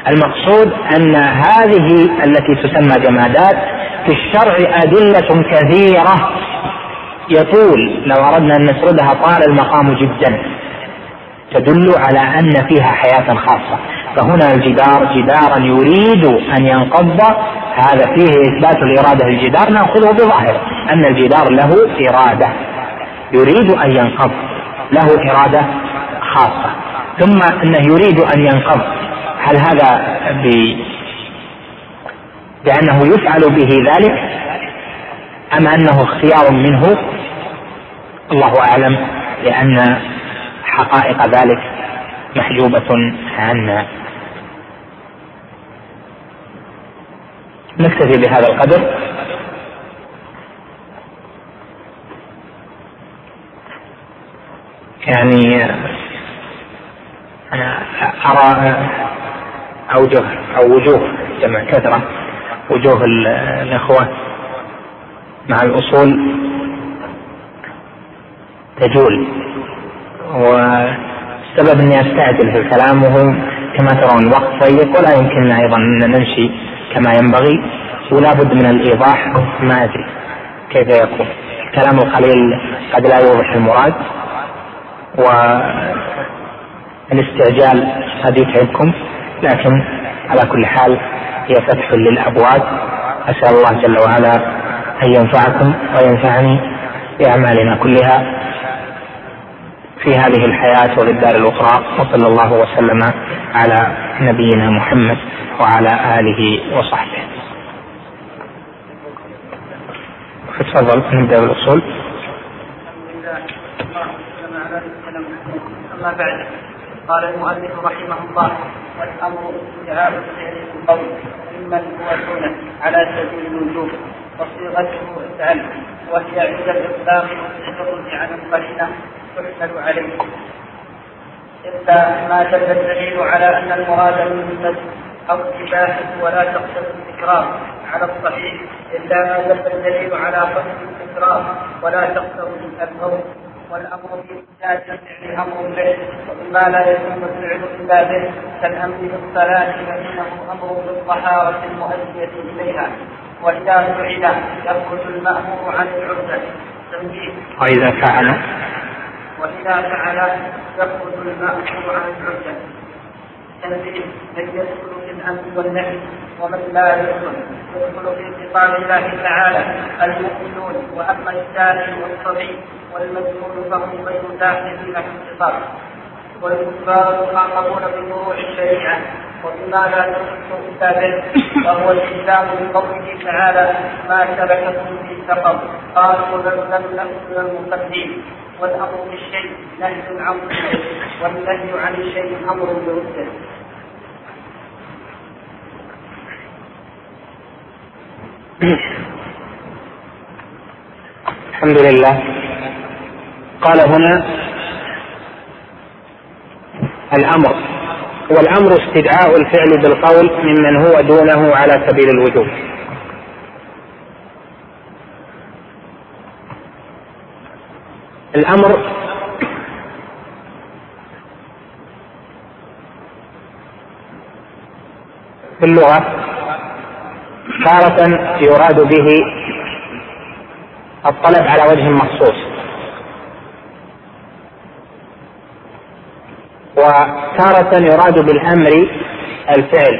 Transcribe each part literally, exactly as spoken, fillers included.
المقصود أن هذه التي تسمى جمادات في الشرع أدلة كثيرة يطول لو أردنا أن نسردها طال المقام جدا، تدل على أن فيها حياة خاصة. فهنا الجدار جدارا يريد أن ينقض، هذا فيه إثبات الإرادة للجدار، نأخذه بظاهر أن الجدار له إرادة يريد أن ينقض، له إرادة خاصة. ثم أنه يريد أن ينقض، هل هذا بأنه يفعل به ذلك أم أنه اختيار منه؟ الله أعلم، لأن حقائق ذلك محجوبة عنا. نكتفي بهذا القدر. يعني أنا أرى أوجه أو وجوه جمع كثرة وجوه الإخوة مع الأصول تجول، والسبب أني أستعجل في الكلام، وهو كما ترون الوقت ضيق ولا يمكننا أيضا أن نمشي كما ينبغي، ولا بد من الإيضاح. ما أدري كيف يكون الكلام القليل قد لا يوضح المراد، والاستعجال قد يتعبكم، لكن على كل حال هي فتح للأبواب. أسأل الله جل وعلا أن ينفعكم وينفعني بأعمالنا كلها في هذه الحياة وفي الدار الأخرى، وصلى الله وسلم على نبينا محمد وعلى آله وصحبه. تفضل نبدأ بالأصول. أما بعد، قال المؤلف رحمه الله: والأمر استيعاب الفعل بالقول ممن هو دونه على سبيل الوجوب، وصيغته افعل، وهي عند الإطلاق والخروج عن القرينة تحمل عليه، إلا ما دل الدليل على أن المراد من أو الإباحة ولا تقصد التكرار على الصحيح، إلا ما دل الدليل على قصد التكرار ولا تقصد الموت. والأمر بإحداث الفعل أمر به، وبما لا يتم الفعل إلا به كالأمر بالصلاة فإنه أمر بالطهارة المؤدية إليها. وإذا فعل يخرج المأمور عن العرضة. وإذا فعل وإذا فعل يخرج المأمور عن العرضة. تنزيل من يدخل في الأمر والنهي ومن لا يدخل يدخل في خطاب الله تعالى المؤمنون، وأما السائل والصبي والمجنون فهم غير داخلين في الخطاب، والكفار مخاطبون بفروع الشريعة وبما لا يدخل إلا به، وهو الإسلام بقوله تعالى: ما سلككم في سقر قالوا لم نكن المقدمين. والأمر بالشيء نهي عن الشيء، والنهي عن الشيء أمر برده. الحمد لله. قال هنا الأمر، والأمر استدعاء الفعل بالقول ممن هو دونه على سبيل الوجوب. الأمر في اللغة تارة يراد به الطلب على وجه مخصوص، وتارة يراد بالأمر الفعل،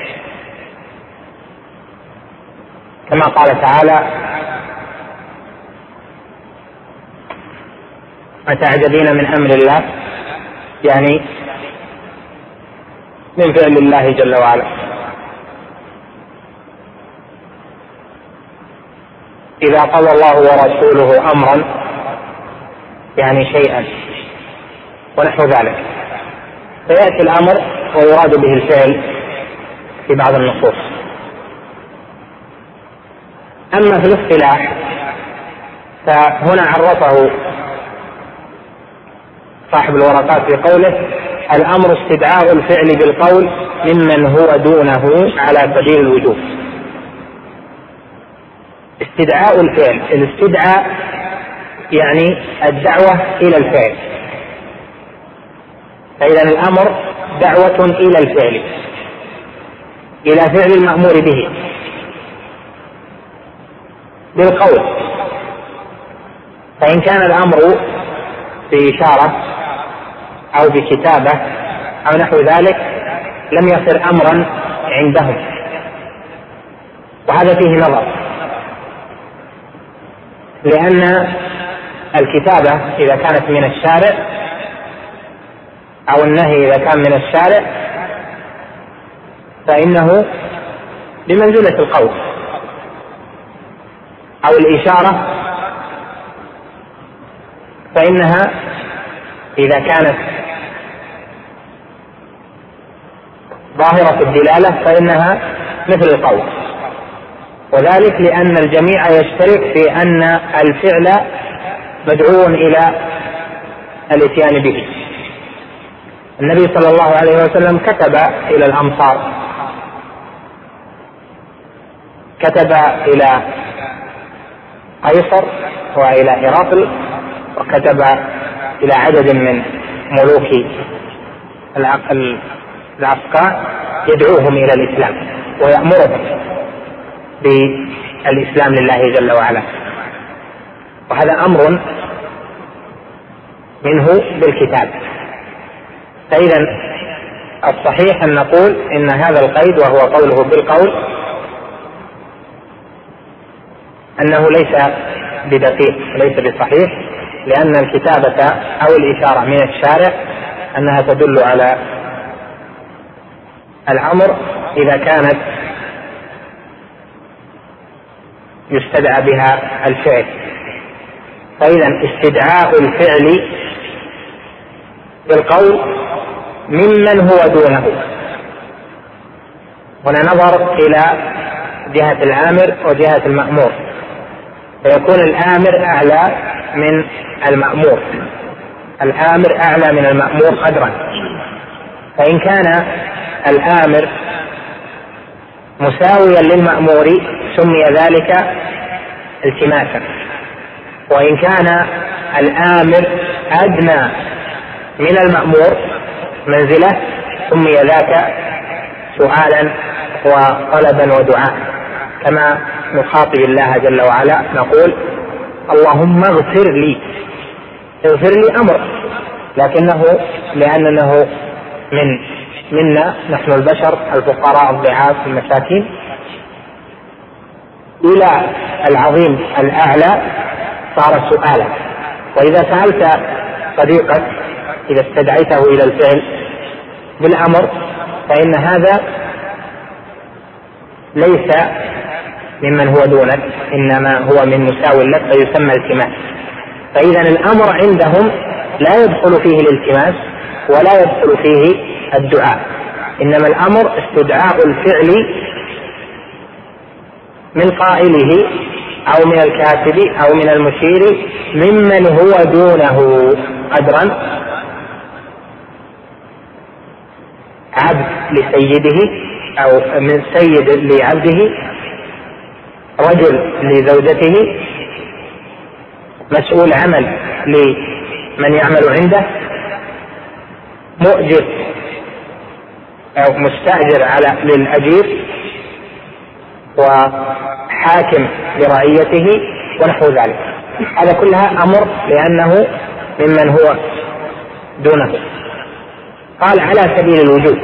كما قال تعالى: أتعجبين من أمر الله، يعني من فعل الله جل وعلا. إذا قضى الله ورسوله أمرا يعني شيئا ونحو ذلك، فيأتي الأمر ويراد به الفعل في بعض النصوص. أما في الاصطلاح فهنا عرفه صاحب الورقات في قوله: الأمر استدعاء الفعل بالقول ممن هو دونه على سبيل الوجوب. استدعاء الفعل، الاستدعاء يعني الدعوة إلى الفعل، فإذا الأمر دعوة إلى الفعل. إلى فعل المأمور به بالقول، فإن كان الأمر بإشارة أو بكتابة أو نحو ذلك لم يصر أمرا عندهم، وهذا فيه نظر، لأن الكتابة إذا كانت من الشارع أو النهي إذا كان من الشارع فإنه بمنزلة القول، أو الإشارة فإنها إذا كانت ظاهرة الدلالة فإنها مثل القول، وذلك لأن الجميع يشترك في أن الفعل مدعو إلى الإتيان به. النبي صلى الله عليه وسلم كتب إلى الأمصار، كتب إلى قيصر وإلى هرقل، وكتب إلى عدد من ملوك العسكر يدعوهم إلى الإسلام ويأمرهم بالإسلام لله جل وعلا، وهذا أمر منه بالكتاب. فإذا الصحيح أن نقول إن هذا القيد وهو قوله بالقول أنه ليس بدقيق، ليس بصحيح، لأن الكتابة أو الإشارة من الشارع أنها تدل على الأمر إذا كانت يستدعى بها الفعل. فإذا استدعاء الفعل بالقول ممن هو دونه، هنا نظر إلى جهة الآمر وجهة المأمور، فيكون الآمر أعلى من المأمور، الآمر أعلى من المأمور قدرا. فإن كان الآمر مساويا للمأمور سمي ذلك التماسا، وإن كان الآمر أدنى من المأمور منزلة سمي ذاك سؤالا وطلبا ودعاء، كما نخاطب الله جل وعلا نقول اللهم اغفر لي، اغفر لي أمر، لكنه لأنه من منا نحن البشر الفقراء الضعاف المساكين إلى العظيم الأعلى صار سؤالا. وإذا سألت صديقك إذا استدعيته إلى الفعل بالأمر فإن هذا ليس ممن هو دونك، إنما هو من مساو لك فيسمى التماس. فإذا الأمر عندهم لا يدخل فيه الالتماس ولا يدخل فيه الدعاء، إنما الأمر استدعاء الفعل من قائله أو من الكاتب أو من المشير ممن هو دونه قدرا، عبد لسيده أو من سيد لعبده، رجل لزوجته، مسؤول عمل لمن يعمل عنده، مؤجر أو مستأجر على للأجير، وحاكم لرعيته ونحو ذلك. هذا كلها أمر لأنه ممن هو دونه. قال على سبيل الوجوب،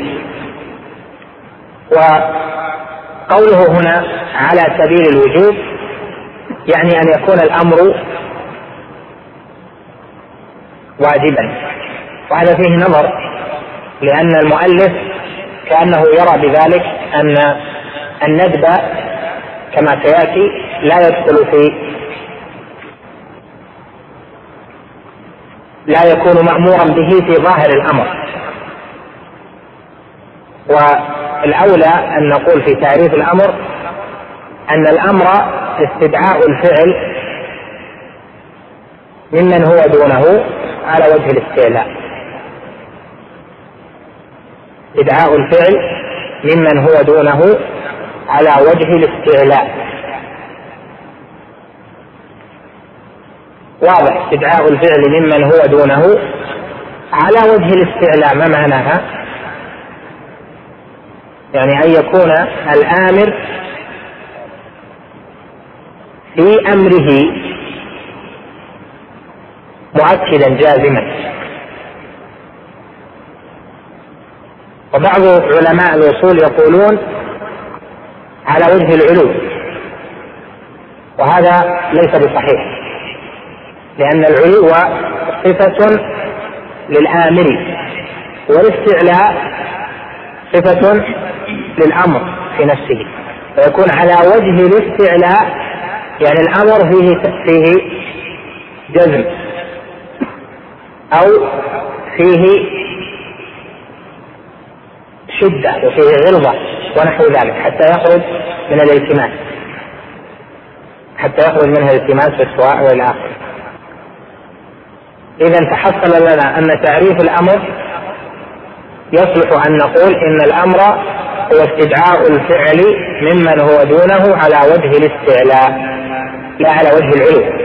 وقوله هنا على سبيل الوجوب يعني أن يكون الأمر واجبا، وهذا فيه نظر، لأن المؤلف كأنه يرى بذلك أن الندب كما سيأتي لا يدخل في لا يكون مأمورا به في ظاهر الأمر. والأولى أن نقول في تعريف الأمر أن الأمر استدعاء الفعل ممن هو دونه على وجه الاستعلاء، استدعاء الفعل ممن هو دونه على وجه الاستعلاء. واضح، استدعاء الفعل ممن هو دونه على وجه الاستعلاء، ما معناها؟ يعني أن يكون الآمر في أمره مؤكدا جازما. وبعض علماء الأصول يقولون على وجه العلو، وهذا ليس بصحيح، لأن العلو صفة للآمر والاستعلاء صفة للأمر في نفسه، فيكون على وجه الاستعلاء يعني الأمر فيه فيه جزم أو فيه شدة وفيه غلظة ونحو ذلك، حتى يخرج من الالتماس حتى يخرج منها الالتماس في السواء والى آخره. إذا تحصل لنا أن تعريف الأمر يصلح أن نقول إن الأمر هو استدعاء الفعل ممن هو دونه على وجه الاستعلاء لا على وجه العلو.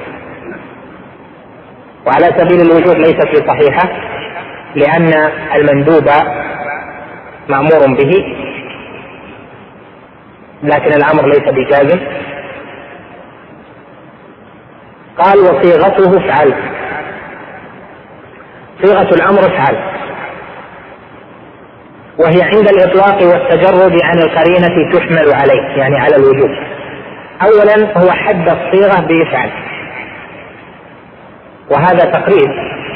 وعلى سبيل الوجوب ليست بصحيحة، لأن المندوب مأمور به لكن الأمر ليس بجازم. قال وصيغته افعل، صيغة الأمر افعل، وهي عند الإطلاق والتجرد عن القرينة تحمل عليه يعني على الوجوب. أولا هو حد الصيغة بافعل، وهذا تقريب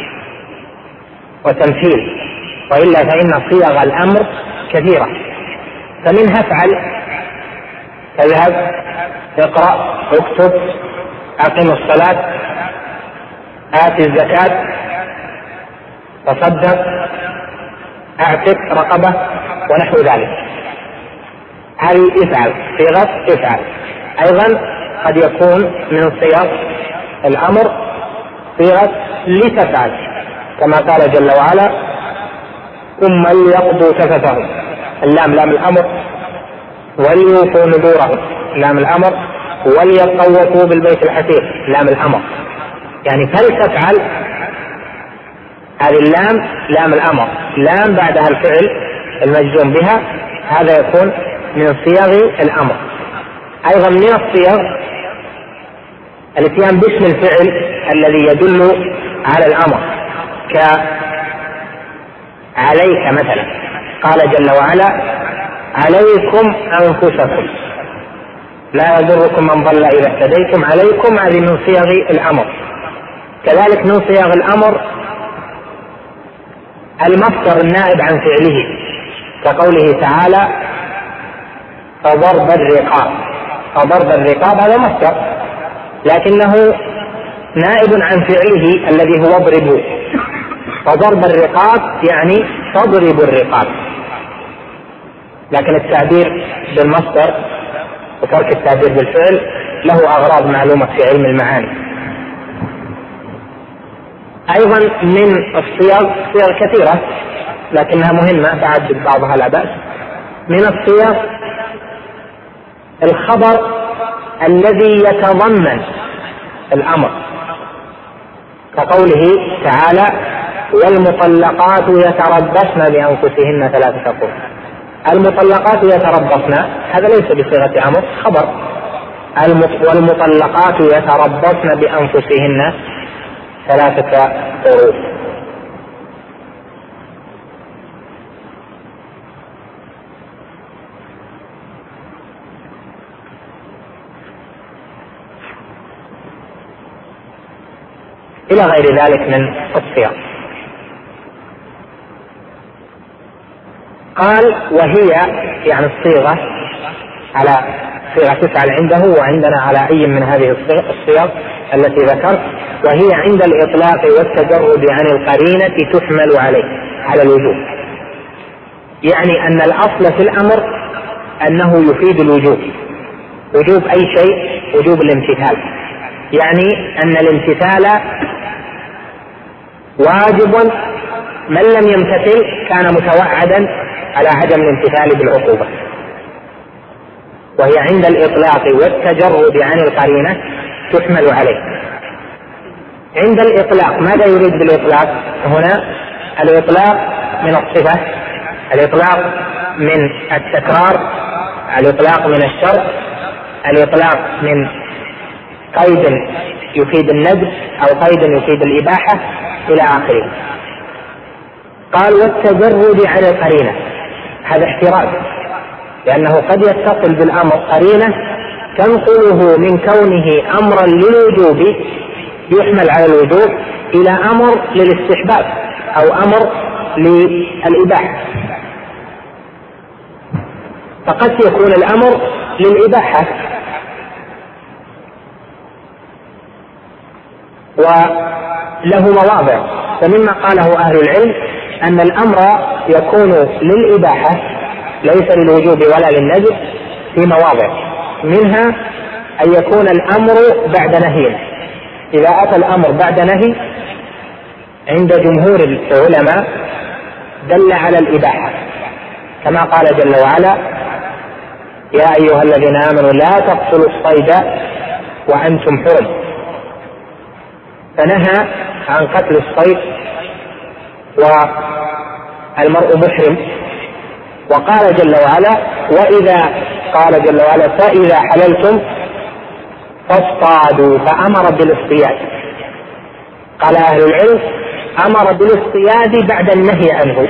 وتمثيل، وإلا فإن صيغ الأمر كثيرة، فمنها افعل اذهب، اقرأ، اكتب، أقم الصلاة، آت الزكاة، تصدق، اعتق رقبة ونحو ذلك. هذه افعل، صيغة افعل. أيضا قد يكون من صيغ الأمر صيغة لتفعل، كما قال جل وعلا ثم ليقضوا تفثهم، اللام لام الأمر، وليوفوا نذورهم لام الأمر، وليطوفوا بالبيت العتيق لام الأمر. يعني فلتفعل هذه اللام لام الأمر، لام بعدها الفعل المجزوم بها، هذا يكون من صيغ الأمر. أيضا من الصيغ الاتيان باسم الفعل الذي يدل على الأمر، كعليك مثلا، قال جل وعلا عليكم أنفسكم لا يضركم من ضل إذا اهتديتم، عليكم هذه من صيغ الأمر. كذلك من صيغ الأمر المصدر النائب عن فعله، كقوله تعالى فضرب الرقاب، فضرب الرقاب هذا مصدر لكنه نائب عن فعله الذي هو اضربوا، فضرب الرقاب يعني تضرب الرقاب، لكن التعبير بالمصدر وترك التعبير بالفعل له أغراض معلومة في علم المعاني. أيضا من الصيغ صيغ كثيرة لكنها مهمة بعد بعضها لا بأس. من الصيغ الخبر الذي يتضمن الأمر، كقوله تعالى والمطلقات يتربصن بأنفسهن ثلاثة قروء. المطلقات يتربصن هذا ليس بصيغة أمر، خبر. والمطلقات يتربصن بأنفسهن ثلاثة قروء. إلى غير ذلك من الصيغ. قال وهي يعني الصيغة على صيغة تفعل عنده وعندنا على أي من هذه الصيغ التي ذكرت، وهي عند الإطلاق والتجرد عن القرينة تحمل عليه على الوجوب. يعني أن الأصل في الأمر أنه يفيد الوجوب، وجوب أي شيء وجوب الامتثال، يعني أن الامتثال واجب، من لم يمتثل كان متوعدا على عدم الامتثال بالعقوبة. وهي عند الإطلاق والتجرد عن القرينة تحمل عليه. عند الإطلاق ماذا يريد بالإطلاق هنا؟ الإطلاق من الصفة، الإطلاق من التكرار، الإطلاق من الشرط، الإطلاق من قيد يفيد الندب أو قيد يفيد الإباحة إلى آخره. قال والتجرد عن القرينة، هذا احتراز، لأنه قد يتصل بالأمر قرينة تنقله من كونه أمرا للوجوب يحمل على الوجوب إلى أمر للاستحباب أو أمر للإباحة، فقد يكون الأمر للإباحة وله مواضع. فمما قاله أهل العلم أن الأمر يكون للإباحة ليس للوجوب ولا للندب في مواضع، منها أن يكون الأمر بعد نهي. إذا أتى الأمر بعد نهي عند جمهور العلماء دل على الإباحة، كما قال جل وعلا: يا أيها الذين آمنوا لا تقتلوا الصيد وأنتم حرم، فنهى عن قتل الصيد والمرء محرم. وقال جل وعلا: وإذا قال جل وعلا: فإذا حللتم فاصطادوا، فأمر بالاصطياد. قال أهل العلم: أمر بالاصطياد بعد النهي عنه،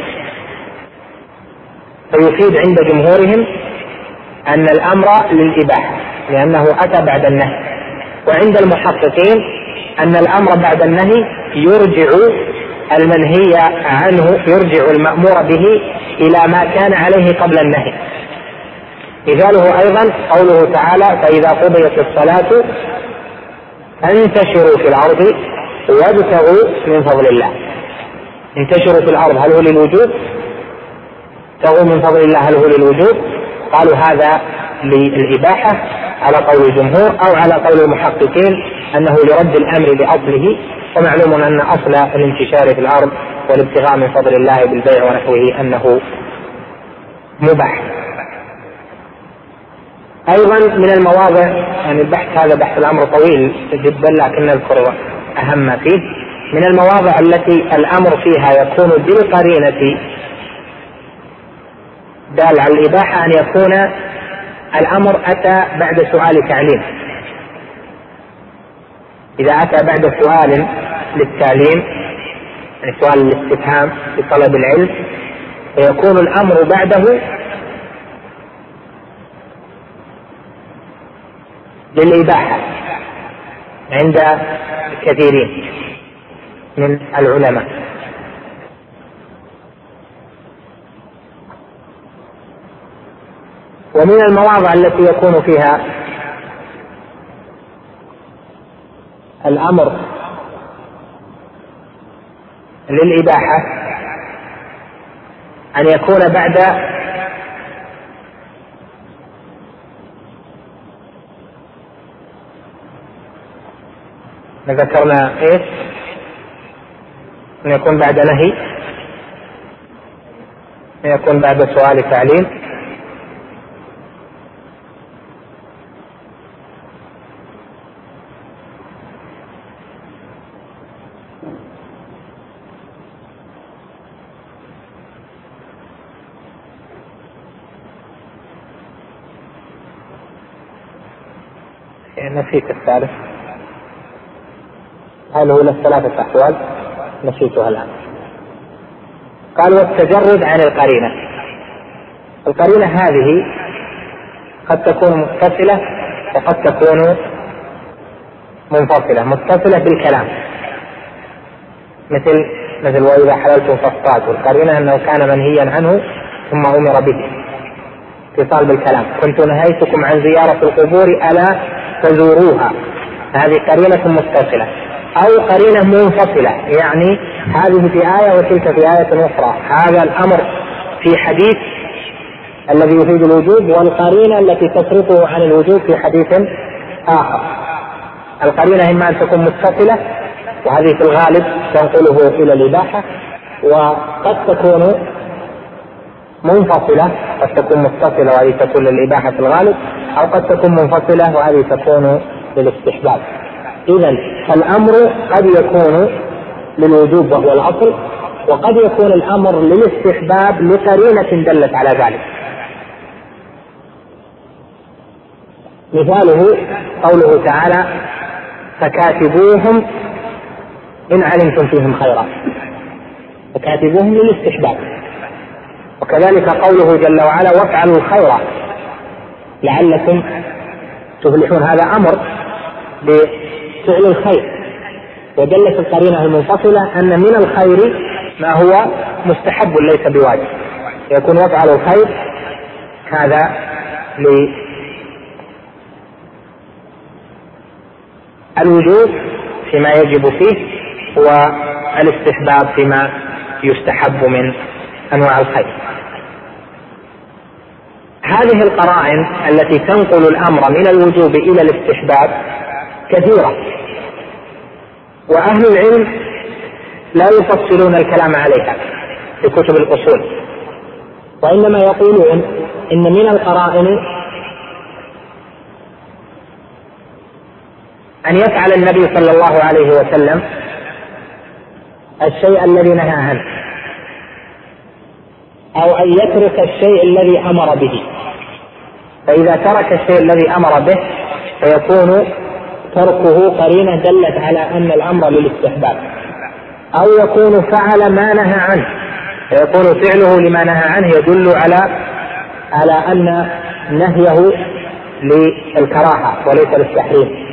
فيفيد عند جمهورهم أن الأمر للإباحة لأنه أتى بعد النهي. وعند المحققين أن الأمر بعد النهي يرجع المنهي عنه، يرجع المأمور به إلى ما كان عليه قبل النهي. مثاله أيضا قوله تعالى: فإذا قضيت الصلاة فانتشروا في الأرض وابتغوا من فضل الله. انتشروا في الأرض هل هو للوجوب؟ ابتغوا من فضل الله هل هو للوجوب؟ قالوا هذا للإباحة على قول الجمهور، أو على قول المحققين أنه لرد الأمر لأصله. ومعلوم أن أصل الانتشار في الأرض والابتغاء من فضل الله بالبيع ونحوه أنه مباح. أيضا من المواضع، يعني البحث هذا بحث الأمر طويل جدا لكن نذكر أهم ما فيه، من المواضع التي الأمر فيها يكون بالقرينة دال على الإباحة أن يكون الأمر أتى بعد سؤال تعليم. إذا أتى بعد سؤال للتعليم، يعني سؤال الاستفهام لطلب العلم، فيكون الأمر بعده للإباحة عند كثيرين من العلماء. ومن المواضع التي يكون فيها الأمر للإباحة أن يكون بعد ذكرنا إيه؟ أن يكون بعد نهي، أن يكون بعد سؤال تعليم، نسيت الثالث. هل هو الثلاثة أحوال؟ نسيتها الآن. قال والتجرد عن القرينة. القرينة هذه قد تكون متصلة وقد تكون منفصلة. متصلة بالكلام، مثل مثل وإذا حللتم فاصطادوا، القرينة أنه كان منهيا عنه ثم أمر به، اتصال بالكلام. كنت نهيتكم عن زيارة القبور ألا فزوروها، هذه قرينة متصلة. أو قرينة منفصلة، يعني هذه في آية وتلك في آية أخرى، هذا الأمر في حديث الذي يفيد الوجوب، والقرينة التي تصرفه عن الوجوب في حديث آخر. القرينة إما أن تكون متصلة وهذه في الغالب تنقله إلى الإباحة، وقد تكون منفصلة، قد تكون متصلة وهذه تكون للإباحة في الغالب، أو قد تكون منفصلة وهذه تكون للاستحباب. إذن الأمر قد يكون للوجوب وهو الأصل، وقد يكون الأمر للاستحباب لقرينة دلت على ذلك. مثاله قوله تعالى فكاتبوهم إن علمتم فيهم خيرا، فكاتبوهم للاستحباب. وكذلك قوله جل وعلا وافعلوا الخير لعلكم تفلحون، هذا أمر بفعل الخير، ودلت القرينة المنفصلة أن من الخير ما هو مستحب ليس بواجب، يكون وافعلوا الخير هذا للوجوب فيما يجب فيه والاستحباب فيما يستحب من أنواع الخير. هذه القرائن التي تنقل الأمر من الوجوب إلى الاستحباب كثيرة، وأهل العلم لا يفصلون الكلام عليها في كتب الأصول، وإنما يقولون إن من القرائن أن يفعل النبي صلى الله عليه وسلم الشيء الذي نهى عنه، أو أن يترك الشيء الذي أمر به، فإذا ترك الشيء الذي أمر به فيكون تركه قرينة دلت على أن الأمر للاستحباب، أو يكون فعل ما نهى عنه فيكون فعله لما نهى عنه يدل على على أن نهيه للكراهة وليس للتحريم.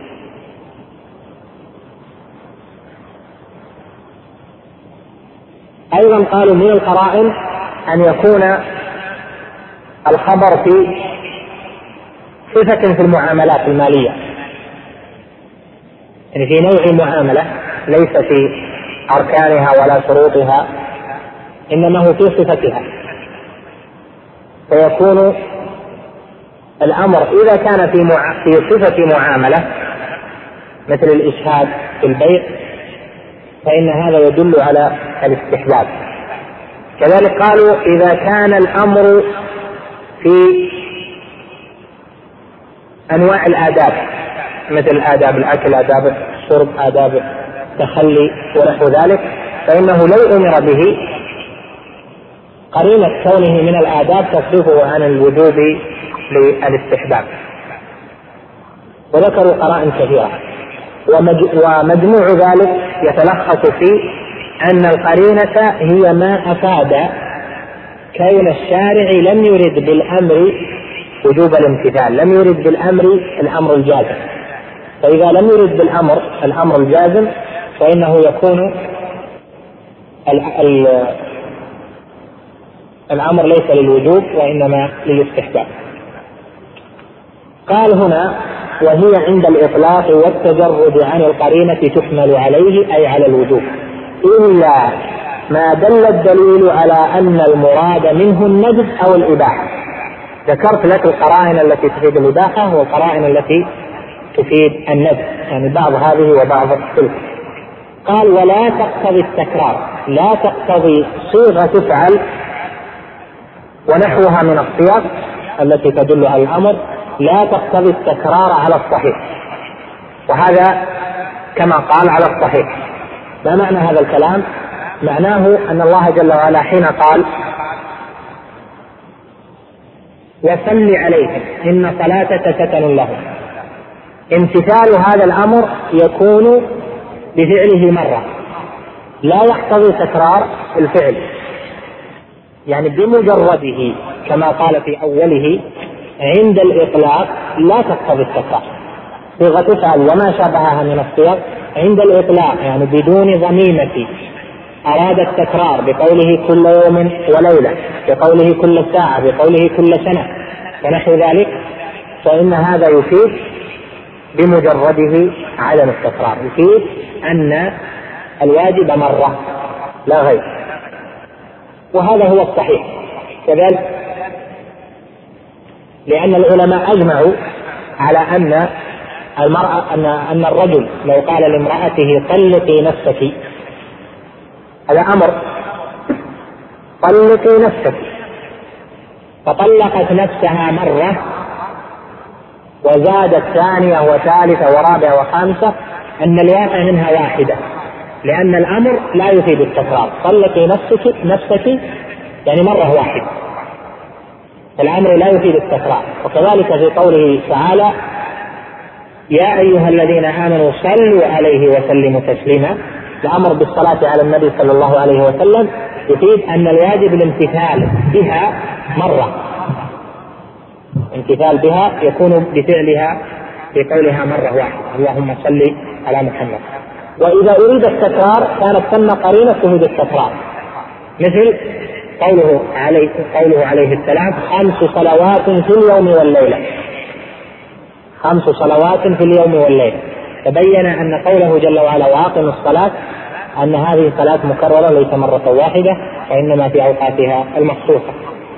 أيضا قالوا من القرائن أن يكون الخبر في صفة في المعاملات المالية، يعني في نوع معاملة ليس في أركانها ولا شروطها، إنما هو في صفتها، فيكون الأمر إذا كان في مع... في صفة معاملة مثل الإشهاد في البيع فإن هذا يدل على الاستحباب. كذلك قالوا إذا كان الأمر في أنواع الآداب مثل آداب الأكل، آداب الشرب، آداب التخلي ونحو ذلك، فإنه لو أمر به قرينة كونه من الآداب تصرفه عن الوجوب للاستحباب. وذكروا قرائن كثيرة، ومجموع ذلك يتلخص في أن القرينة هي ما أفاد كون الشارع لم يرد بالأمر وجوب الامتثال، لم يرد بالأمر الأمر الجازم، فإذا لم يرد بالأمر الأمر الجازم فإنه يكون الأمر ليس للوجوب وإنما للاستحباب. قال هنا وهي عند الإطلاق والتجرد عن القرينة تحمل عليه أي على الوجوب، إلا ما دل الدليل على أن المراد منه الندب أو الإباحة. ذكرت لك القرائن التي تفيد الإباحة والقرائن التي تفيد الندب، يعني بعض هذه وبعض تلك. قال ولا تقتضي التكرار، لا تقتضي صيغة تفعل ونحوها من الصيغ التي تدل على الأمر، لا تقتضي التكرار على الصحيح، وهذا كما قال على الصحيح. ما معنى هذا الكلام؟ معناه أن الله جل وعلا حين قال وصل عليهم إن صلاتك سكن لهم، امتثال هذا الأمر يكون بفعله مرة، لا يقتضي تكرار الفعل، يعني بمجرده كما قال في أوله عند الإطلاق لا تقتضي التكرار، صيغة تفعل وما شابهها من الصيغ عند الإطلاق يعني بدون ضميمة أراد التكرار بقوله كل يوم وليلة، بقوله كل ساعة، بقوله كل سنة ونحو ذلك، فإن هذا يفيد بمجرده عدم التكرار، يفيد أن الواجب مرة لا غير، وهذا هو الصحيح كذلك، لأن العلماء أجمعوا على أن المرأة أن أن الرجل لو قال لامرأته طلقي نفسك، هذا أمر، طلقي نفسك، فطلقت نفسها مرة وزادت ثانية وثالثة ورابعة وخامسة، أن الواقع منها واحدة، لأن الأمر لا يفيد التكرار، طلقي نفسك نفسك يعني مرة واحدة. الأمر لا يفيد التكرار. وكذلك في قوله تعالى يا أيها الذين آمنوا صلوا عليه وسلموا تسليما، الأمر بالصلاة على النبي صلى الله عليه وسلم يفيد أن الواجب الامتثال بها مرة، امتثال بها يكون بفعلها في قولها مرة واحدة اللهم صل على محمد. وإذا أريد التكرار كانت ثم قرينة تفيد التكرار، مثل قوله عليه, قوله عليه السلام خمس صلوات في اليوم والليلة، خمس صلوات في اليوم والليلة، تبين أن قوله جل وعلا وأقم الصلاة أن هذه صلاة مكررة ليس مرة واحدة وإنما في أوقاتها المخصوصة.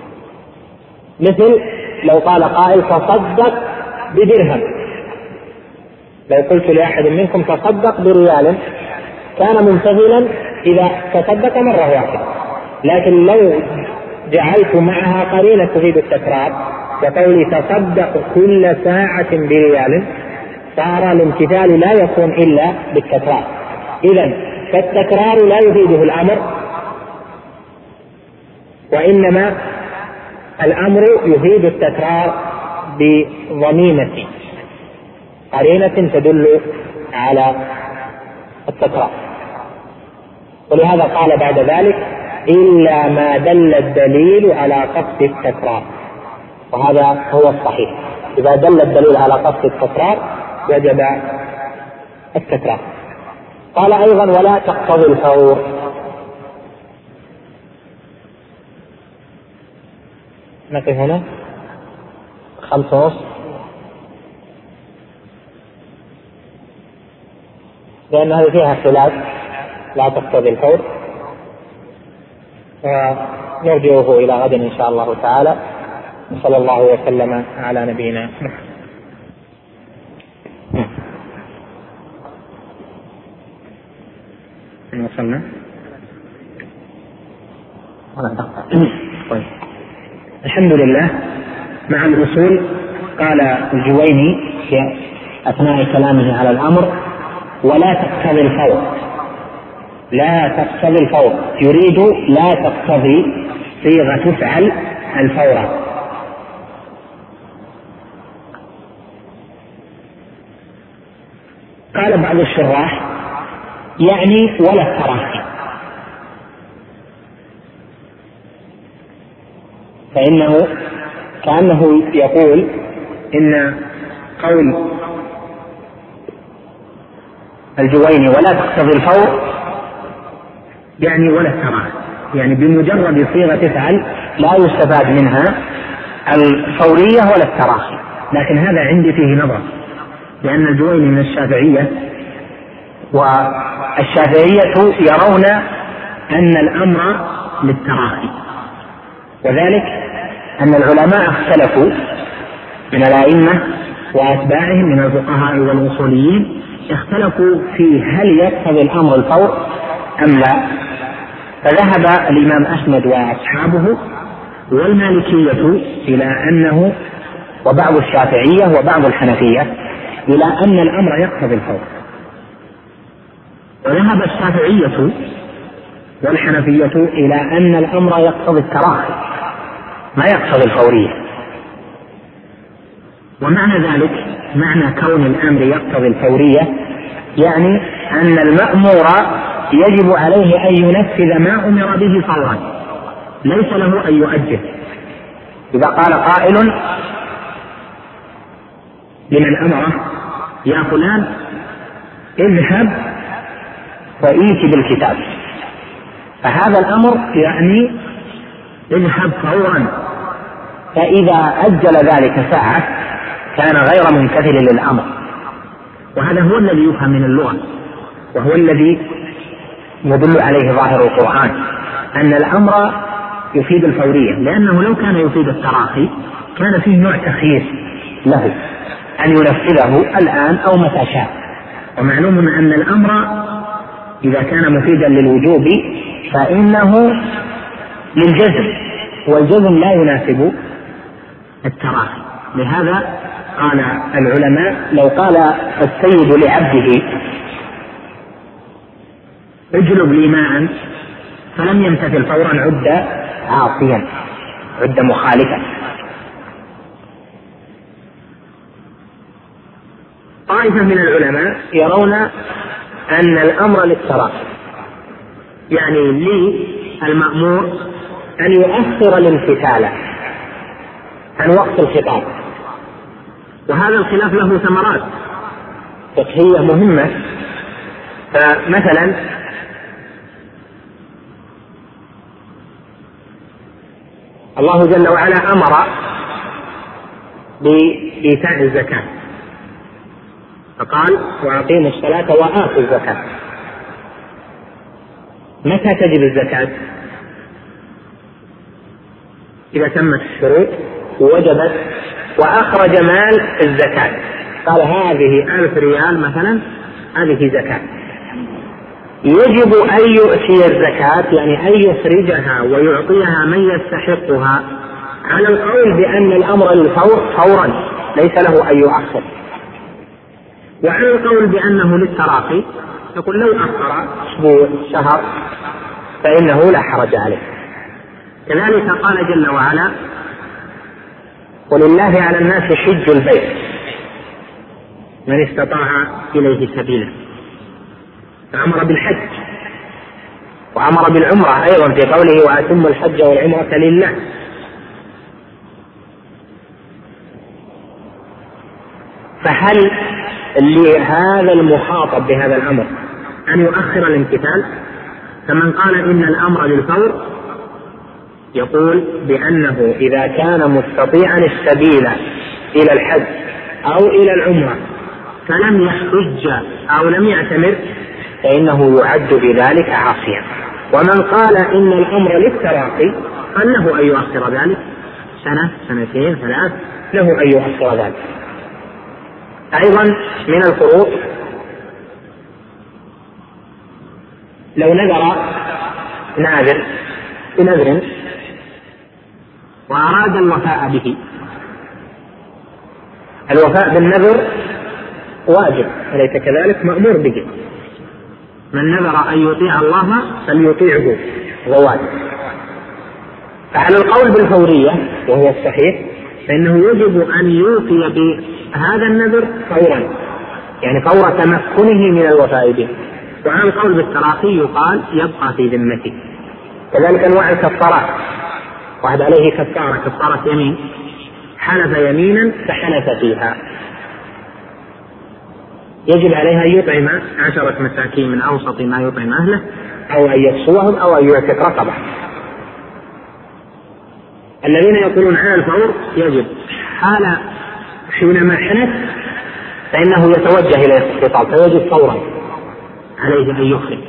مثل لو قال قائل تصدق بدرهم، لو قلت لأحد منكم تصدق بريال كان ممتثلا إذا تصدق مرة واحدة، لكن لو جعلت معها قرينة تفيد التكرار وقولي تصدق كل ساعة بريال صار الامتثال لا يكون إلا بالتكرار. إذن فالتكرار لا يفيده الأمر، وإنما الأمر يفيد التكرار بضميمة قرينة تدل على التكرار. ولهذا قال بعد ذلك إلا ما دل الدليل على قصد التكرار، وهذا هو الصحيح، إذا دل الدليل على قصد التكرار وجب التكرار. قال أيضا ولا تقتضي الفور، نقف هنا خمسة ونصف لأن هذه فيها خلاف، لا تقتضي الفور، ونرجعه إلى غد إن شاء الله تعالى. صلى الله وسلم على نبينا محمد. وصلنا طيب. الحمد لله. مع الأصول قال الجويني في أثناء كلامه على الأمر ولا تقتضي الفور، لا تقتضي الفور، يريد لا تقتضي صيغة تفعل الفور. قال بعض الشراح يعني ولا التراخي، فإنه كأنه يقول إن قول الجويني ولا تقتضي الفور يعني ولا التراخي، يعني بمجرد صيغة تفعل لا يستفاد منها الفورية ولا التراخي. لكن هذا عندي فيه نظر، لأن الجويني من الشافعية، والشافعية يرون أن الأمر للتراخي، وذلك أن العلماء اختلفوا من الأئمة وأتباعهم من الفقهاء والأصوليين، اختلفوا في هل يقتضي الأمر الفور أم لا. فذهب الإمام أحمد وأصحابه والمالكية إلى أنه، وبعض الشافعية وبعض الحنفية إلى أن الأمر يقتضي الفور، وذهب الشافعية والحنفية إلى أن الأمر يقتضي التراخي ما يقتضي الفورية. ومعنى ذلك، معنى كون الأمر يقتضي الفورية يعني أن المأمور يجب عليه أن ينفذ ما أمر به فورا، ليس له أن يؤجل. إذا قال قائل لمن أمره يا فلان اذهب وإيت بالكتاب، فهذا الأمر يعني اذهب فورا، فإذا أجل ذلك ساعة كان غير ممتثل للأمر. وهذا هو الذي يفهم من اللغة، وهو الذي يدل عليه ظاهر القرآن، أن الأمر يفيد الفورية، لأنه لو كان يفيد التراخي كان فيه نوع تخيير له أن ينفذه الآن أو متى شاء. ومعلوم أن الأمر إذا كان مفيدا للوجوب فإنه للجزم، والجزم لا يناسب التراخي. لهذا قال العلماء لو قال السيد لعبده اجلب لي ماء فلم يمتثل فورا عد عاصيا، عد مخالفا. طائفة من العلماء يرون أن الأمر للتراخي، يعني للمأمور أن يؤخر الامتثال عن وقت الخطاب، وهذا الخلاف له ثمرات فقهية مهمة. فمثلا الله جل وعلا أمر بإيتاء الزكاة فقال وأقيموا الصلاة وآتوا الزكاة. متى تجب الزكاة؟ إذا تمت الشروط ووجبت وأخرج مال الزكاة، قال هذه ألف ريال مثلا، هذه زكاة، يجب أن يؤتي الزكاة يعني أن يخرجها ويعطيها من يستحقها، على القول بأن الأمر للفور فورا ليس له أن يؤخر، وعلى القول بأنه للتراخي يقول لو أخر أسبوع شهر فإنه لا حرج عليه. كذلك قال جل وعلا ولله على الناس حج البيت من استطاع إليه سبيلا، فأمر بالحج وأمر بالعمرة أيضا في قوله وأتم الحج والعمرة لله. فهل لهذا المخاطب بهذا الأمر أن يؤخر الامتثال؟ فمن قال إن الأمر للفور يقول بأنه إذا كان مستطيعا السبيل إلى الحج أو إلى العمرة فلم يحج أو لم يعتمر فإنه يعد بذلك عاصيا. ومن قال إن الأمر للتراخي قال له أن يؤخر ذلك سنة سنتين ثلاث، له أن يؤخر ذلك. أيضا من الفروق لو نذر ناذر بنذر وأراد الوفاء به، الوفاء بالنذر واجب أليس كذلك؟ مأمور به، من نذر أن يطيع الله فليطيعه وواجب. فعلى القول بالفورية وهو الصحيح فإنه يجب أن يوفي بهذا النذر فورا، يعني فور تمكنه من الوفاء به. وعلى القول بالتراخي يقال يبقى في ذمته. كذلك أنواع الكفارات، واحد عليه كفارة كفارة يمين، حلف يمينا فحلف فيها يجب عليها أن يطعم عشرة مساكين من أوسط ما يطعم أهله أو أن يكسوهم أو أن يعتق رقبة. الذين يقولون على الفور يجب حال حينما حنث فإنه يتوجه إلى الخطاب فيجب فورا عليه أن يخرج.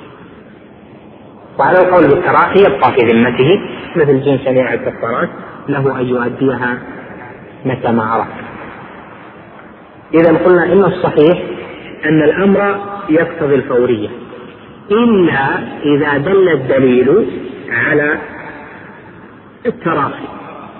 وعلى القول بالتراخي يبقى في ذمته مثل جنس أنواع الكفارات، له أن يؤديها متى ما أراد. إذا قلنا إن الصحيح أن الأمر يقتضي الفورية إلا إذا دل الدليل على التراخي،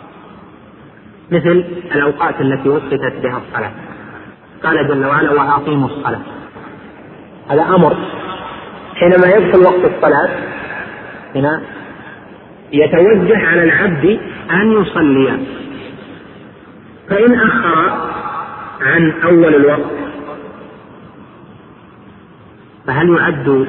مثل الأوقات التي وقتت بها الصلاة. قال جل وعلا وأقيموا الصلاة، هذا أمر حينما يدخل وقت الصلاة هنا يتوجه على العبد أن يصلي، فإن أخر عن أول الوقت فهل يعد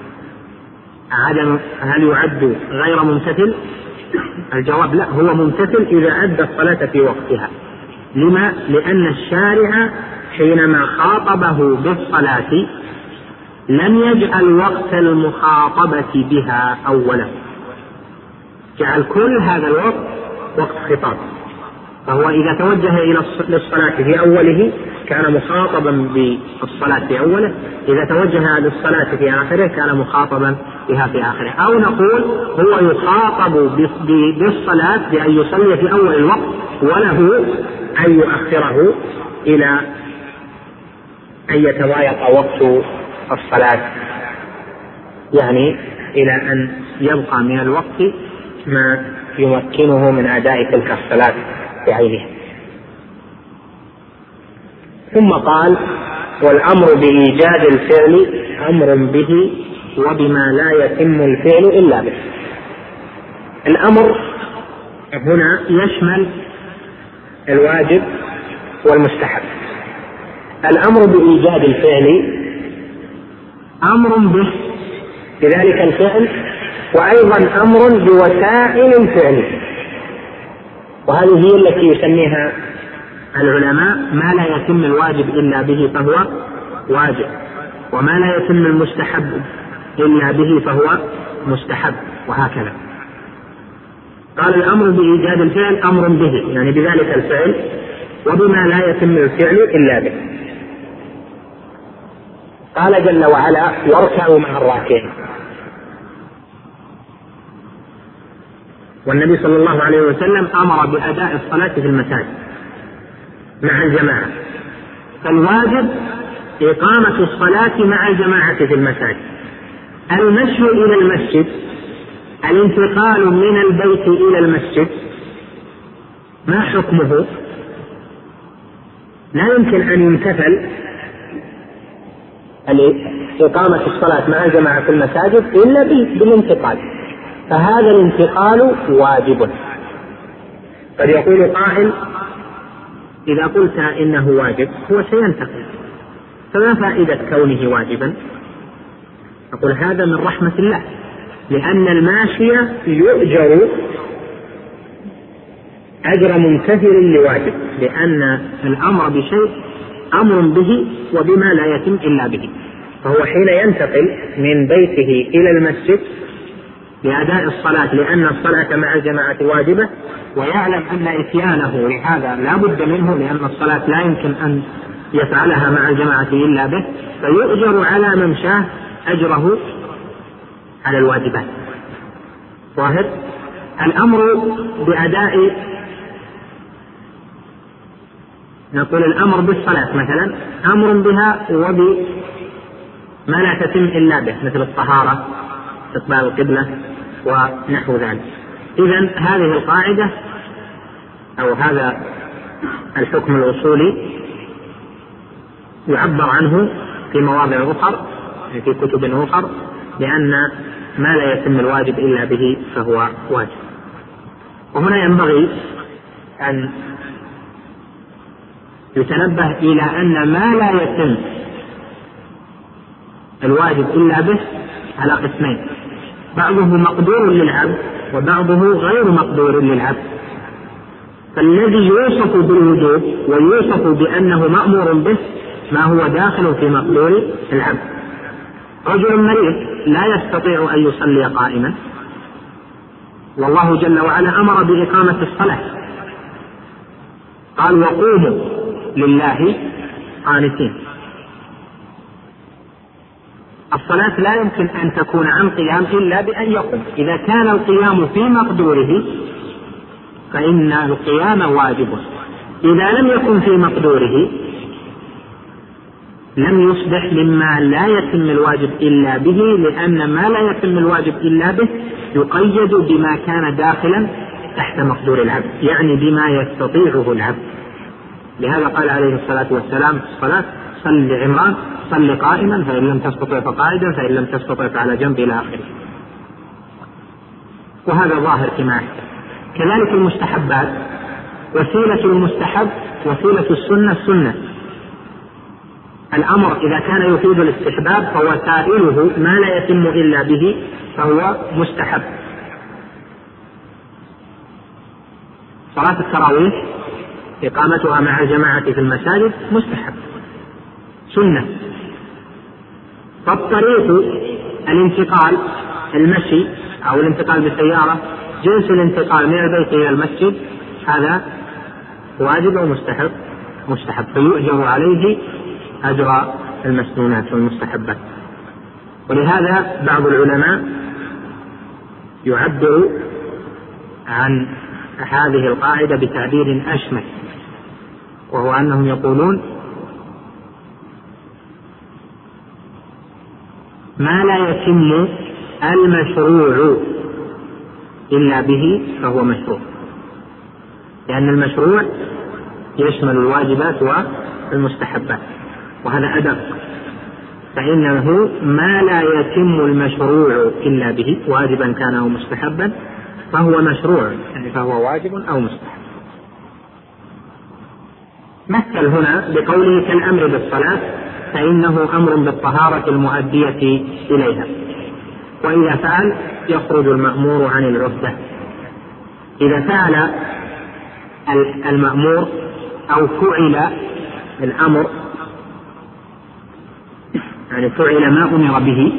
عدم هل يعد غير ممتثل؟ الجواب لا، هو ممتثل إذا أدى الصلاة في وقتها. لما؟ لأن الشارع حينما خاطبه بالصلاة لم يجعل وقت المخاطبة بها أولا، جعل كل هذا الوقت وقت خطاب. فهو إذا توجه إلى الصلاة في أوله كان مخاطبا بالصلاة في أوله، إذا توجه للصلاة في آخره كان مخاطبا بها في آخره. أو نقول هو يخاطب بالصلاة بأن يصلي في أول الوقت وله أن يؤخره إلى أن يتضايق وقت الصلاة، يعني إلى أن يبقى من الوقت ما يمكنه من أداء تلك الصلاة بعينها. ثم قال والأمر بإيجاد الفعل أمر به وبما لا يتم الفعل إلا به. الأمر هنا يشمل الواجب والمستحب. الأمر بإيجاد الفعل أمر به بذلك الفعل، وأيضا أمر بوسائل الفعل، وهذه هي التي يسميها العلماء ما لا يتم الواجب إلا به فهو واجب، وما لا يتم المستحب إلا به فهو مستحب، وهكذا. قال الأمر بإيجاد الفعل أمر به، يعني بذلك الفعل وبما لا يتم الفعل إلا به. قال جل وعلا واركعوا مع الراكعين. والنبي صلى الله عليه وسلم أمر بأداء الصلاة في المساجد مع الجماعة، فالواجب إقامة الصلاة مع الجماعة في المساجد. المشي إلى المسجد، الانتقال من البيت إلى المسجد، ما حكمه؟ لا يمكن أن يمتثل إقامة الصلاة مع الجماعة في المساجد إلا بالانتقال، فهذا الانتقال واجب. قد يقول قائل إذا قلت إنه واجب هو سينتقل، فما فائدة كونه واجبا؟ أقول هذا من رحمة الله، لأن الماشي يؤجر أجر ممتثل لواجب، لأن الأمر بشيء أمر به وبما لا يتم إلا به، فهو حين ينتقل من بيته إلى المسجد لأداء الصلاة لأن الصلاة مع الجماعة واجبة، ويعلم أن إتيانه لهذا لا بد منه لأن الصلاة لا يمكن أن يفعلها مع الجماعة إلا به، فيؤجر على ممشاه أجره على الواجبات. ظاهر الأمر بأداء، نقول الأمر بالصلاة مثلا أمر بها وبما لا تتم إلا به، مثل الطهارة، استقبال القبلة ونحو ذلك. إذن هذه القاعدة أو هذا الحكم الأصولي يعبر عنه في مواضع أخرى في كتب أخرى لأن ما لا يتم الواجب إلا به فهو واجب. وهنا ينبغي أن يتنبه إلى أن ما لا يتم الواجب إلا به على قسمين، بعضه مقدور للعبد وبعضه غير مقدور للعبد. فالذي يوصف بالوجوب ويوصف بأنه مأمور به ما هو داخل في مقدور العبد. رجل مريض لا يستطيع أن يصلي قائما، والله جل وعلا أمر بإقامة الصلاة، قال وقوموا لله قانتين. الصلاة لا يمكن أن تكون عن قيام إلا بأن يقوم، إذا كان القيام في مقدوره فإن القيام واجب، إذا لم يكن في مقدوره لم يصبح مما لا يتم الواجب إلا به، لأن ما لا يتم الواجب إلا به يقيد بما كان داخلا تحت مقدور العبد، يعني بما يستطيعه العبد. لهذا قال عليه الصلاة والسلام في الصلاة صل لعمران صل قائما فإن لم تستطع فقاعدا فإن لم تستطع فعلى جنب إلى آخره. وهذا ظاهر كما أحسن. كذلك المستحبات، وسيلة المستحب وسيلة السنة السنة. الأمر إذا كان يفيد الاستحباب فوسائله ما لا يتم إلا به فهو مستحب. صلاة التراويح إقامتها مع الجماعة في المساجد مستحب سنة. فالطريق الانتقال المشي أو الانتقال بالسيارة جنس الانتقال من البيت إلى المسجد هذا واجب ومستحب مستحب فيؤجر عليه أجر المسنونات والمستحبات. ولهذا بعض العلماء يعبر عن هذه القاعدة بتعبير أشمل، وهو أنهم يقولون ما لا يتم المشروع إلا به فهو مشروع، لأن المشروع يشمل الواجبات والمستحبات، وهذا أدق. فإنه ما لا يتم المشروع إلا به واجبا كان أو مستحبا فهو مشروع، يعني فهو واجب أو مستحب. مثل هنا بقوله كالأمر بالصلاة فإنه أمر بالطهارة المؤدية إليها، وإذا فعل يخرج المأمور عن العهدة. إذا فعل المأمور أو فعل الأمر، يعني فعل ما أمر به،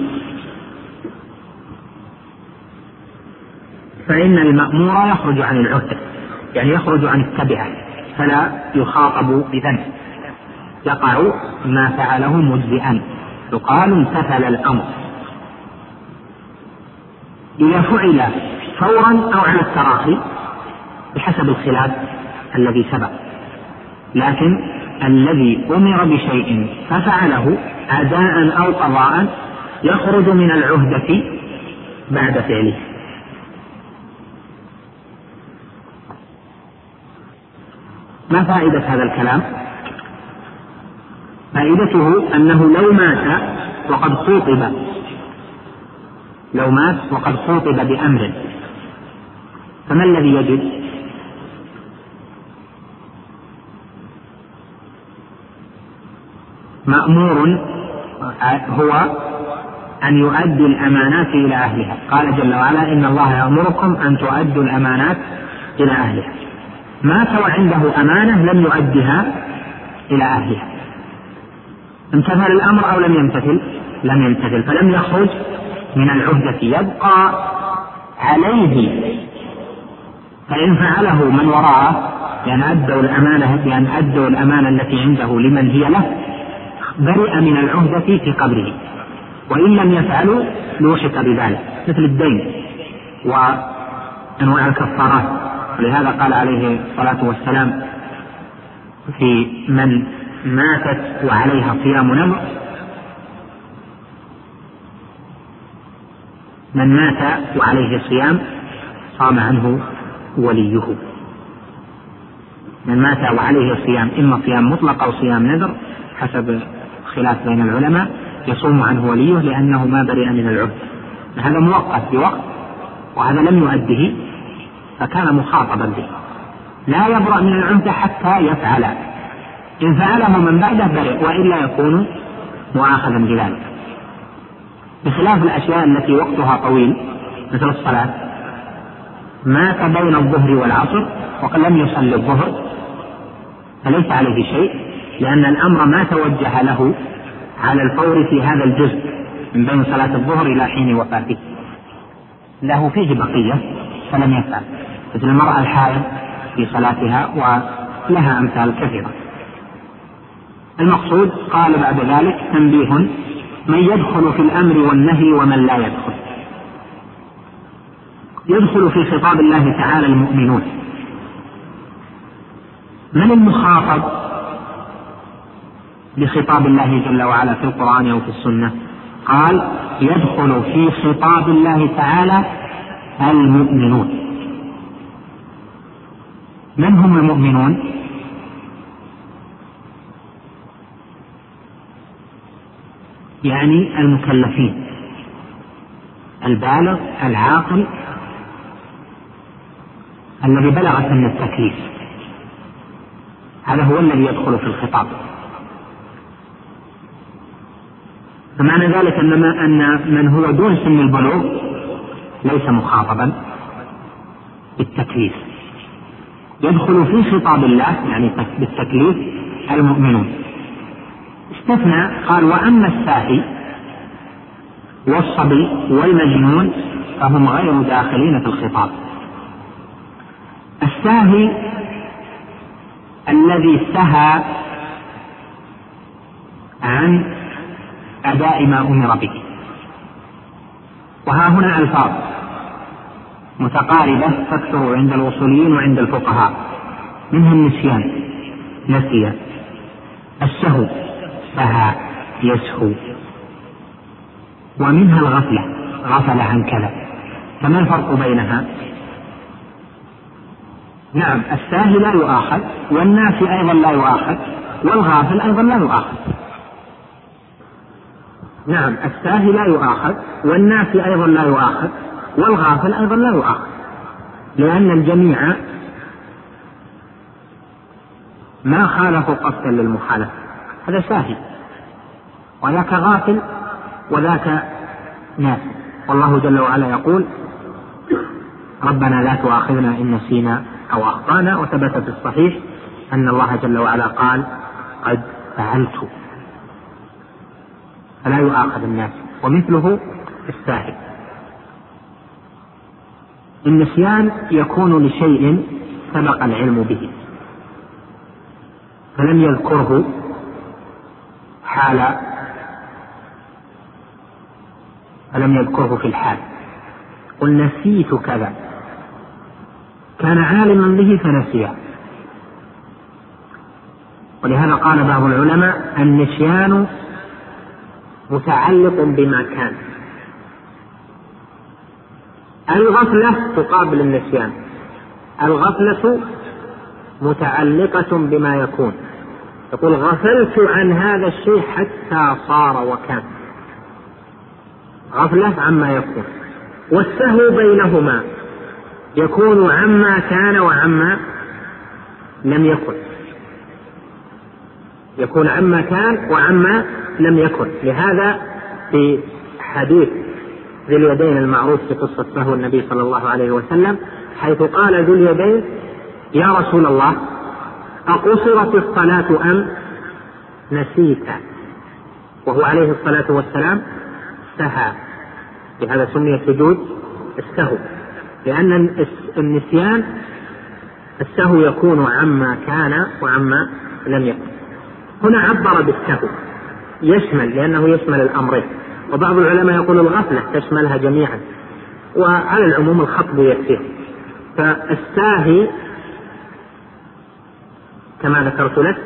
فإن المأمور يخرج عن العهدة، يعني يخرج عن التبعة، فلا يخاطب بذنب، يقع ما فعله مجزئا، يقال امتثل الأمر. إذا فعل فورا أو على التراخي بحسب الخلاف الذي سبق، لكن الذي أمر بشيء ففعله أداء أو قضاء يخرج من العهدة بعد فعله. ما فائدة هذا الكلام؟ فائدته أنه لو مات وقد خوطب لو مات وقد خوطب بأمر، فما الذي يجب؟ مأمور هو أن يؤدي الأمانات إلى أهلها، قال جل وعلا إن الله يأمركم أن تؤدوا الأمانات إلى أهلها. مات وعنده أمانة لم يؤدها إلى أهلها، امتثل الأمر أو لم يمتثل؟ لم يمتثل، فلم يخرج من العهدة، يبقى عليه. فإن فعله من وراءه بأن أدوا الأمانة بأن أدوا الأمانة التي عنده لمن هي له برئ من العهدة في قبره، وإن لم يفعلوا لوشك بذلك، مثل الدين وأنواع الكفارات. ولهذا قال عليه الصلاة والسلام في من ماتت وعليها صيام نذر: من مات وعليه صيام صام عنه وليه. من مات وعليه صيام، إما صيام مطلق أو صيام نذر حسب خلاف بين العلماء، يصوم عنه وليه لأنه ما برئ من العهد. هذا مؤقت بوقت، وهذا لم يؤده فكان مخاطبا به، لا يبرأ من العهد حتى يفعل. إن فعله من بعده برئ، وإلا يكون مؤاخذا بذلك، بخلاف الأشياء التي وقتها طويل مثل الصلاة. مات بين الظهر والعصر وقد لم يصلي الظهر فليس عليه شيء، لأن الأمر ما توجه له على الفور في هذا الجزء من بين صلاة الظهر إلى حين وفاته، له فيه بقية فلم يفعل، مثل المرأة الحائض في صلاتها، ولها أمثال كثيرة. المقصود قال بعد ذلك تنبيه: من يدخل في الأمر والنهي ومن لا يدخل. يدخل في خطاب الله تعالى المؤمنون. من المخاطب بخطاب الله جل وعلا في القرآن أو في السنة؟ قال: يدخل في خطاب الله تعالى المؤمنون. من هم المؤمنون؟ يعني المكلفين، البالغ العاقل الذي بلغ سن التكليف، هذا هو الذي يدخل في الخطاب. فمعنى ذلك أن من هو دون سن البلوغ ليس مخاطبا بالتكليف. يدخل في خطاب الله يعني بالتكليف المؤمنون. استثنى قال: وأما الساهي والصبي والمجنون فهم غير داخلين في الخطاب. الساهي الذي سهى عن أداء ما أمر به، وها هنا ألفاظ متقاربة تكثر عند الأصوليين وعند الفقهاء، منها النسيان نسي، السهو سهى يسهو، ومنها الغفلة غفل عن كذا. فما الفرق بينها؟ نعم، الساهي لا يؤاخذ، والناسي أيضا لا يؤاخذ، والغافل أيضا لا يؤاخذ. نعم، الساهي لا يؤاخذ، والناسي أيضا لا يؤاخذ، والغافل أيضا لا يؤاخذ، لأن الجميع ما خالفوا قصدا للمخالفة، هذا ساهي، وذاك غافل وذاك ناس. والله جل وعلا يقول ربنا لا تؤاخذنا إن نسينا أو أخطأنا، وثبت في الصحيح أن الله جل وعلا قال قد فعلت، فلا يؤاخذ الناس. ومثله الساهي. النسيان يكون لشيء سبق العلم به فلم يذكره حال فلم يذكره في الحال. قل نسيت كذا، كان عالما به فنسيه. ولهذا قال بعض العلماء النسيان متعلق بما كان. الغفلة تقابل النسيان، الغفلة متعلقة بما يكون، يقول غفلت عن هذا الشيء حتى صار وكان، غفلة عما يكون. والسهو بينهما يكون عما كان وعما لم يكن، يكون عما كان وعما لم يكن. لهذا في حديث ذي اليدين المعروف في قصة سهو النبي صلى الله عليه وسلم، حيث قال ذو اليدين يا رسول الله أقصرت الصلاة أم نسيت؟ وهو عليه الصلاة والسلام سهى، لهذا سمي سجود السهو، لأن النسيان السهو يكون عما كان وعما لم يكن. هنا عبر بالسهو يشمل، لأنه يشمل الأمرين. وبعض العلماء يقول الغفلة تشملها جميعا، وعلى العموم الخطب يكفيه. فالساهي كما ذكرت لك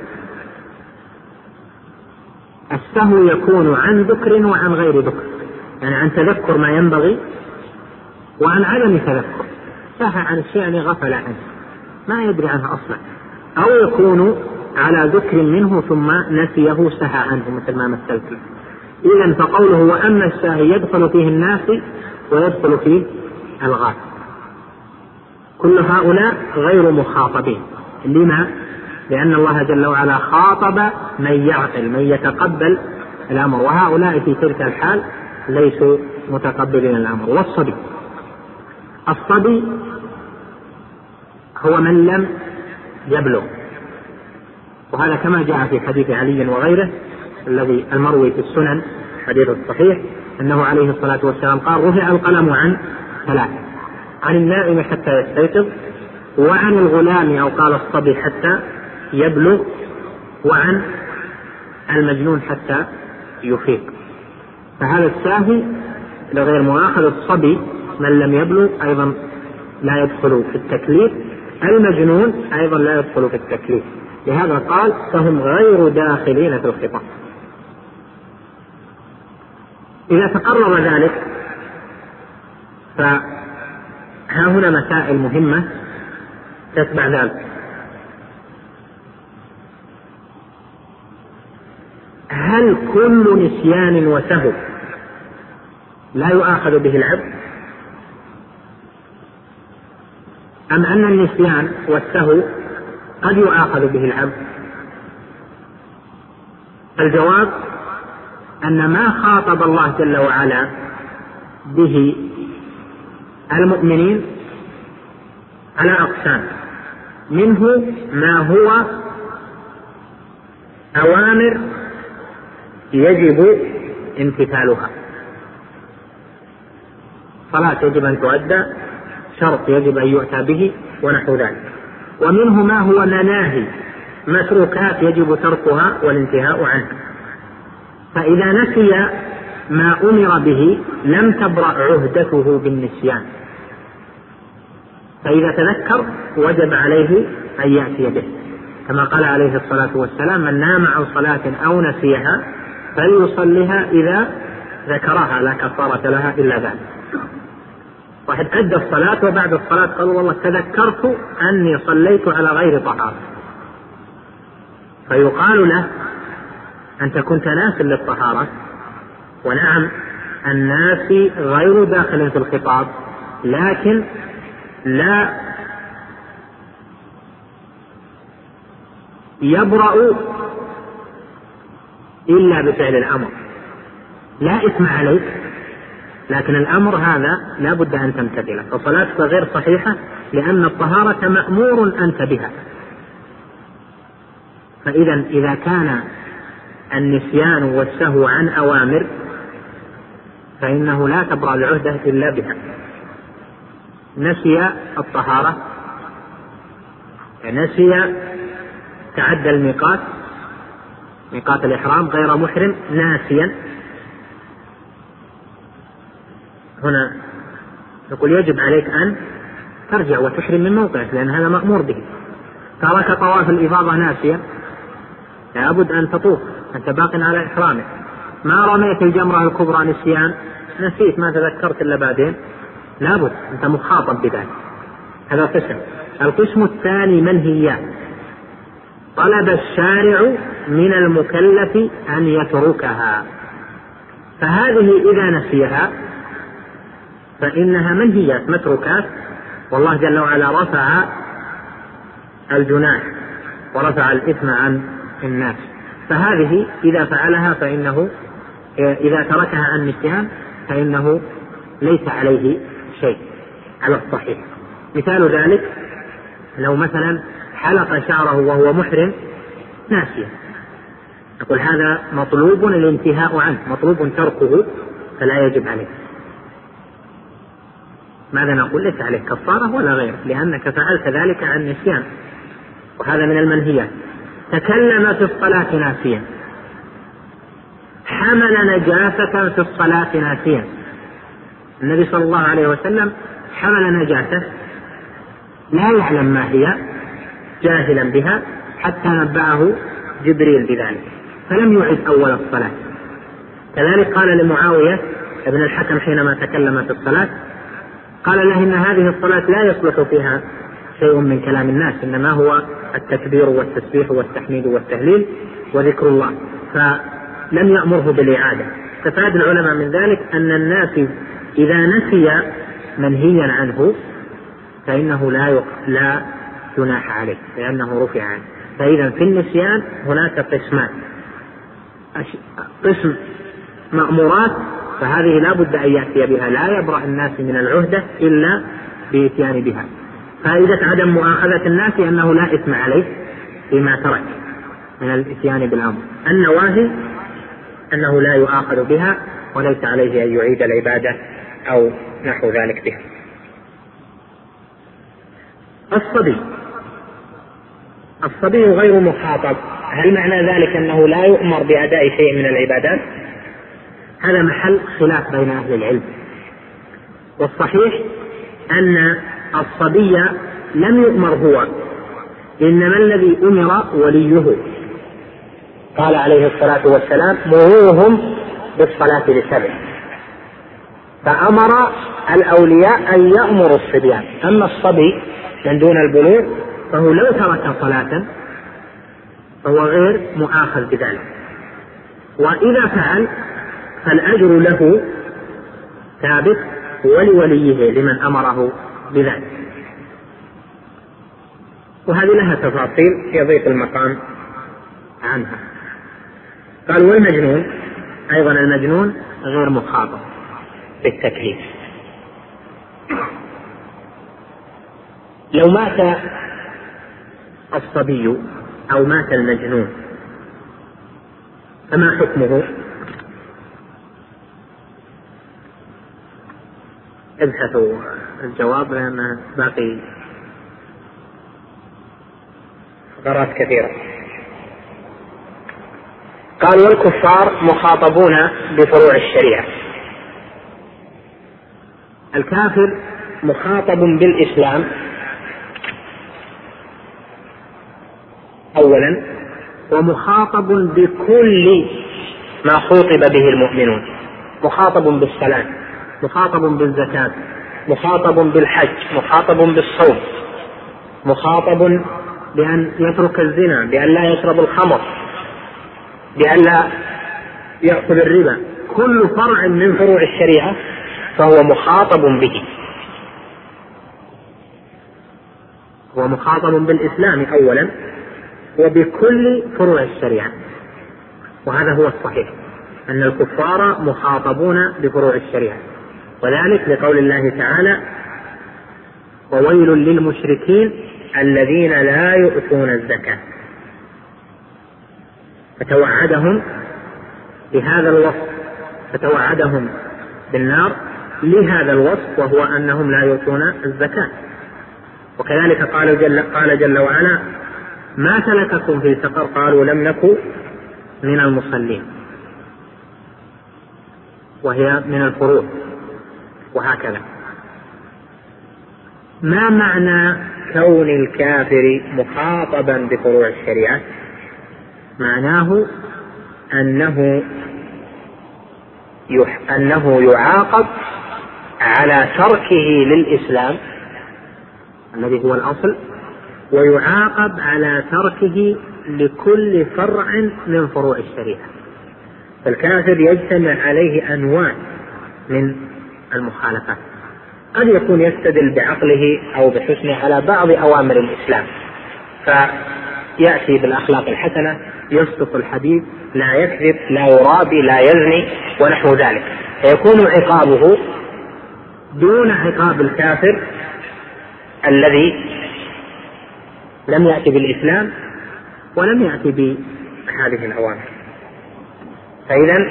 السهو يكون عن ذكر وعن غير ذكر، يعني عن تذكر ما ينبغي وعن عدم تذكر. سهى عن الشيء يعني غفل عنه ما يدري عنه أصلا، أو يكون على ذكر منه ثم نسيه سهى عنه مثل ما مثلت. إذن فقوله وأما الساهي يدخل فيه الناس ويدخل فيه الغافل. كل هؤلاء غير مخاطبين. لما؟ لأن الله جل وعلا خاطب من يعقل من يتقبل الأمر، وهؤلاء في تلك الحال ليسوا متقبلين الأمر. والصبي، الصبي هو من لم يبلغ، وهذا كما جاء في حديث علي وغيره الذي المروي في السنن حديث الصحيح أنه عليه الصلاة والسلام قال رفع القلم عن ثلاث: عن النائم حتى يستيقظ، وعن الغلام أو قال الصبي حتى يبلغ، وعن المجنون حتى يفيق. فهذا الساهي لغير مؤاخذ. الصبي من لم يبلغ أيضا لا يدخل في التكليف، المجنون أيضا لا يدخل في التكليف. لهذا قال فهم غير داخلين في الخطاب. إذا تقرر ذلك فها هنا مسائل مهمة تتبع ذلك. هل كل نسيان وسهو لا يؤاخذ به العبد، أم أن النسيان والسهو قد يؤاخذ به العبد؟ الجواب أن ما خاطب الله جل وعلا به المؤمنين على أقسام، منه ما هو أوامر يجب امتثالها، صلاة يجب أن تؤدى، شرط يجب أن يؤتى به ونحو ذلك. ومنه ما هو مناهي، متروكات يجب تركها والانتهاء عنها. فإذا نسي ما أمر به لم تبرأ عهدته بالنسيان، فإذا تذكر وجب عليه أن يأتي به، كما قال عليه الصلاة والسلام من نام عن صلاة أو نسيها فليصلها إذا ذكرها لا كفارة لها إلا ذلك. واحد أدى الصلاة وبعد الصلاة قال والله تذكرت أني صليت على غير طهارة، فيقال له أنت كنت ناسا للطهارة. ونعم الناس غير داخل في الخطاب، لكن لا يبرأ إلا بفعل الأمر، لا إثم عليك، لكن الأمر هذا لا بد أن تمتثله، فصلاتك غير صحيحة لأن الطهارة مأمور أنت بها. فإذا إذا كان النسيان والسهو عن أوامر فإنه لا تبرأ العهدة إلا بها. نسي الطهارة، نسي تعدى الميقات، ميقات الإحرام غير محرم ناسيا، هنا نقول يجب عليك أن ترجع وتحرم من موقعك لأن هذا مأمور به. ترك طواف الإفاضة ناسيا لابد أن تطوف، أنت باق على إحرامك. ما رميت الجمرة الكبرى نسيان، نسيت ما تذكرت إلا بعدين، لابد أنت مخاطب بذلك. هذا قسم. القسم الثاني منهيات، طلب الشارع من المكلف أن يتركها، فهذه إذا نسيها فإنها منهيات متروكات، والله جل وعلا رفع الجناح ورفع الإثم عن الناس، فهذه إذا فعلها فإنه إذا تركها عن نسيان فإنه ليس عليه شيء على الصحيح. مثال ذلك لو مثلا حلق شعره وهو محرم ناسيا، نقول هذا مطلوب الانتهاء عنه، مطلوب تركه فلا يجب عليه. ماذا نقول؟ ليس عليك كفارة ولا غير، لأنك فعلت ذلك عن نسيان، وهذا من المنهيات. تكلم في الصلاة ناسيا، حمل نجاسة في الصلاة ناسيا، النبي صلى الله عليه وسلم حمل نجاسة لا يعلم ما هي، جاهلا بها، حتى نبأه جبريل بذلك فلم يعد أول الصلاة. كذلك قال لمعاوية ابن الحكم حينما تكلم في الصلاة قال له إن هذه الصلاة لا يصلح فيها شيء من كلام الناس، إنما هو التكبير والتسبيح والتحميد والتهليل وذكر الله، فلم يأمره بالإعادة. استفاد العلماء من ذلك أن الناس إذا نسي منهيا عنه فإنه لا لا جناح عليه لأنه رفع عنه. فإذا في النسيان هناك قسمان، قسم مأمورات فهذه لا بد أن يأتي بها، لا يبرأ الناس من العهدة إلا بإتيان بها. فائدة عدم مؤاخذة الناس أنه لا إثم عليه بما ترك من الإتيان بالأمر. النواهي أنه لا يؤاخذ بها وليس عليه أن يعيد العبادة أو نحو ذلك بها. الصبي الصبي غير مخاطب، هل معنى ذلك أنه لا يؤمر بأداء شيء من العبادات؟ هذا محل خلاف بين أهل العلم، والصحيح أن الصبي لم يؤمر هو، إنما الذي أمر وليه. قال عليه الصلاة والسلام مروهم بالصلاة لسبع، فأمر الأولياء أن يأمروا الصبيان. أما الصبي من دون البلوغ فهو لو ترك صلاة فهو غير مؤاخذ بذلك، وإذا فعل فالأجر له ثابت ولوليه لمن أمره بذلك. وهذه لها تفاصيل يضيق المقام عنها. قال والمجنون أيضا المجنون غير مخاطب بالتكليف. لو مات الصبي أو مات المجنون فما حكمه؟ ابحثوا الجواب لأن باقي فقرات كثيرة. قال والكفار مخاطبون بفروع الشريعة. الكافر مخاطب بالإسلام أولا، ومخاطب بكل ما خاطب به المؤمنون، مخاطب بالصلاة، مخاطب بالزكاة، مخاطب بالحج، مخاطب بالصوم، مخاطب بأن يترك الزنا، بأن لا يشرب الخمر، بأن لا يأخذ الربا. كل فرع من فروع الشريعة فهو مخاطب به. هو مخاطب بالإسلام أولا، وبكل فروع الشريعة. وهذا هو الصحيح، أن الكفار مخاطبون بفروع الشريعة، وذلك لقول الله تعالى: وويل للمشركين الذين لا يؤتون الزكاة. فتوعدهم بهذا الوصف، فتوعدهم بالنار لهذا الوصف، وهو أنهم لا يؤتون الزكاة. وكذلك قال جل, قال جل وعلا: ما سلككم في سقر؟ قالوا لم نكن من المصلين، وهي من الفروع. وهكذا. ما معنى كون الكافر مخاطبا بفروع الشريعة؟ معناه أنه يح... أنه يعاقب على تركه للإسلام الذي هو الأصل، ويعاقب على تركه لكل فرع من فروع الشريعة. فالكافر يجتمع عليه أنواع من المخالفات، قد يكون يستدل بعقله أو بحسنه على بعض أوامر الإسلام، فيأتي بالأخلاق الحسنة، يصدق الحديث، لا يكذب، لا يرابي، لا يزني ونحو ذلك، فيكون عقابه دون عقاب الكافر الذي لم يأتي بالإسلام ولم يأتي بهذه الأوامر. فإذا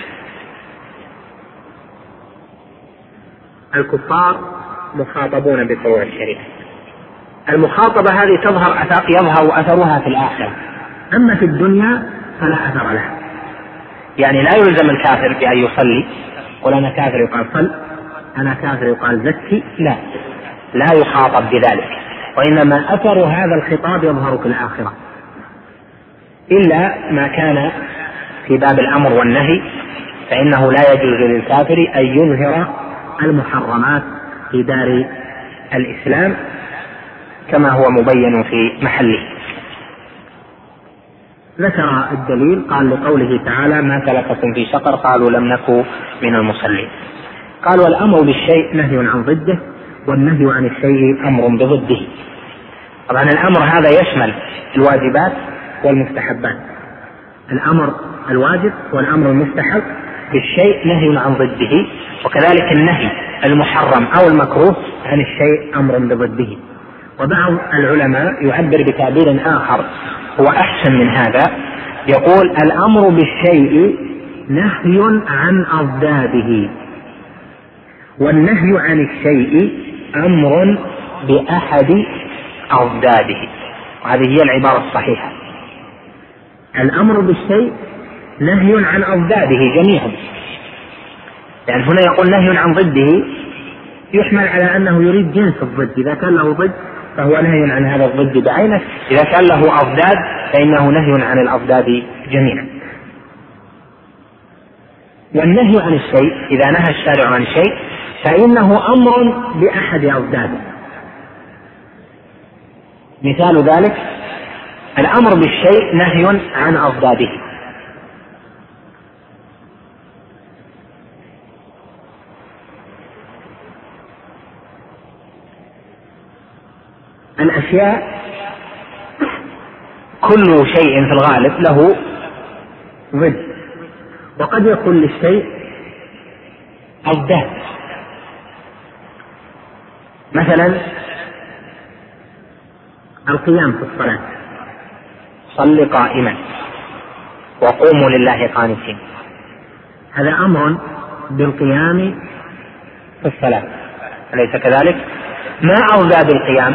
الكفار مخاطبون بفروع الشريعة. المخاطبة هذه تظهر أثر يظهر أثرها في الآخرة، أما في الدنيا فلا أثر لها. يعني لا يلزم الكافر بأن يصلي، قل أنا كافر يقال صل، أنا كافر يقال زكي، لا لا يخاطب بذلك، وإنما أثر هذا الخطاب يظهر في الآخرة، إلا ما كان في باب الأمر والنهي، فإنه لا يجوز للكافر أن يظهر المحرمات في دار الإسلام كما هو مبين في محله. ذكر الدليل، قال لقوله تعالى: ما سلككم في سقر؟ قالوا لم نكن من المصلين. قال: والأمر بالشيء نهي عن ضده، والنهي عن الشيء أمر بضده. طبعا الأمر هذا يشمل الواجبات والمستحبات، الأمر الواجب والأمر المستحب بالشيء نهي عن ضده، وكذلك النهي المحرم أو المكروه عن الشيء أمر بضده. وبعض العلماء يعبر بتعبير آخر هو أحسن من هذا، يقول: الأمر بالشيء نهي عن أضداده، والنهي عن الشيء أمر بأحد أضداده. وهذه هي العبارة الصحيحة. الأمر بالشيء نهي عن أضداده جميعا، يعني هنا يقول نهي عن ضده، يحمل على أنه يريد جنس الضد، إذا كان له ضد فهو نهي عن هذا الضد بعينه، إذا كان له أضداد فإنه نهي عن الأضداد جميعا. والنهي عن الشيء إذا نهى الشارع عن شيء فإنه أمر بأحد أضداده. مثال ذلك الأمر بالشيء نهي عن أضداده. الأشياء كل شيء في الغالب له ضد، وقد يكون للشيء أضداد. مثلا القيام في الصلاة: صل قائما وقوموا لله قانتين، هذا أمر بالقيام في الصلاة، أليس كذلك؟ ما أضداد القيام؟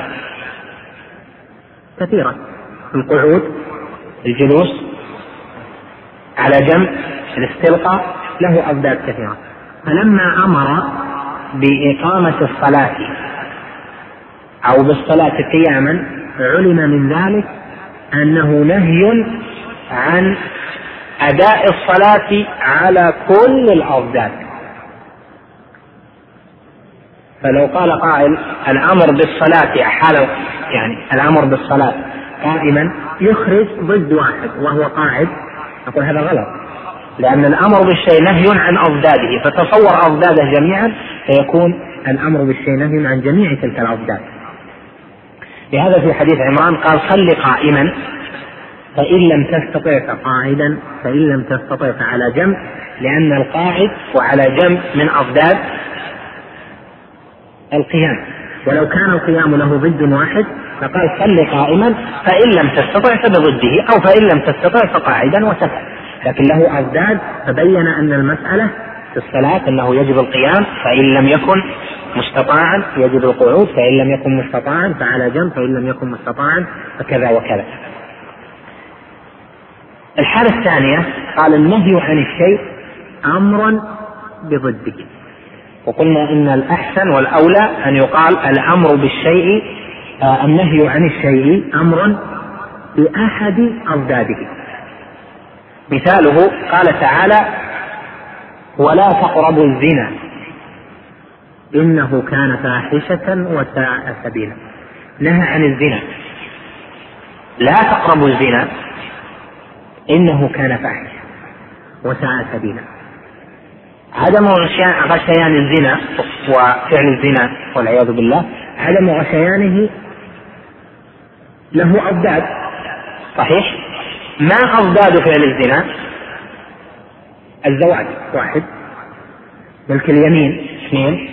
كثيرة: القعود، الجلوس على جنب، الاستلقاء، له أضداد كثيرة. فلما أمر بإقامة الصلاة أو بالصلاة قياما علم من ذلك أنه نهي عن أداء الصلاة على كل الأضداد. فلو قال قائل الأمر بالصلاة حال، يعني الأمر بالصلاة قائما يخرج ضد واحد وهو قاعد، نقول هذا غلط، لأن الأمر بالشيء نهي عن أضداده، فتصور أضداده جميعا فيكون الأمر بالشيء نهي عن جميع تلك الأضداد. لهذا في حديث عمران قال: صل قائما فإن لم تستطع فقاعدا، فإن لم تستطع فعلى جنب، لأن القاعد وعلى جنب من أضداد القيام. ولو كان القيام له ضد واحد فقال صل قائما، فإن لم تستطع فبضده، أو فإن لم تستطع فقاعدا وسكت، لكن له أضداد. فبين أن المسألة في الصلاة أنه يجب القيام، فإن لم يكن مستطاعا يجب القعود، فإن لم يكن مستطاعا فعلى جنب، فإن لم يكن مستطاعا فكذا وكذا. الحالة الثانية قال النهي عن الشيء أمر بضده، وقلنا إن الأحسن والأولى أن يقال الأمر بالشيء آه النهي عن الشيء أمر بأحد أضداده. مثاله قال تعالى ولا تقربوا الزنا إنه كان فاحشة وساء سبيلا. نهى عن الزنا، لا تقربوا الزنا إنه كان فاحشة وساء سبيلا. عدم غشيان الزنا وفعل الزنا والعياذ بالله، عدم غشيانه له أضداد صحيح. ما أضداد فعل الزنا؟ الزواج واحد، ملك اليمين اثنين،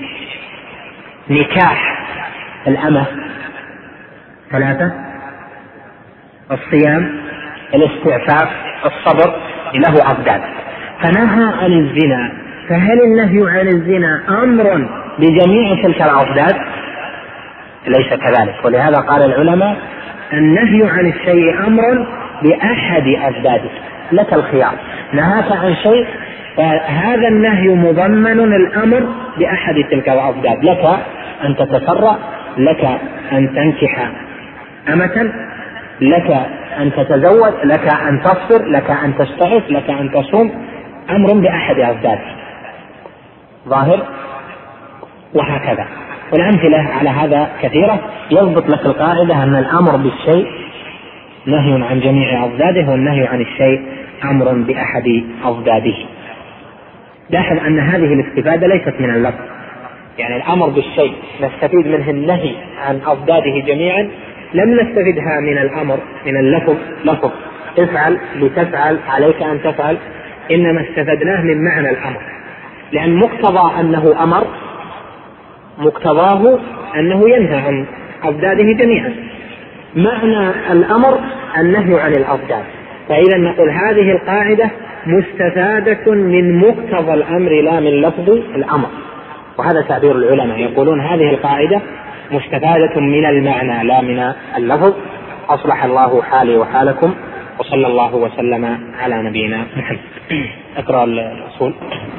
نكاح الأمة ثلاثة، الصيام، الاستعفاف، الصبر، له أضداد. فنهى عن الزنا، فهل النهي عن الزنا أمر بجميع تلك الأضداد؟ ليس كذلك. ولهذا قال العلماء النهي عن الشيء أمر بأحد أضداده، لك الخيار. نهاك عن شيء فهذا النهي مضمن الأمر بأحد تلك الأضداد، لك أن تتسرع، لك أن تنكح أمة، لك أن تتزوج، لك أن تصبر، لك أن تستعف، لك أن تصوم، أمر بأحد أضداده ظاهر. وهكذا والأمثلة على هذا كثيرة. يضبط لك القاعدة أن الأمر بالشيء نهي عن جميع أضداده، والنهي عن الشيء أمر بأحد أضداده. لاحظ أن هذه الاستفادة ليست من اللفظ، يعني الأمر بالشيء نستفيد منه النهي عن أضداده جميعا، لم نستفدها من الأمر من اللفظ لفظ افعل لتفعل عليك أن تفعل، إنما استفدناه من معنى الأمر، لأن مقتضى أنه أمر مقتضاه أنه ينهى عن أضداده جميعا. معنى الأمر النهي عن الأضداد، فإذا نقول هذه القاعدة مستفادة من مقتضى الأمر لا من لفظ الأمر. وهذا تعبير العلماء، يقولون هذه القاعدة مستفادة من المعنى لا من اللفظ. أصلح الله حالي وحالكم، وصلى الله وسلم على نبينا محمد. اقرأ الأصول.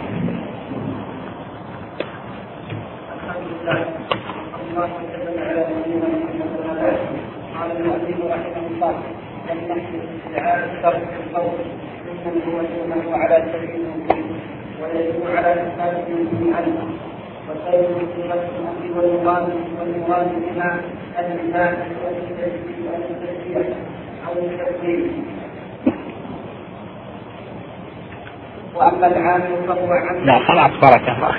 قال المؤلف رحمه الله والنحو استعارة الشرط في القول ممن هو يؤمن على سبيل الممكن ويجب على إثبات الممكن عنه، وسائر صفة الأمر والمراد والمراد بها الإيمان والتشريع أو التكفير. وأما العامل فهو عام. لا خلاص بارك الله.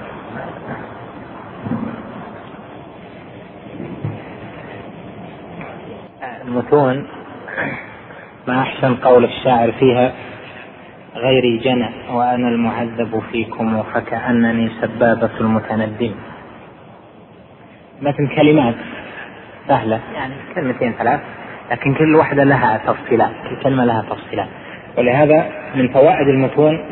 المتون ما أحسن قول الشاعر فيها غيري جنى وأنا المعذب فيكم فكأنني سبابة المتندم. مثل كلمات سهلة يعني كلمتين ثلاث، لكن كل واحدة لها تفصيلات، كل كلمة لها تفصيلات. ولهذا من فوائد المتون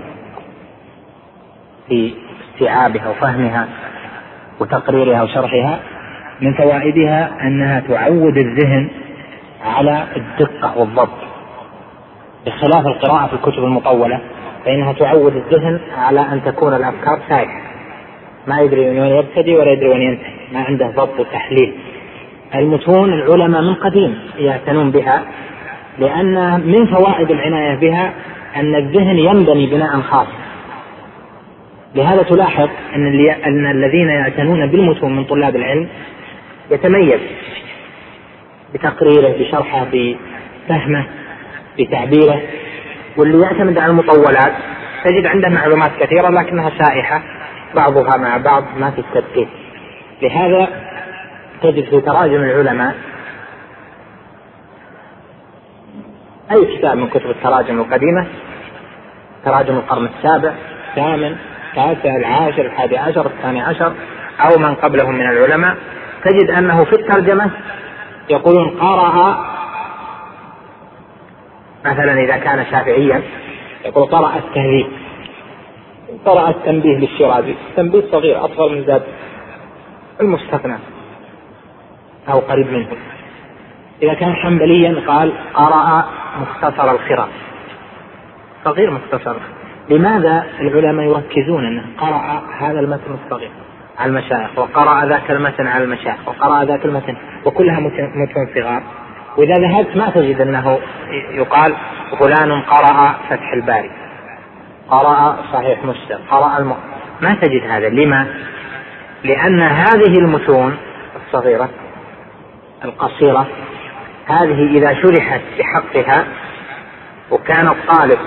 في استيعابها وفهمها وتقريرها وشرحها، من فوائدها أنها تعود الذهن على الدقة والضبط، بخلاف القراءة في الكتب المطولة فإنها تعود الذهن على أن تكون الأفكار سايحة، ما يدري وين يبتدي ولا يدري وين ينتهي، ما عنده ضبط وتحليل. المتون العلماء من قديم يعتنون بها، لأن من فوائد العناية بها أن الذهن ينبني بناء خاص. لهذا تلاحظ أن, أن الذين يعتنون بالمتون من طلاب العلم يتميز بتقريره، بشرحه، بفهمه، بتعبيره. واللي يعتمد على المطولات تجد عنده معلومات كثيرة لكنها سائحة بعضها مع بعض، ما في الترتيب. لهذا تجد في تراجم العلماء أي كتاب من كتب التراجم القديمة، تراجم القرن السابع الثامن التاسع العاشر الحادي عشر الثاني عشر أو من قبلهم من العلماء، تجد أنه في الترجمة يقولون قرأ مثلا إذا كان شافعيا يقول قرأ التهذيب، قرأ التنبيه للشيرازي، تنبيه صغير أصغر من ذات المستثنى أو قريب منه. إذا كان حنبليا قال قرأ مختصر الخراف، صغير مختصر. لماذا العلماء يركزون أنه قرأ هذا المتن الصغير على المشايخ، وقرأ ذاك المتن على المشايخ، وقرأ ذاك المتن، وكلها متن صغار. وإذا ذهبت ما تجد أنه يقال فلان قرأ فتح الباري، قرأ صحيح مسلم، قرأ الم... ما تجد هذا. لما؟ لأن هذه المتون الصغيرة القصيرة هذه إذا شرحت بحقها وكان الطالب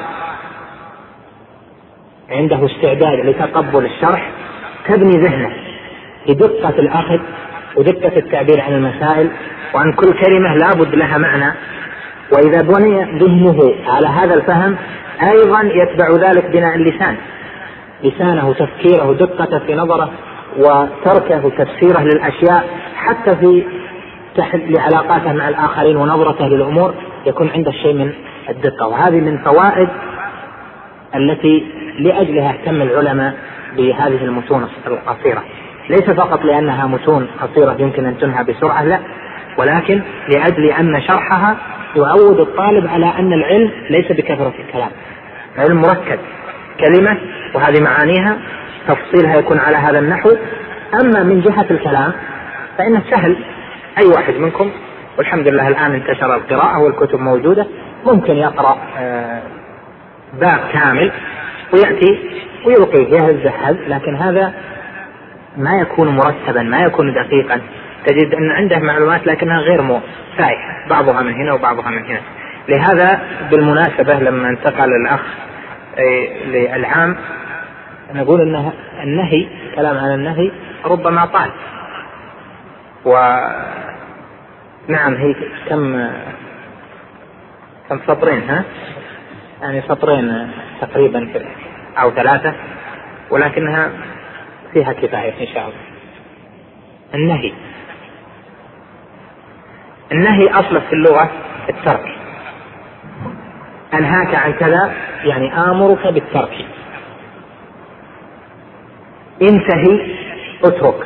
عنده استعداد لتقبل الشرح تبني ذهنه بدقة الأخذ ودقة التعبير عن المسائل، وعن كل كلمة لابد لها معنى. وإذا بني ذهنه على هذا الفهم أيضا يتبع ذلك بناء اللسان، لسانه تفكيره دقته في نظره وتركه تفسيره للأشياء، حتى في لعلاقاته مع الآخرين ونظرته للأمور يكون عنده شيء من الدقة. وهذه من فوائد التي لأجلها اهتم العلماء بهذه المتون القصيرة، ليس فقط لأنها متون قصيرة يمكن أن تنهى بسرعة، لا، ولكن لأجل أن شرحها يعود الطالب على أن العلم ليس بكثرة الكلام، علم مركب، كلمة وهذه معانيها تفصيلها يكون على هذا النحو. أما من جهة الكلام فإنه سهل، أي واحد منكم والحمد لله الآن انتشر القراءة والكتب موجودة، ممكن يقرأ باب كامل ويأتي ويلقيه يهز هز، لكن هذا ما يكون مرتبا، ما يكون دقيقا. تجد أن عنده معلومات لكنها غير سائحة، بعضها من هنا وبعضها من هنا. لهذا بالمناسبة لما انتقل الأخ للعام نقول أن النهي، كلام عن النهي ربما طال، ونعم هي كم كم سطرين، ها يعني سطرين تقريبا أو ثلاثة، ولكنها فيها كفاية إن شاء الله. النهي النهي أصله في اللغة الترك، أنهاك عن كذا يعني آمرك بالترك، انتهي اترك.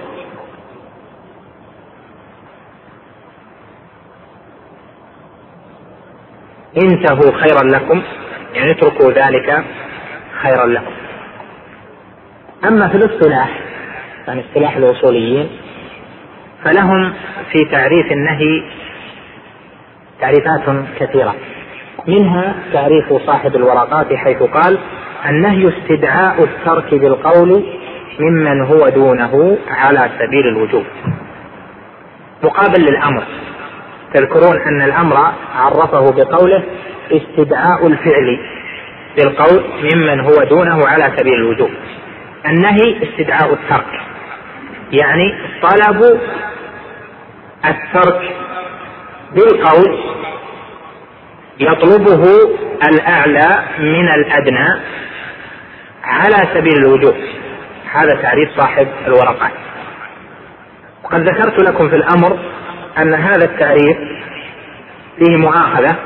انتهوا خيرا لكم يعني اتركوا ذلك خيرا لكم. أما في الاصطلاح يعني اصطلاح الأصوليين فلهم في تعريف النهي تعريفات كثيرة، منها تعريف صاحب الورقات حيث قال: النهي استدعاء الترك بالقول ممن هو دونه على سبيل الوجوب، مقابل للأمر. تذكرون أن الأمر عرفه بقوله استدعاء الفعل بالقول ممن هو دونه على سبيل الوجوب. النهي استدعاء الترك، يعني طلب الترك بالقول يطلبه الأعلى من الأدنى على سبيل الوجوب. هذا تعريف صاحب الورقات. وقد ذكرت لكم في الأمر أن هذا التعريف فيه مؤاخذة،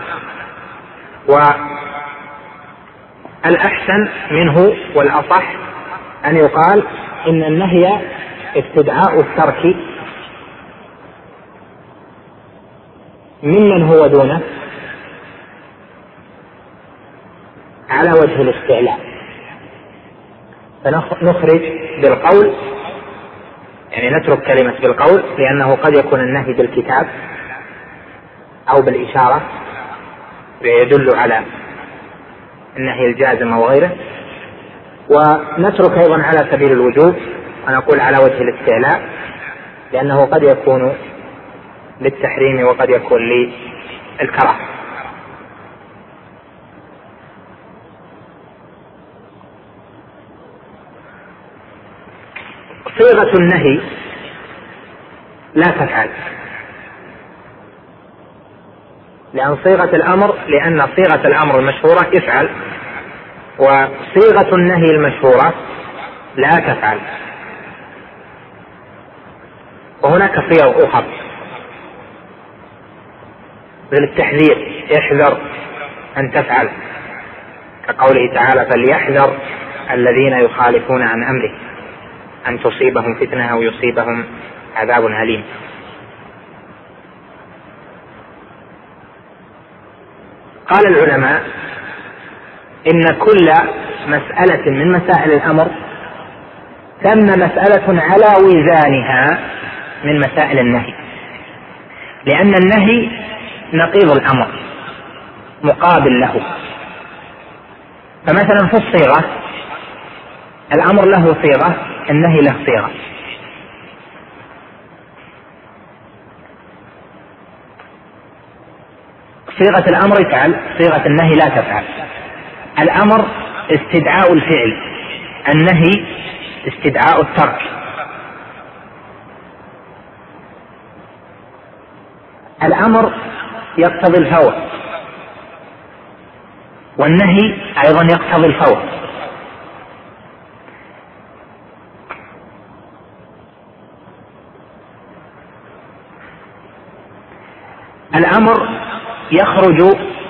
والأحسن منه والأصح أن يقال إن النهي استدعاء الترك ممن هو دونه على وجه الاستعلاء، فنخرج بالقول يعني نترك كلمة بالقول، لأنه قد يكون النهي بالكتاب أو بالإشارة يدل على النهي الجازم أو غيره، ونترك أيضا على سبيل الوجوب ونقول على وجه الاستعلاء، لأنه قد يكون للتحريم وقد يكون للكراهة. صيغة النهي لا تفعل، لأن صيغة الأمر لأن صيغة الأمر المشهورة افعل، وصيغة النهي المشهورة لا تفعل. وهناك صيغ أخرى مثل التحذير، احذر أن تفعل، كقوله تعالى فليحذر الذين يخالفون عن أمره أن تصيبهم فتنة أو يصيبهم عذاب أليم. قال العلماء إن كل مسألة من مسائل الأمر ثم مسألة على وزانها من مسائل النهي، لأن النهي نقيض الأمر مقابل له. فمثلا في الصيغة الأمر له صيغة، النهي له صيغة. صيغة الأمر افعل، صيغة النهي لا تفعل. الأمر استدعاء الفعل، النهي استدعاء الترك. الأمر يقتضي الفور، والنهي أيضا يقتضي الفور. الأمر يخرج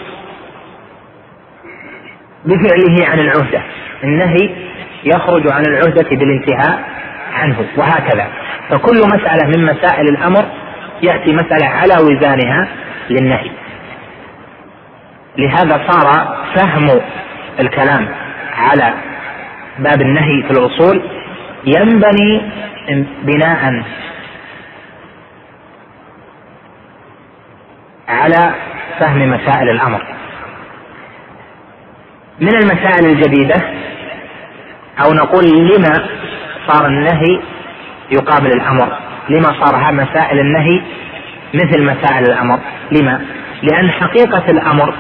بفعله عن العهدة، النهي يخرج عن العهدة بالانتهاء عنه، وهكذا. فكل مسألة من مسائل الأمر يأتي مسألة على وزانها للنهي. لهذا صار فهم الكلام على باب النهي في الأصول ينبني بناء على فهم مسائل الأمر. من المسائل الجديدة، أو نقول لما صار النهي يقابل الأمر، لما صار مسائل النهي مثل مسائل الأمر؟ لما؟ لأن حقيقة الأمر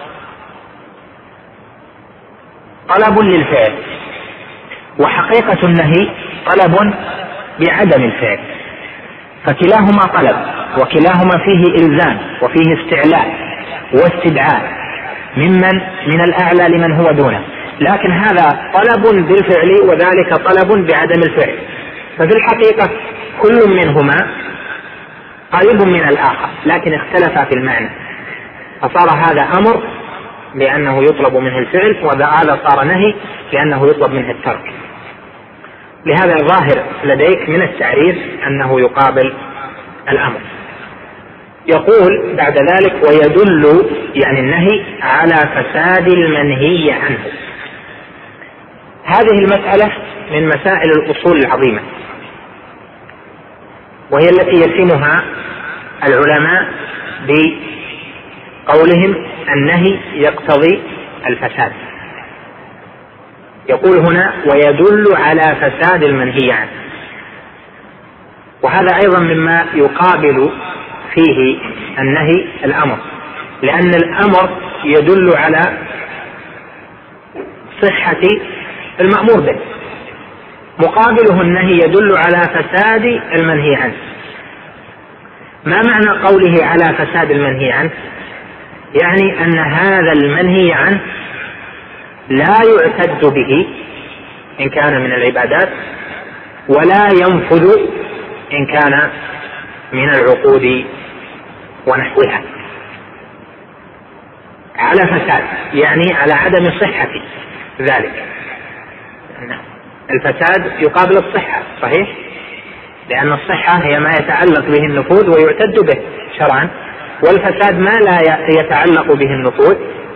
طلب للفعل، وحقيقة النهي طلب بعدم الفعل، فكلاهما طلب، وكلاهما فيه إلزام وفيه استعلاء واستدعاء ممن من الأعلى لمن هو دونه، لكن هذا طلب بالفعل وذلك طلب بعدم الفعل. ففي الحقيقة كل منهما قريب من الآخر لكن اختلفا في المعنى، فصار هذا أمر لأنه يطلب منه الفعل، وهذا صار نهي لأنه يطلب منه الترك. لهذا ظاهر لديك من التعريف أنه يقابل الأمر. يقول بعد ذلك ويدل يعني النهي على فساد المنهي عنه. هذه المسألة من مسائل الأصول العظيمة، وهي التي يسمها العلماء بقولهم النهي يقتضي الفساد. يقول هنا ويدل على فساد المنهي عنه، وهذا أيضا مما يقابل فيه النهي الأمر، لأن الأمر يدل على صحة المأمور به، مقابله النهي يدل على فساد المنهي عنه. ما معنى قوله على فساد المنهي عنه؟ يعني أن هذا المنهي عنه لا يعتد به إن كان من العبادات، ولا ينفذ إن كان من العقود ونحوها. على فساد يعني على عدم صحة ذلك. الفساد يقابل الصحة، صحيح؟ لأن الصحة هي ما يتعلق به النفوذ ويعتد به شرعا، والفساد ما لا يتعلق به النفوذ،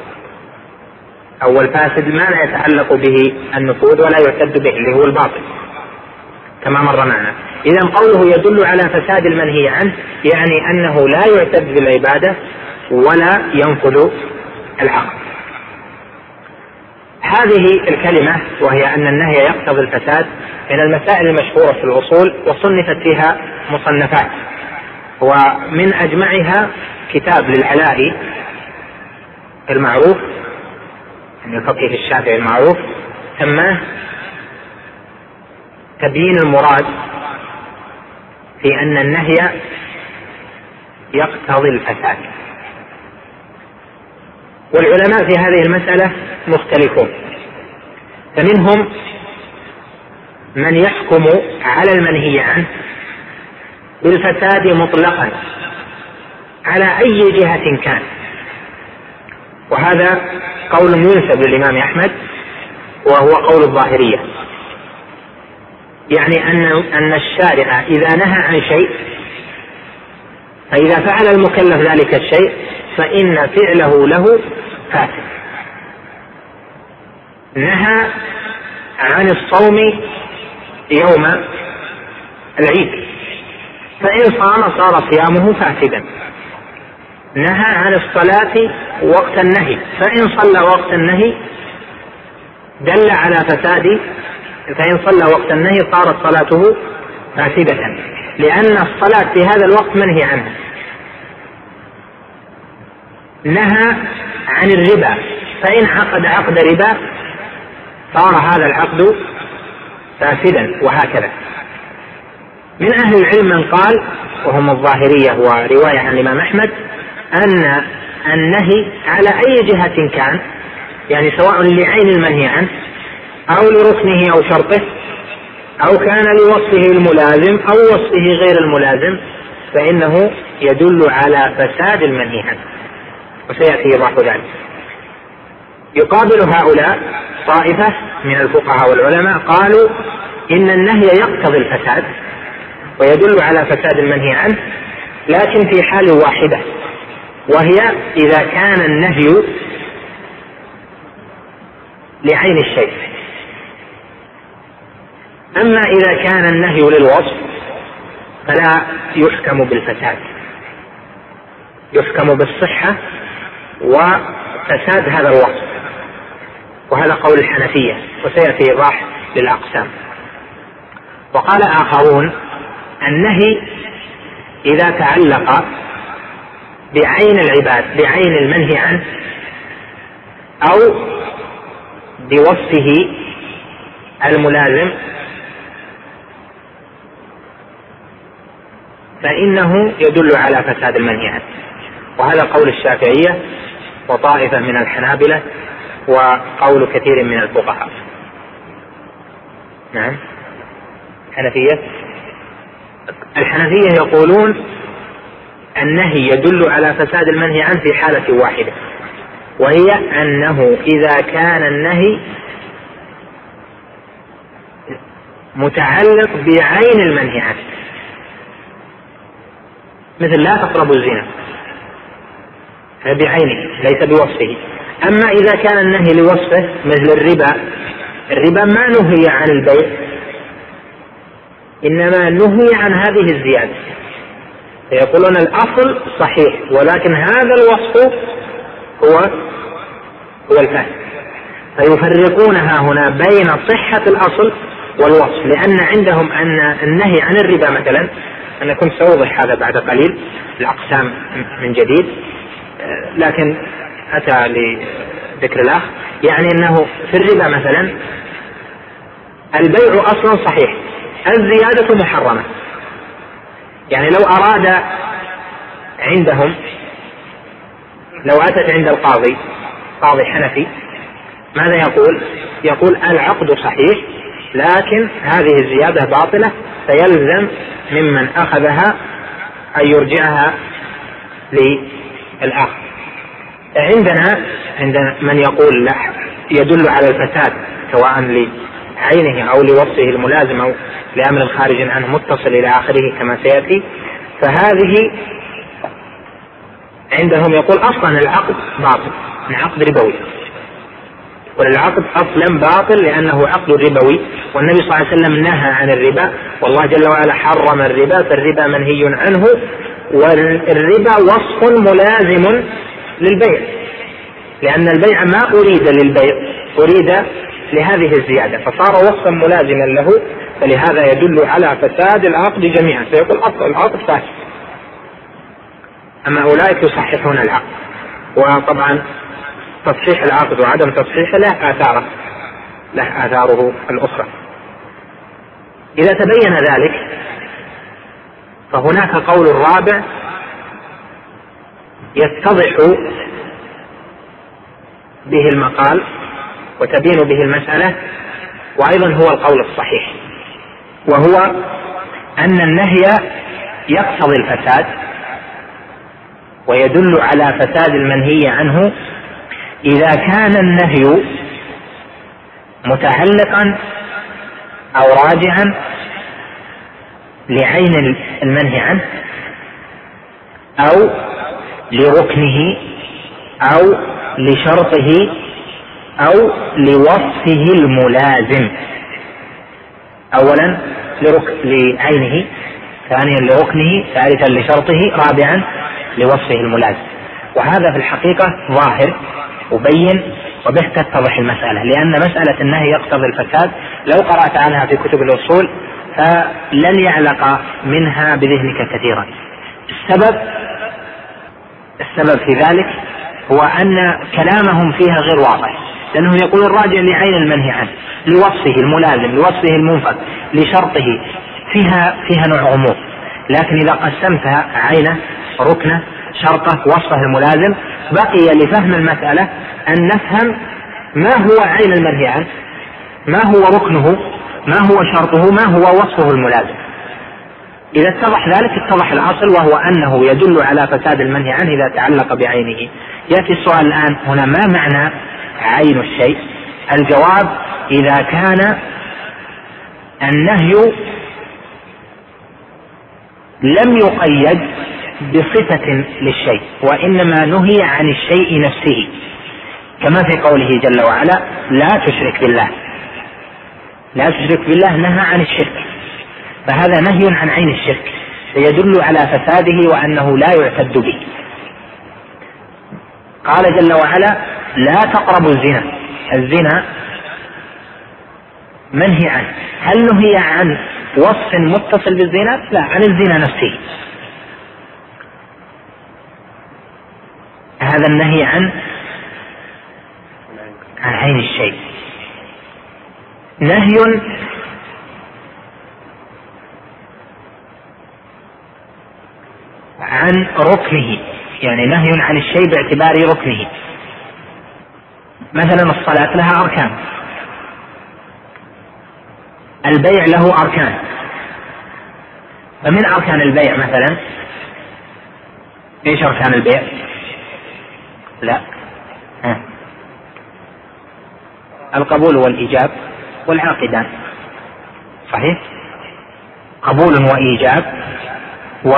أو الفاسد ما لا يتعلق به النفوذ ولا يعتد به اللي هو الباطل كما مر معنا. إذن قوله يدل على فساد المنهي عنه يعني أنه لا يعتد بالعبادة ولا ينفذ العقل. هذه الكلمة وهي أن النهي يقتضي الفساد من المسائل المشهورة في الأصول، وصنفت فيها مصنفات، ومن أجمعها كتاب للعلائي المعروف الفقيه الشافعي المعروف سماه تبيين المراد في أن النهي يقتضي الفساد. والعلماء في هذه المسألة مختلفون، فمنهم من يحكم على المنهي عنه بالفساد مطلقا على أي جهة كان، وهذا قول ينسب للإمام أحمد وهو قول الظاهرية، يعني أن أن الشارع إذا نهى عن شيء فإذا فعل المكلف ذلك الشيء فإن فعله له فاسد. نهى عن الصوم يوم العيد، فإن صام صار صيامه فاسدا. نهى عن الصلاة وقت النهي، فإن صلى وقت النهي دل على فساد، فإن صلى وقت النهي صارت صلاته فاسدة، لأن الصلاة في هذا الوقت منهي عنها. نهى عن الربا، فإن عقد عقد ربا صار هذا العقد فاسدا، وهكذا. من أهل العلم من قال، وهم الظاهرية ورواية عن الإمام أحمد، أن النهي على أي جهة كان، يعني سواء لعين المنهي عنه أو لركنه أو شرطه أو كان لوصفه الملازم أو وصفه غير الملازم، فإنه يدل على فساد المنهي عنه، وسيأتي إيضاح ذلك. يقابل هؤلاء طائفة من الفقهاء والعلماء قالوا إن النهي يقتضي الفساد ويدل على فساد المنهي عنه، لكن في حال واحدة، وهي إذا كان النهي لعين الشيء. أما إذا كان النهي للوصف فلا يحكم بالفساد، يحكم بالصحة وفساد هذا الوصف، وهذا قول الحنفية، وسيأتي إيضاح للأقسام. وقال آخرون النهي إذا تعلق بعين العباد، بعين المنهي عنه، أو بوصفه الملازم، فإنه يدل على فساد المنهي عنه، وهذا قول الشافعية وطائفة من الحنابلة وقول كثير من الفقهاء. نعم. الحنفية الحنفية يقولون النهي يدل على فساد المنهي عنه في حالة واحدة، وهي أنه إذا كان النهي متعلق بعين المنهي عنه، مثل لا تقربوا الزنا، بعينه ليس بوصفه. أما إذا كان النهي لوصفه مثل الربا، الربا ما نهي عن البيع، إنما نهي عن هذه الزيادة، فيقولون الأصل صحيح ولكن هذا الوصف هو هو الفاسد، فيفرقونها هنا بين صحة الأصل والوصف، لأن عندهم أن النهي عن الربا مثلا، أنا كنت سأوضح هذا بعد قليل الأقسام من جديد، لكن أتى لذكر الأخ، يعني أنه في الربا مثلا البيع أصلا صحيح، الزيادة محرمة. يعني لو أراد عندهم، لو أتت عند القاضي قاضي حنفي ماذا يقول؟ يقول العقد صحيح لكن هذه الزيادة باطلة، فيلزم ممن أخذها أن يرجعها للآخر. عندنا عند من يقول لا يدل على الفساد سواء لعينه أو لوصفه الملازم أو لأمر خارج عنه متصل إلى آخره كما سيأتي، فهذه عندهم يقول أصلا العقد باطل، العقد ربوي، والعقد أصلا باطل لأنه عقد ربوي، والنبي صلى الله عليه وسلم نهى عن الربا، والله جل وعلا حرم الربا، فالربا منهي عنه، والربا وصف ملازم للبيع، لأن البيع ما أريد للبيع، أريد لهذه الزيادة، فصار وصفا ملازما له، فلهذا يدل على فساد العقد جميعا، فيقول أصل العقد فاسد. أما أولئك يصححون العقد، وطبعا تصحيح العقد وعدم تصحيحه له آثاره له آثاره الأخرى. إذا تبين ذلك فهناك قول الرابع يتضح به المقال وتبين به المسألة، وأيضا هو القول الصحيح، وهو أن النهي يقتضي الفساد ويدل على فساد المنهي عنه إذا كان النهي متعلقا أو راجعا لعين المنهي عنه أو لركنه أو لشرطه أو لوصفه الملازم. أولا لعينه، ثانيا لركنه، ثالثا لشرطه، رابعا لوصفه الملازم. وهذا في الحقيقة ظاهر وبين وبه تتضح المسألة، لأن مسألة النهي يقتضي الفساد لو قرأت عنها في كتب الأصول فلن يعلق منها بذهنك كثيرا. السبب السبب في ذلك هو أن كلامهم فيها غير واضح، لأنه يقول الراجع لعين المنهي عنه، لوصفه الملازم، لوصفه المنفك، لشرطه، فيها فيها نوع عموم. لكن إذا قسمتها عينه، ركنه، شرطه، وصفه الملازم، بقي لفهم المسألة أن نفهم ما هو عين المنهي عنه، ما هو ركنه، ما هو شرطه، ما هو وصفه الملازم. إذا اتضح ذلك اتضح الأصل، وهو أنه يدل على فساد المنهي عنه إذا تعلق بعينه. يأتي السؤال الآن هنا: ما معنى عين الشيء؟ الجواب: إذا كان النهي لم يقيد بصفة للشيء، وإنما نهي عن الشيء نفسه، كما في قوله جل وعلا: لا تشرك بالله. لا تشرك بالله نهى عن الشرك، فهذا نهي عن عين الشرك، فيدل على فساده وأنه لا يعتد به. قال جل وعلا: لا تقربوا الزنا. الزنا منهي عنه. هل نهي عن وصف متصل بالزنا؟ لا، عن الزنا نفسه. هذا النهي عن عن عين الشيء. نهي عن ركنه، يعني نهي عن الشيء باعتبار ركنه. مثلا الصلاة لها أركان، البيع له أركان، فمن أركان البيع مثلا إيش أركان البيع؟ لا ها. القبول والإيجاب والعاقدان، صحيح؟ قبول وإيجاب و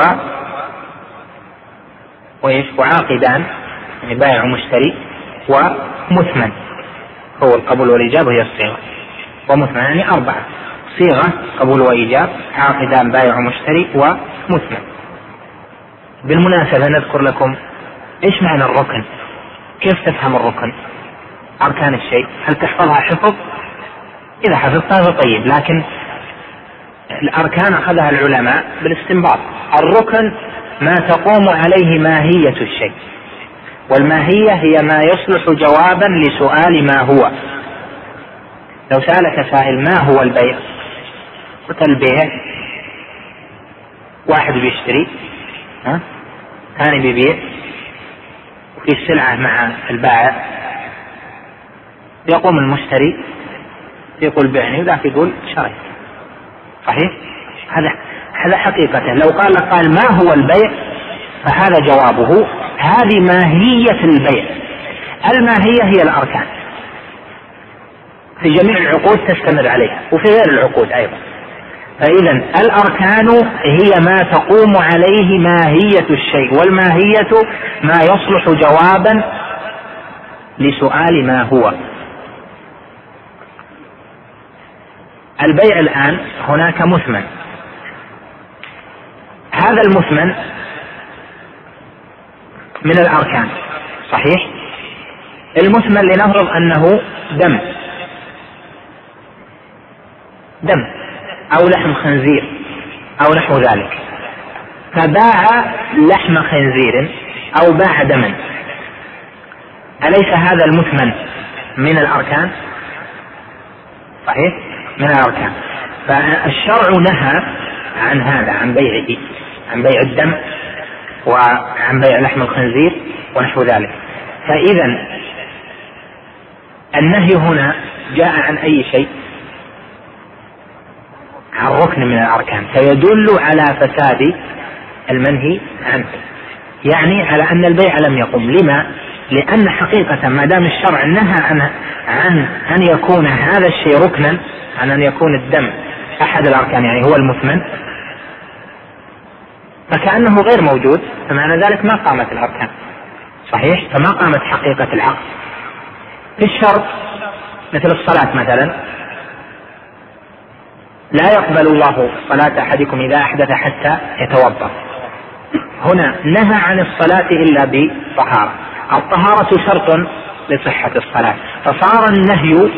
وإيش؟ وعاقدان، يعني بائع ومشتري، ومثمن. هو القبول والإيجاب وهي الصيغة، ومثمن يعني أربعة: صيغة، قبول وإيجاب، عاقدان، بائع ومشتري، ومثمن. بالمناسبة نذكر لكم إيش معنى الركن، كيف تفهم الركن، أركان الشيء. هل تحفظها حفظ؟ إذا حفظتها فطيب، لكن الأركان أخذها العلماء بالاستنباط. الركن ما تقوم عليه ماهية الشيء، والماهية هي ما يصلح جوابا لسؤال ما هو. لو سألك سائل: ما هو البيع؟ قلت: البيع واحد بيشتري، ها، ثاني بيبيع، وفي السلعة مع البائع، يقوم المشتري يقول بعني، وذاك يقول شريت. صحيح؟ هذا هذا حقيقته. لو قال لك قال ما هو البيع، فهذا جوابه. هذه ماهية البيع. الماهية هي الأركان، في جميع العقود تستمر عليها، وفي غير العقود أيضا. فإذا الأركان هي ما تقوم عليه ماهية الشيء، والماهية ما يصلح جوابا لسؤال ما هو. البيع الآن هناك مثمن، هذا المثمن من الأركان، صحيح؟ المثمن لنفرض أنه دم دم أو لحم خنزير أو نحو ذلك، فباع لحم خنزير أو باع دما، أليس هذا المثمن من الأركان؟ صحيح؟ من الأركان. فالشرع نهى عن هذا، عن بيعه، عن بيع الدم وعن بيع لحم الخنزير ونحو ذلك. فإذا النهي هنا جاء عن أي شيء؟ عن ركن من الأركان، فيدل على فساد المنهي عنه، يعني على أن البيع لم يقم. لما؟ لأن حقيقة ما دام الشرع نهى عن عن أن يكون هذا الشيء ركنا، عن أن يكون الدم أحد الأركان يعني هو المثمن، فكأنه غير موجود، فمعنى ذلك ما قامت الأركان، صحيح؟ فما قامت حقيقة العقد. في الشرط مثل الصلاة مثلا، لا يقبل الله صلاة أحدكم إذا أحدث حتى يتوضأ، هنا نهى عن الصلاة إلا بطهارة، الطهارة شرط لصحة الصلاة، فصار النهي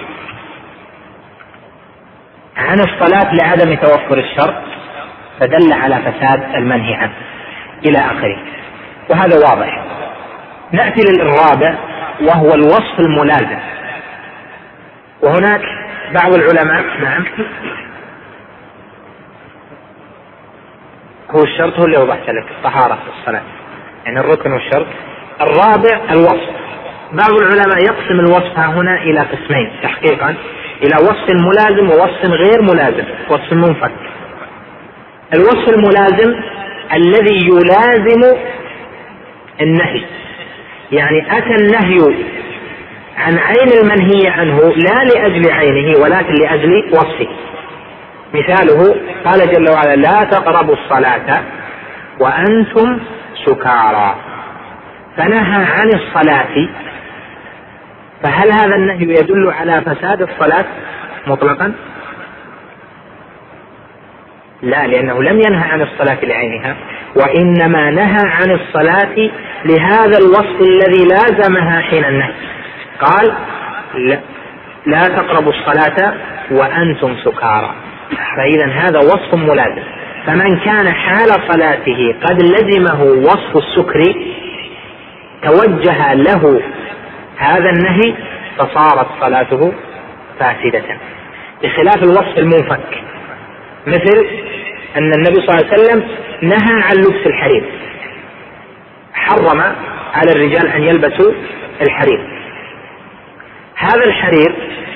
عن الصلاة لعدم توفر الشرط، فدل على فساد المنهي عنه إلى آخره، وهذا واضح. نأتي للرابع وهو الوصف الملازم، وهناك بعض العلماء نعم هو الشرط هو اللي وضحت لك، الطهارة في الصلاة يعني الركن والشرط. الرابع الوصف، بعض العلماء يقسم الوصف هنا إلى قسمين تحقيقا، إلى وصف ملازم ووصف غير ملازم، وصف منفك. الوصف الملازم الذي يلازم النهي، يعني أتى النهي عن عين المنهي عنه لا لأجل عينه ولكن لأجل وصفه. مثاله قال جل وعلا: لا تقربوا الصلاة وأنتم سكارى، فنهى عن الصلاة، فهل هذا النهي يدل على فساد الصلاة مطلقا؟ لا، لأنه لم ينهى عن الصلاة لعينها، وإنما نهى عن الصلاة لهذا الوصف الذي لازمها حين النهي. قال: لا, لا تقربوا الصلاة وأنتم سكارى، فإذا هذا وصف ملازم، فمن كان حال صلاته قد لزمه وصف السكر توجه له هذا النهي فصارت صلاته فاسدة، بخلاف الوصف المنفك، مثل أن النبي صلى الله عليه وسلم نهى عن لبس الحرير، حرم على الرجال أن يلبسوا الحرير. هذا الحرير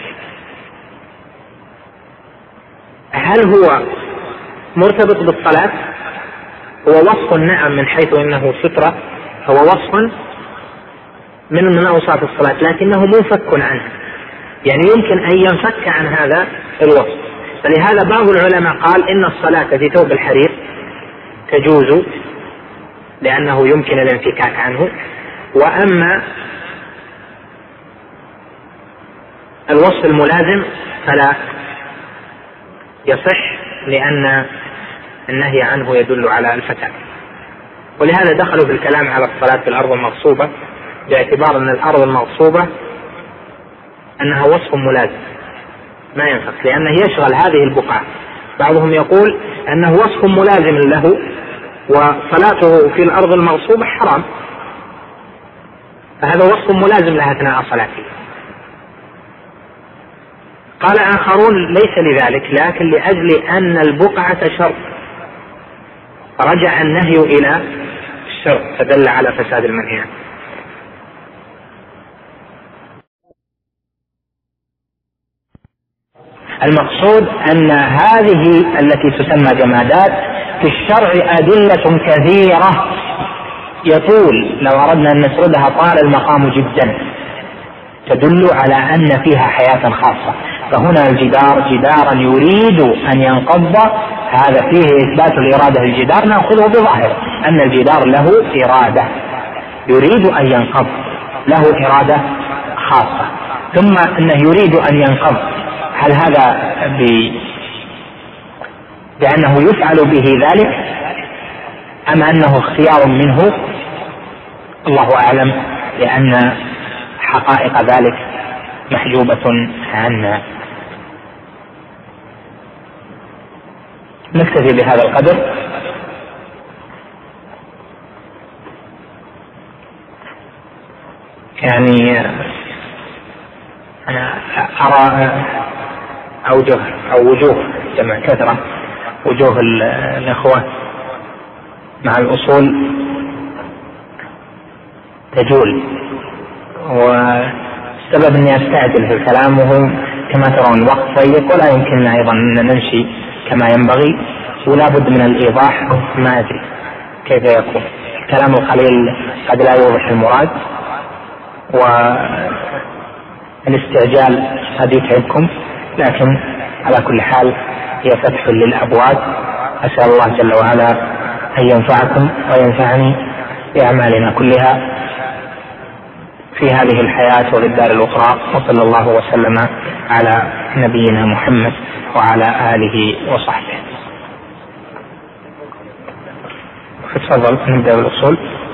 هل هو مرتبط بالصلاة؟ هو وصف نعم من حيث إنه سترة، هو وصف من من أوصاف الصلاة، لكنه منفك عنه، يعني يمكن أن ينفك عن هذا الوصف. فلهذا بعض العلماء قال إن الصلاة في ثوب الحرير تجوز لأنه يمكن الانفكاك عنه، وأما الوصف الملازم فلا يصح لأن النهي عنه يدل على الفساد. ولهذا دخلوا في الكلام على الصلاة في الأرض المغصوبة، باعتبار أن الأرض المغصوبة أنها وصف ملازم ما ينفك، لأنه يشغل هذه البقعة. بعضهم يقول أنه وصف ملازم له وصلاته في الأرض المغصوبة حرام، فهذا وصف ملازم لها أثناء صلاته. قال آخرون ليس لذلك، لكن لأجل أن البقعة شرط فرجع النهي إلى الشرط فدل على فساد المنهي عنه. المقصود أن هذه التي تسمى جمادات في الشرع أدلة كثيرة يطول لو أردنا أن نسردها طال المقام جدا، تدل على أن فيها حياة خاصة. فهنا الجدار جدارا يريد أن ينقض، هذا فيه إثبات الإرادة للجدار، نأخذه بظاهر أن الجدار له إرادة يريد أن ينقض، له إرادة خاصة. ثم أنه يريد أن ينقض، هل هذا ب... بأنه يفعل به ذلك أم أنه اختيار منه؟ الله أعلم، لأن حقائق ذلك محجوبة عنا. نكتفي بهذا القدر. يعني أنا أرى أوجه أو وجوه جمع كثرة وجوه الإخوة مع الأصول تجول، السبب اني استعجل في الكلام، وهو كما ترون وقت ضيق ولا يمكننا ايضا ان نمشي كما ينبغي، ولا بد من الايضاح. ما ادري كيف يكون الكلام القليل قد لا يوضح المراد، والاستعجال قد يتعبكم، لكن على كل حال هي فتح للابواب. اسال الله جل وعلا ان ينفعكم وينفعني باعمالنا كلها في هذه الحياة وفي الدار الأخرى، وصلى الله وسلم على نبينا محمد وعلى آله وصحبه. تفضل نبدأ بالأصول.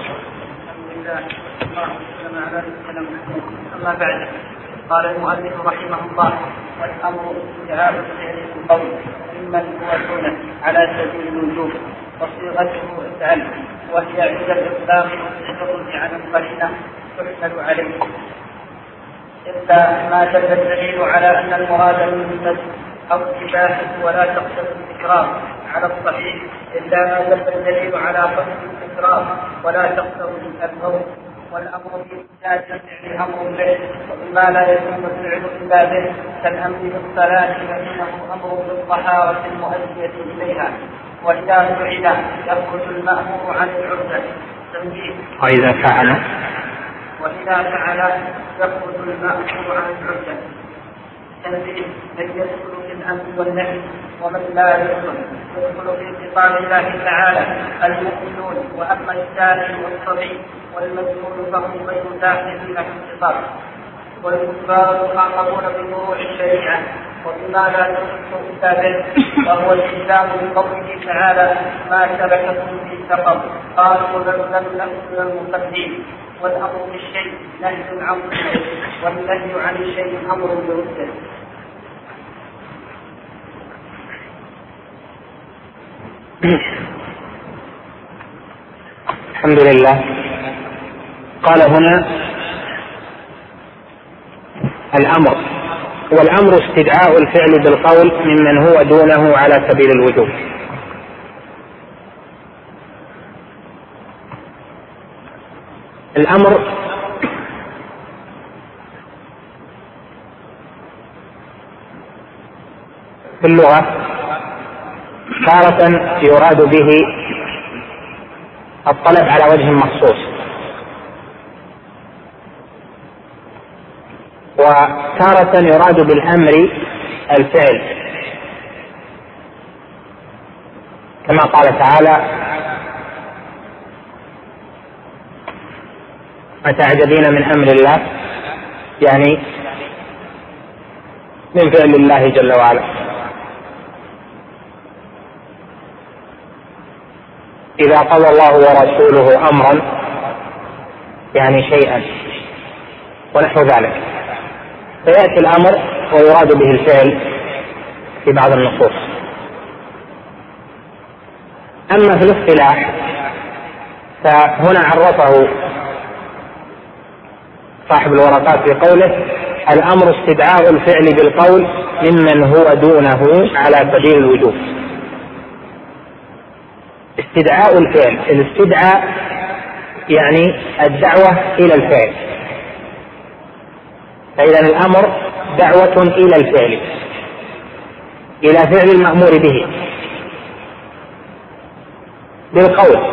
أما بعد، قال المؤلف رحمه الله: والأمر استدعاء الفعل القول ممن هو دونه على سبيل الوجوب، وصيغته افعل، وهي عند الإطلاق والتجرد عن القرينة تحمل عليه، إلا ما دل الدليل على أن المراد منه أو اتباعه ولا تقصد التكرار على الصحيح، إلا ما دل الدليل على قصد التكرار ولا تقصد الموت. والأمر بإيجاد الفعل أمر به، وبما لا يتم الفعل إلا به كالأمر بالصلاة فإنه أمر بالطهارة المؤدية إليها، وإذا فعل يخرج المأمور عن العرضة. وإذا فعل وإذا فعل يخرج المأمور عن العرضة. تنزيل من يدخل في الأمر والنهي ومن لا يدخل يدخل في خطاب الله تعالى المؤمنون، وأما الثاني والصبي والمجنون فهم غير داخلين في الخطاب، والكفار يخاطبون بفروع الشريعة وبما لا تصح إلا به، وهو الإسلام بقوله تعالى: ما سلككم في سقر قالوا لم نكن المصلين. والأمر بالشيء نهي عن الشيء، والنهي عن الشيء أمر برده. الحمد لله. قال هنا الأمر، والأمر استدعاء الفعل بالقول ممن هو دونه على سبيل الوجوب. الأمر في اللغة تارة يراد به الطلب على وجه مخصوص، وتارة يراد بالأمر الفعل، كما قال تعالى: أتعجبين من أمر الله، يعني من فعل الله جل وعلا. إذا قضى الله ورسوله أمرا يعني شيئا ونحو ذلك، فيأتي الأمر ويراد به الفعل في بعض النصوص. أما في الاصطلاح فهنا عرفه صاحب الورقات في قوله: الأمر استدعاء الفعل بالقول ممن هو دونه على سبيل الوجوب. استدعاء الفعل، الاستدعاء يعني الدعوة إلى الفعل، فإذا الأمر دعوة إلى الفعل، إلى فعل المأمور به بالقول.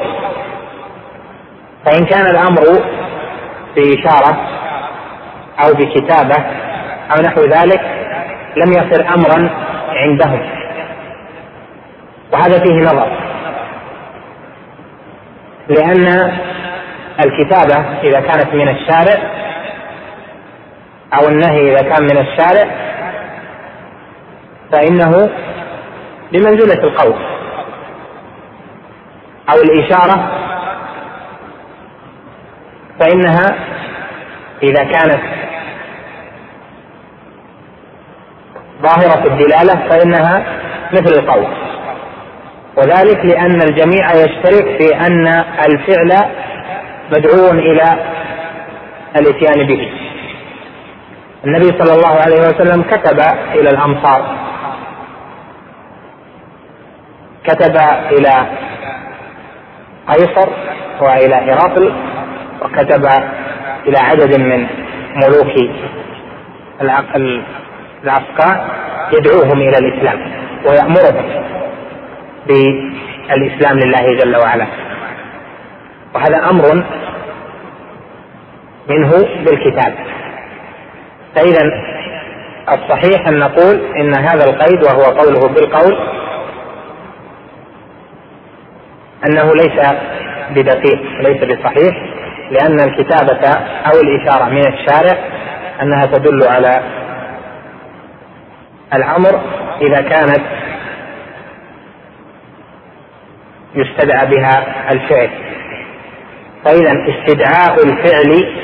فإن كان الأمر بإشارة أو بكتابة أو نحو ذلك لم يصر أمرا عندهم، وهذا فيه نظر، لأن الكتابة إذا كانت من الشارع أو النهي إذا كان من الشارع فإنه بمنزلة القول، أو الإشارة فإنها إذا كانت ظاهرة الدلالة فإنها مثل القول، وذلك لأن الجميع يشترك في أن الفعل مدعو إلى الإتيان به. النبي صلى الله عليه وسلم كتب إلى الأمصار، كتب إلى قيصر وإلى هرقل، وكتب إلى عدد من ملوك العسكر يدعوهم إلى الإسلام ويأمرهم بالإسلام لله جل وعلا، وهذا أمر منه بالكتاب. فإذا الصحيح أن نقول إن هذا القيد وهو قوله بالقول أنه ليس بدقيق، ليس بصحيح، لأن الكتابة أو الإشارة من الشارع أنها تدل على الأمر إذا كانت يستدعى بها الفعل. فإذا استدعاء الفعل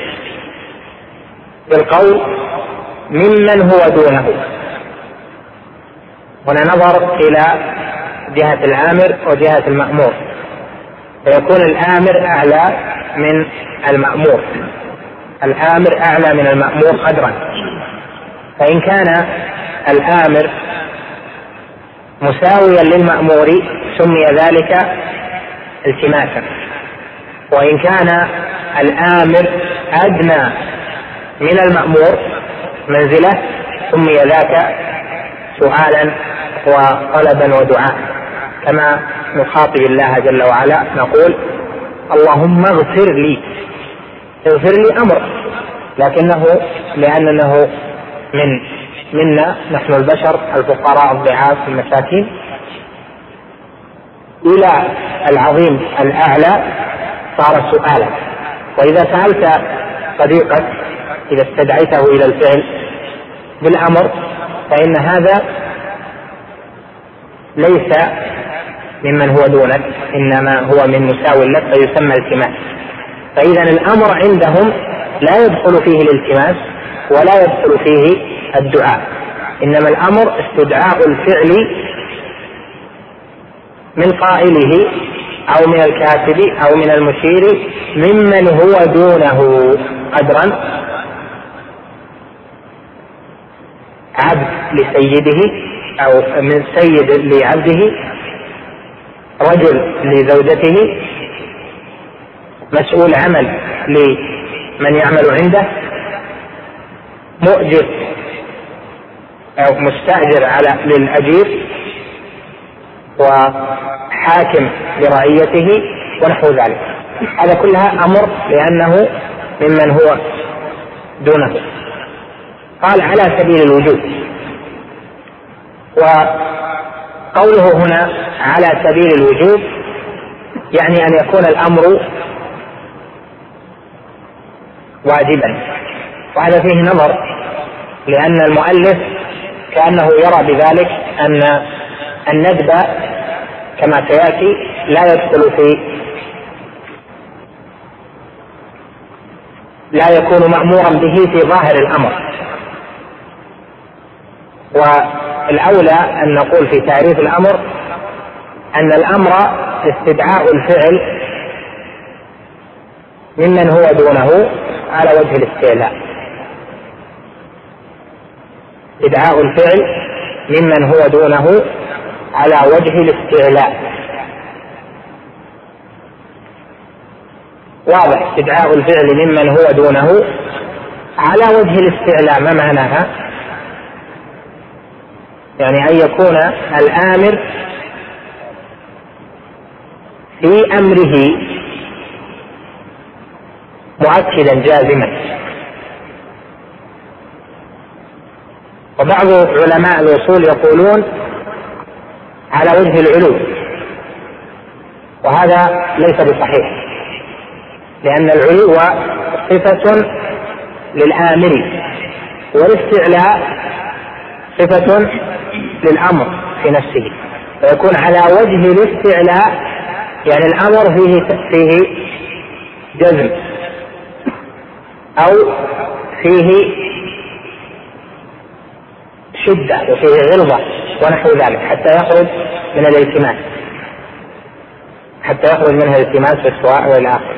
بالقول ممن هو دونه، هنا نظر إلى جهة الآمر وجهة المأمور، فيكون الآمر أعلى من المأمور، الآمر أعلى من المأمور قدرا. فإن كان الآمر مساويا للمأمور سمي ذلك التماسا، وإن كان الآمر أدنى من المأمور منزلة سمي ذاك سؤالا وطلبا ودعاء، كما نخاطب الله جل وعلا نقول اللهم اغفر لي، اغفر لي أمر، لكنه لأنه من منا نحن البشر الفقراء الضعاف المساكين إلى العظيم الأعلى صار سؤالا. وإذا سألت صديقك إذا استدعيته إلى الفعل بالأمر فإن هذا ليس ممن هو دونك، إنما هو من مساو لك فيسمى التماس. فإذا الأمر عندهم لا يدخل فيه الالتماس ولا يدخل فيه الدعاء، إنما الأمر استدعاء الفعل من قائله أو من الكاتب أو من المشير ممن هو دونه قدرا، عبد لسيده أو من سيد لعبده، رجل لزوجته، مسؤول عمل لمن يعمل عنده، مؤجر أو مستأجر على للأجير، وحاكم لرعيته ونحو ذلك. هذا كلها أمر لأنه ممن هو دونه. قال على سبيل الوجوب، وقوله هنا على سبيل الوجوب يعني أن يكون الأمر واجبا، وهذا فيه نظر، لأن المؤلف كأنه يرى بذلك أن الندب كما سيأتي لا يدخل في لا يكون مأمورا به في ظاهر الأمر. والأولى أن نقول في تعريف الأمر أن الأمر استدعاء الفعل ممن هو دونه على وجه الاستعلاء، استدعاء الفعل ممن هو دونه على وجه الاستعلاء. واضح، استدعاء الفعل ممن هو دونه على وجه الاستعلاء ما معناها؟ يعني أن يكون الآمر في أمره مؤكدا جازما. وبعض علماء الوصول يقولون على وجه العلو، وهذا ليس بصحيح، لأن العلو صفة للآمر والاستعلاء صفة للأمر في نفسه، فيكون على وجه الاستعلاء يعني الأمر فيه فيه جزم أو فيه شدة وفيه غلظة ونحو ذلك حتى يخرج من الالتماس حتى يخرج منها الالتماس في السواء والى آخره.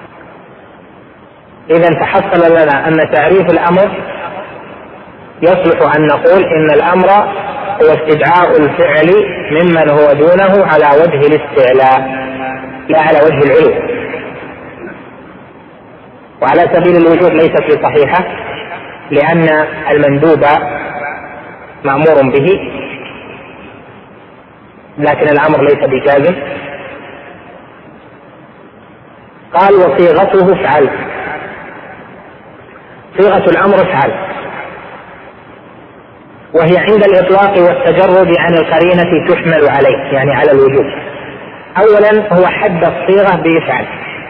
إذا تحصل لنا أن تعريف الأمر يصلح أن نقول إن الأمر هو استدعاء الفعل ممن هو دونه على وجه الاستعلاء لا على وجه العلو. وعلى سبيل الوجوب ليست بصحيحة، لأن المندوب مأمور به لكن الأمر ليس بجازم. قال وصيغته افعل، صيغة الأمر افعل، وهي عند الإطلاق والتجرد عن القرينة تحمل عليه، يعني على الوجوب. أولا هو حد الصيغة بافعل،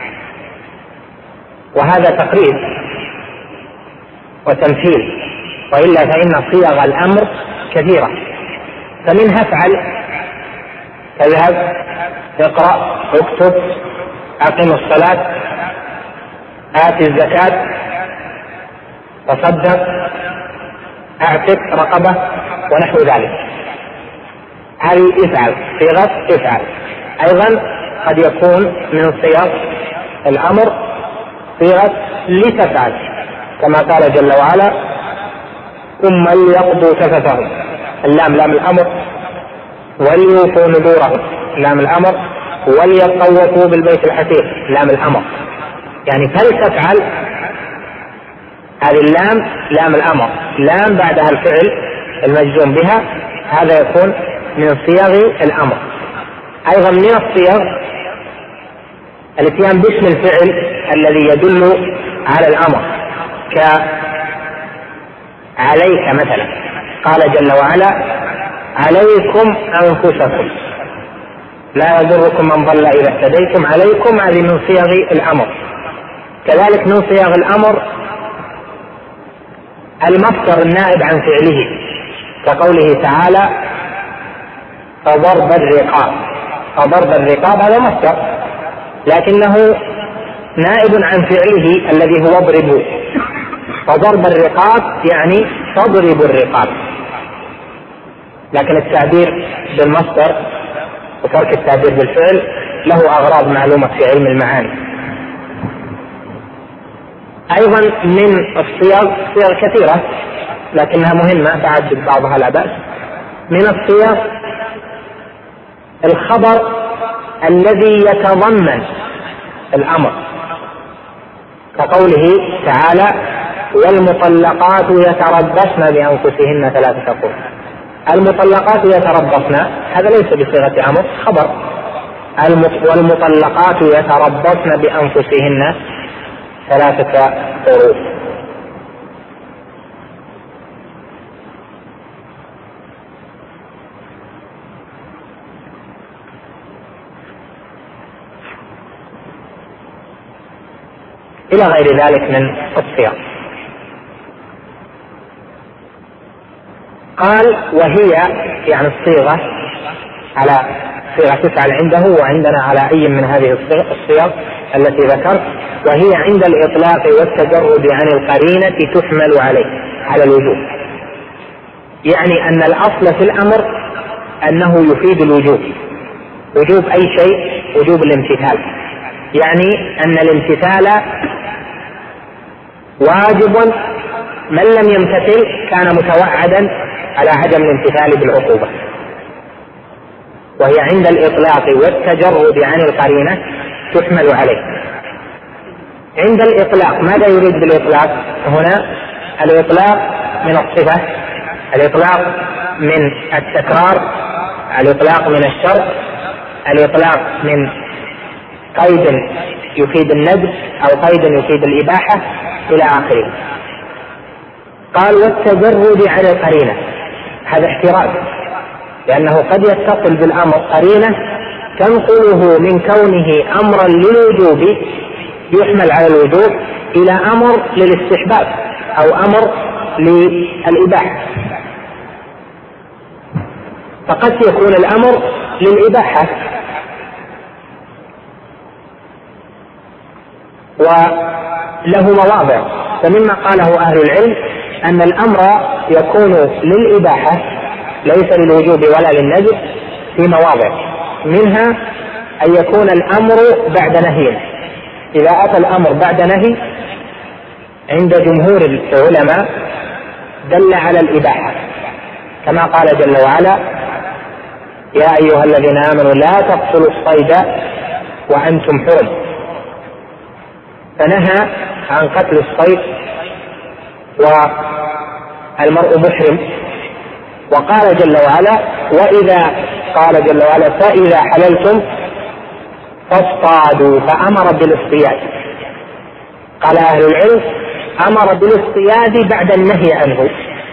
وهذا تقريب وتمثيل، وإلا فإن صيغ الأمر كثيرة، فمنها افعل، اذهب، اقرأ، اكتب، أقم الصلاة، آت الزكاة، تصدق، اعتق رقبة، ونحو ذلك. هذه افعل، صيغة افعل. أيضا قد يكون من صيغ الأمر صيغة لتفعل، كما قال جل وعلا ثم ليقضوا تفثهم، اللام لام الأمر، وليوفوا نذورهم لام الأمر، وليطوفوا بالبيت العتيق لام الأمر. يعني فلتفعل، هذه اللام لام الأمر، لام بعدها الفعل المجزوم بها، هذا يكون من صيغ الأمر. أيضا من الصيغ الاتيان باسم الفعل الذي يدل على الأمر، كعليك مثلا، قال جل وعلا عليكم أنفسكم لا يضركم من ضل إذا اهتديتم. عليكم هذه من صيغ الأمر. كذلك من صيغ الأمر المصدر النائب عن فعله، كقوله تعالى فضرب الرقاب. فضرب الرقاب هذا مصدر، لكنه نائب عن فعله الذي هو اضربوا. فضرب الرقاب يعني تضرب الرقاب، لكن التعبير بالمصدر وترك التعبير بالفعل له أغراض معلومة في علم المعاني. أيضا من الصيغ صيغ كثيرة لكنها مهمة تعدد بعضها لا بأس. من الصيغ الخبر الذي يتضمن الأمر، كقوله تعالى والمطلقات يتربصن بأنفسهن ثلاثة قروء. المطلقات يتربصن هذا ليس بصيغة أمر، خبر. والمطلقات يتربصن بأنفسهن ثلاثة قروء. إلى غير ذلك من الصيغ. قال وهي يعني الصيغة على صيغة تفعل عنده وعندنا على أي من هذه الصيغ التي ذكرت، وهي عند الإطلاق والتجرد عن القرينة تحمل عليه على الوجوب. يعني أن الأصل في الأمر أنه يفيد الوجوب، وجوب أي شيء وجوب الامتثال، يعني أن الامتثال واجب، من لم يمتثل كان متوعدا على عدم الامتثال بالعقوبة. وهي عند الإطلاق والتجرد عن القرينة تحمل عليه. عند الإطلاق ماذا يريد بالإطلاق هنا؟ الإطلاق من الصفة، الإطلاق من التكرار، الإطلاق من الشرط، الإطلاق من قيد يفيد الندب أو قيد يفيد الإباحة إلى آخره. قال والتجرد عن القرينة، هذا احتراز، لأنه قد يتصل بالأمر قرينة تنقله من كونه أمرا للوجوب يحمل على الوجوب إلى أمر للاستحباب أو أمر للإباحة، فقد يكون الأمر للإباحة وله مواضع. فمما قاله أهل العلم أن الأمر يكون للإباحة ليس للوجوب ولا للندب في مواضع، منها أن يكون الأمر بعد نهي. إذا أتى الأمر بعد نهي عند جمهور العلماء دل على الإباحة، كما قال جل وعلا يا أيها الذين آمنوا لا تقتلوا الصيد وأنتم حرم، فنهى عن قتل الصيد والمرء محرم. وقال جل وعلا: وإذا قال جل وعلا: فإذا حللتم فاصطادوا، فأمر بالاصطياد. قال أهل العلم: أمر بالاصطياد بعد النهي عنه،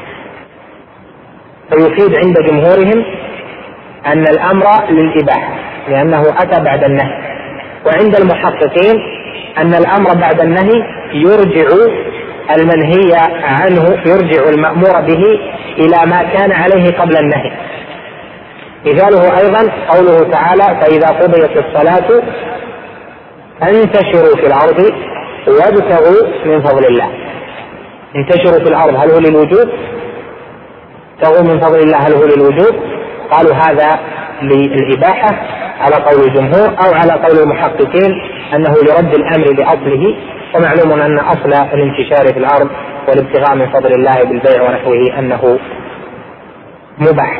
فيفيد عند جمهورهم أن الأمر للإباحة لأنه أتى بعد النهي، وعند المحققين أن الأمر بعد النهي يرجع المنهي عنه، يرجع المأمور به إلى ما كان عليه قبل النهي. مثاله أيضا قوله تعالى: فإذا قضيت الصلاة فانتشروا في الأرض وابتغوا من فضل الله. انتشروا في الأرض هل هو للوجوب؟ ابتغوا من فضل الله هل هو للوجوب؟ قالوا هذا للإباحة على قول الجمهور، أو على قول المحققين أنه لرد الأمر لأصله، ومعلوم أن أصل الانتشار في الأرض والابتغاء من فضل الله بالبيع ونحوه أنه مباح.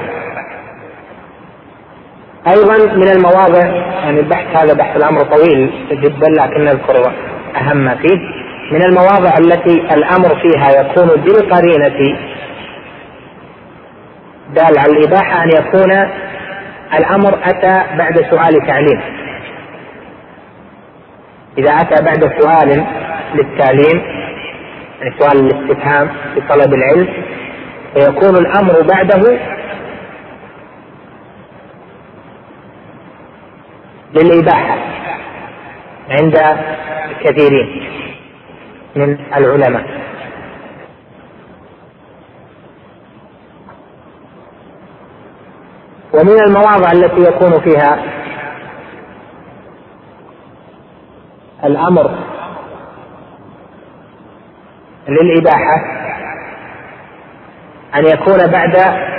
أيضا من المواضع، يعني البحث هذا بحث الأمر طويل جدا لكن نذكر أهم ما فيه، من المواضع التي الأمر فيها يكون بالقرينة دال على الإباحة أن يكون الأمر أتى بعد سؤال تعليم. إذا أتى بعد سؤال للتعليم، يعني سؤال الاستفهام في طلب العلم، فيكون الأمر بعده للإباحة عند كثيرين من العلماء. ومن المواضع التي يكون فيها الأمر للإباحة أن يكون بعد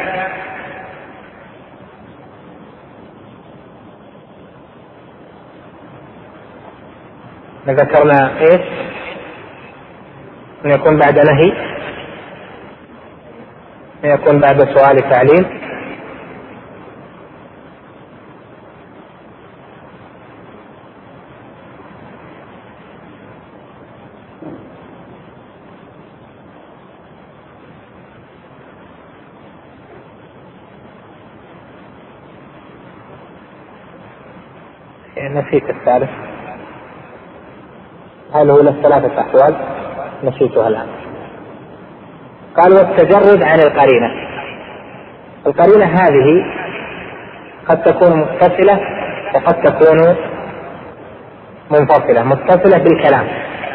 ما ذكرنا إيش؟ أن يكون بعد نهي، أن يكون بعد سؤال تعليم، نسيت الثالث. هل هو للثلاثة أحوال؟ نسيتها الآن. قال: والتجرد عن القرينة. القرينة هذه قد تكون متصلة وقد تكون منفصلة. متصلة بالكلام،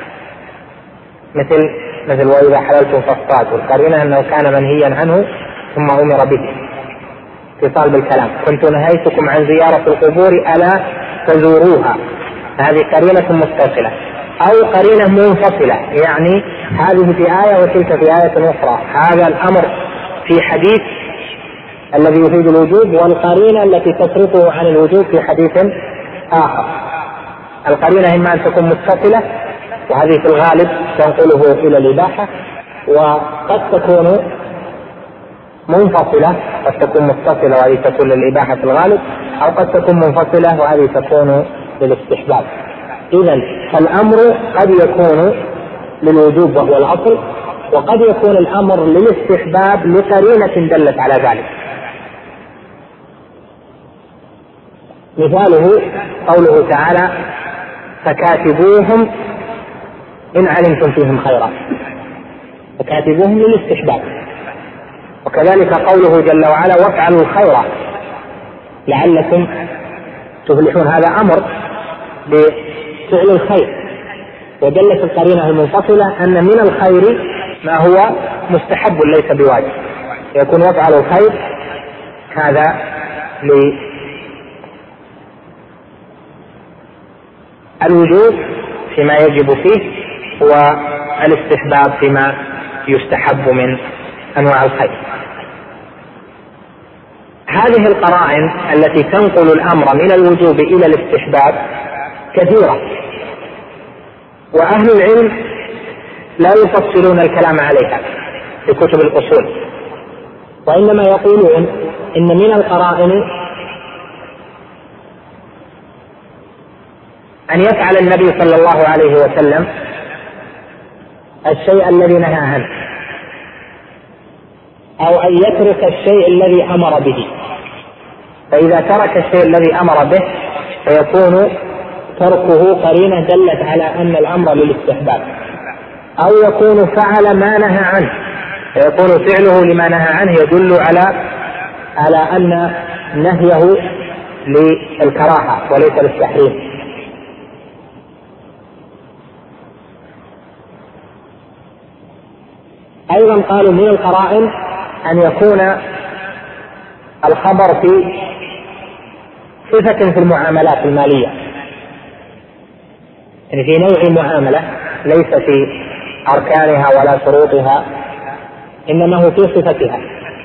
مثل مثل وإذا حللتم فاصطادوا، القرينة أنه كان منهيا عنه ثم أمر به. اتصال بالكلام: كنت نهيتكم عن زيارة القبور ألا فزوروها، هذه قرينة متصلة. أو قرينة منفصلة، يعني هذه في آية وتلك في آية أخرى، هذا الأمر في حديث الذي يفيد الوجوب، والقرينة التي تصرفه عن الوجوب في حديث آخر. القرينة إما أن تكون متصلة وهذه في الغالب تنقله إلى الإباحة، وقد تكون منفصلة، قد تكون متصلة وهذه تكون للإباحة في الغالب، أو قد تكون منفصلة وهذه تكون للاستحباب. إذن الأمر قد يكون للوجوب وهو الأصل، وقد يكون الأمر للاستحباب لقرينة دلت على ذلك. مثاله قوله تعالى: فكاتبوهم إن علمتم فيهم خيرا، فكاتبوهم للاستحباب. وكذلك قوله جل وعلا: وافعلوا الخير لعلكم تفلحون، هذا أمر بفعل الخير، ودلت القرينة المنفصلة أن من الخير ما هو مستحب ليس بواجب، يكون وافعلوا الخير هذا للوجوب فيما يجب فيه، والاستحباب فيما يستحب من أنواع الخير. هذه القرائن التي تنقل الأمر من الوجوب إلى الاستحباب كثيرة، وأهل العلم لا يفصلون الكلام عليها في كتب الأصول، وإنما يقولون إن من القرائن أن يفعل النبي صلى الله عليه وسلم الشيء الذي نهى عنه، أو أن يترك الشيء الذي أمر به. فإذا ترك الشيء الذي أمر به فيكون تركه قرينة دلت على أن الأمر للاستحباب، أو يكون فعل ما نهى عنه فيكون فعله لما نهى عنه يدل على على أن نهيه للكراهة وليس للتحريم. أيضا قالوا من القرائن أن يكون الخبر في صفة في المعاملات المالية، يعني في نوع معاملة ليس في أركانها ولا شروطها، إنما هو في صفتها،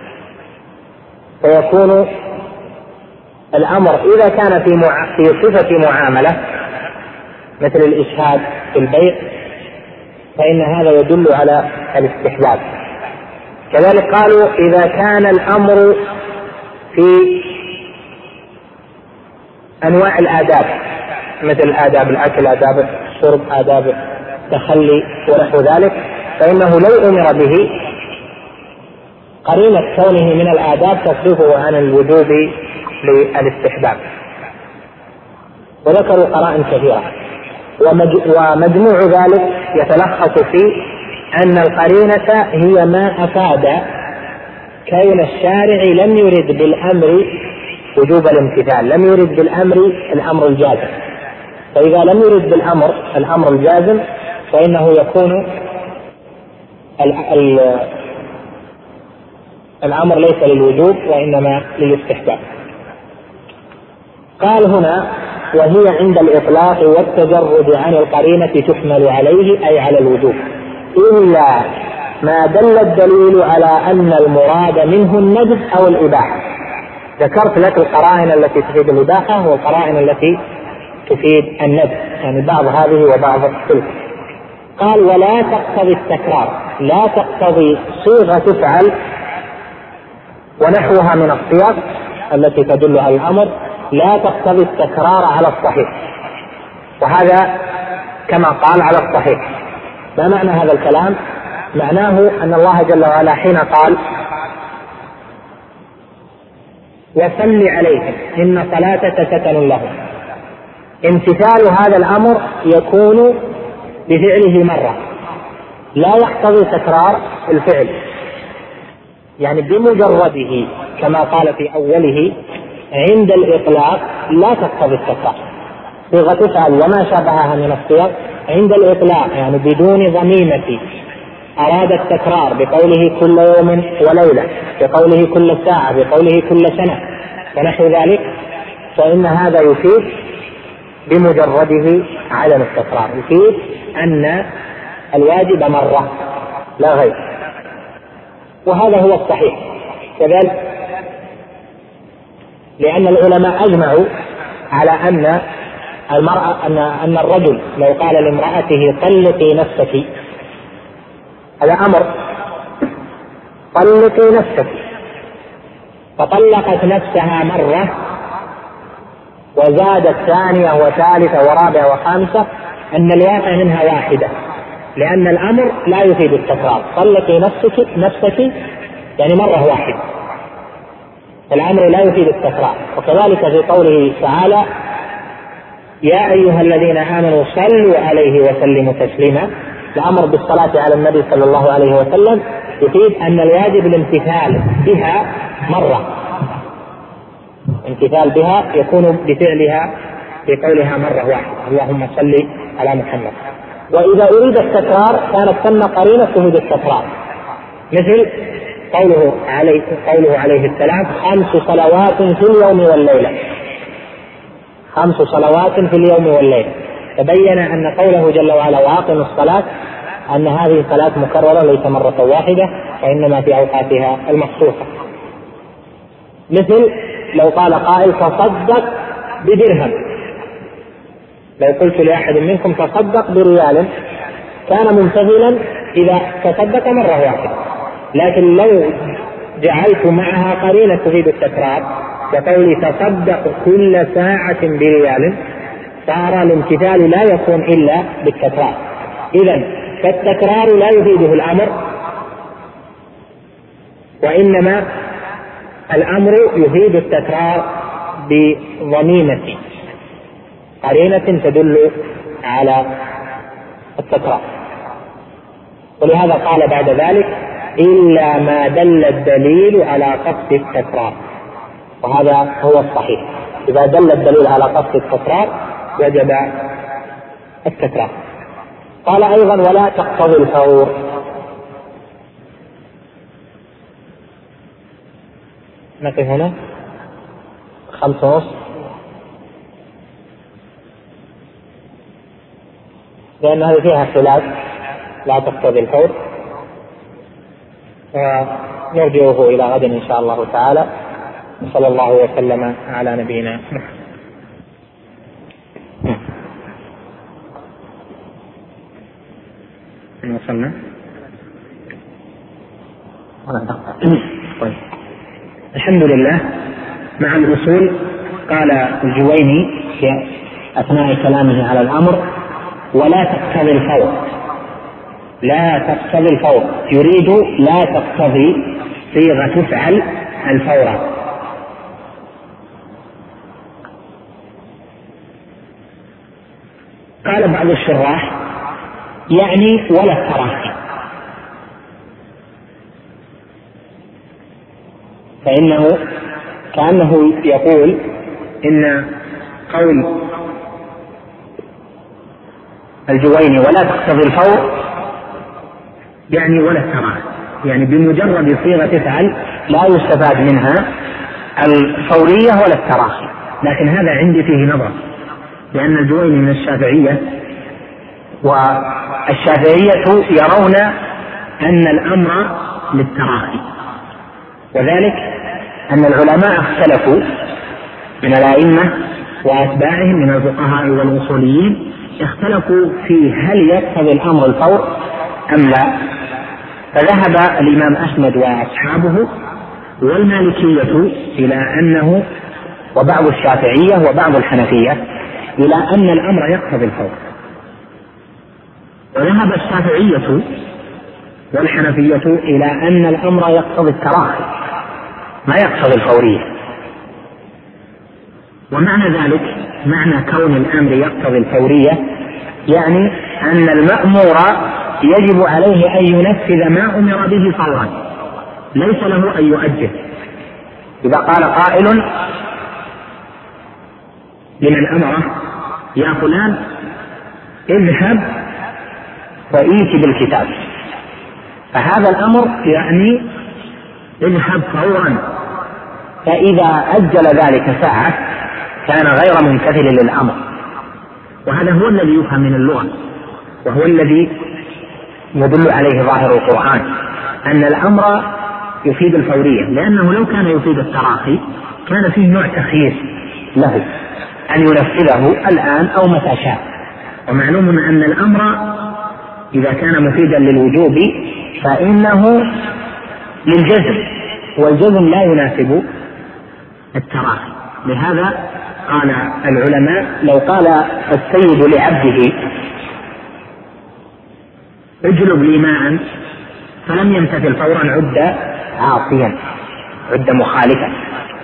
فيكون الأمر إذا كان في مع... في صفة معاملة مثل الإشهاد في البيع فإن هذا يدل على الاستحباب. كذلك قالوا إذا كان الأمر في أنواع الآداب مثل آداب الأكل، آداب الشرب، آداب التخلي ونحو ذلك، فإنه لو أمر به قرينة كونه من الآداب تصرفه عن الوجوب للاستحباب. وذكروا قرائن كثيرة، ومجموع ذلك يتلخص في أن القرينة هي ما أفاد كون الشارع لم يرد بالأمر وجوب الامتثال، لم يرد بالأمر الأمر الجازم. فإذا لم يرد بالأمر الأمر الجازم فإنه يكون الأمر ليس للوجوب وإنما للاستحباب. قال هنا وهي عند الإطلاق والتجرد عن القرينة تحمل عليه أي على الوجوب، إلا ما دل الدليل على أن المراد منه الندب أو الإباحة. ذكرت لك القرائن التي تفيد الإباحة والقرائن التي تفيد الندب، يعني بعض هذه وبعض تلك. قال ولا تقتضي التكرار، لا تقتضي صيغة تفعل ونحوها من الصيغ التي تدل على الأمر، لا تقتضي التكرار على الصحيح، وهذا كما قال على الصحيح. ما معنى هذا الكلام؟ معناه أن الله جل وعلا حين قال وصل عليهم إن صلاتك سكن لهم، امتثال هذا الأمر يكون بفعله مرة، لا يقتضي تكرار الفعل، يعني بمجرده كما قال في أوله عند الإطلاق لا تقتضي التكرار. صيغة تفعل وما شابهها من الصيغ عند الإطلاق يعني بدون ضميمة أراد التكرار بقوله كل يوم وليلة، بقوله كل ساعة، بقوله كل سنة ونحو ذلك، فإن هذا يفيد بمجرده عدم التكرار، يفيد أن الواجب مرة لا غير، وهذا هو الصحيح كذلك، لأن العلماء أجمعوا على أن المرأة أن أن الرجل لو قال لامرأته طلقي نفسك، هذا أمر، طلقي نفسك، فطلقت نفسها مرة وزادت ثانية وثالثة ورابعة وخامسة، أن الواقع منها واحدة، لأن الأمر لا يفيد التكرار. طلقي نفسك نفسك يعني مرة واحدة، الأمر لا يفيد التكرار. وكذلك في قوله تعالى يا أيها الذين آمنوا صلوا عليه وسلموا تسليما، الأمر بالصلاة على النبي صلى الله عليه وسلم يفيد أن الواجب الامتثال بها مرة، امتثال بها يكون بفعلها في قولها مرة واحدة اللهم صل على محمد. وإذا أريد التكرار كانت ثم قرينة تفيد التكرار، مثل قوله عليه, قوله عليه السلام خمس صلوات في اليوم والليلة، خمس صلوات في اليوم والليلة، تبين أن قوله جل وعلا وأقم الصلاة أن هذه الصلاة مكررة ليس مرة واحدة وإنما في أوقاتها المخصوصة. مثل لو قال قائل تصدق بدرهم، لو قلت لأحد منكم تصدق بريال كان ممتثلا إذا تصدق مرة واحدة، لكن لو جعلت معها قرينة تفيد التكرار كقولي تصدق كل ساعة بريال صار الامتثال لا يكون إلا بالتكرار. إذن فالتكرار لا يفيده الأمر وإنما الأمر يفيد التكرار بضميمة قرينة تدل على التكرار. ولهذا قال بعد ذلك إلا ما دل الدليل على قصد التكرار، وهذا هو الصحيح. إذا دل الدليل على قصد التكرار وجب التكرار. قال أيضا ولا تقتضي الفور. نقف هنا خمسة ونصف لأن هذه فيها خلاف لا تقتضي الفور، ونرجعه إلى غد إن شاء الله تعالى. صلى الله وسلم على نبينا محمد. وصلنا طيب. الحمد لله. مع الأصول قال الجويني في أثناء كلامه على الأمر ولا تقتضي الفور، لا تقتضي الفور، يريد لا تقتضي صيغة تفعل الفور. قال بعض الشراح يعني ولا التراخي، فإنه كأنه يقول إن قول الجويني ولا تقتضي الفور يعني ولا التراخي، يعني بمجرد صيغة تفعل لا يستفاد منها الفورية ولا التراخي. لكن هذا عندي فيه نظر، لأن الجويني من الشافعية، والشافعية يرون أن الأمر للتراخي، وذلك أن العلماء اختلفوا من الأئمة وأتباعهم من الفقهاء والأصوليين، اختلفوا في هل يقتضي الأمر الفور أم لا. فذهب الإمام أحمد وأصحابه والمالكية إلى أنه، وبعض الشافعية وبعض الحنفية إلى أن الأمر يقتضي الفور، وذهب الشافعية والحنفية إلى أن الأمر يقتضي التراخي ما يقتضي الفورية. ومعنى ذلك، معنى كون الأمر يقتضي الفورية، يعني أن المأمور يجب عليه أن ينفذ ما أمر به فورا، ليس له أن يؤجل. إذا قال قائل لمن أمره يا فلان اذهب وإيت بالكتاب، فهذا الأمر يعني اذهب فورا، فإذا أجل ذلك ساعة كان غير ممتثل للأمر. وهذا هو الذي يفهم من اللغة، وهو الذي يدل عليه ظاهر القرآن، أن الأمر يفيد الفورية، لأنه لو كان يفيد التراخي كان فيه نوع تخيير له أن ينفذه الآن أو متى شاء. ومعلوم أن الأمر إذا كان مفيدا للوجوب فإنه للجزم، والجزم لا يناسب التراخي. لهذا قال العلماء لو قال السيد لعبده اجلب لي ماء فلم يمتثل فورا عد عاصيا، عد مخالفا.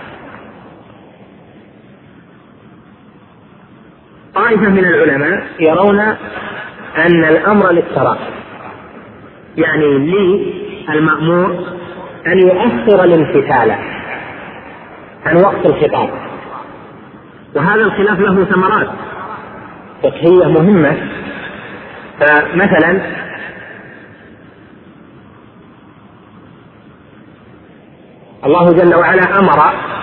طائفة من العلماء يرون أن الأمر للتراخي، يعني لي المأمور أن يؤخر الامتثال عن وقت الخطاب. وهذا الخلاف له ثمرات فقهية مهمة. فمثلا الله جل وعلا أمر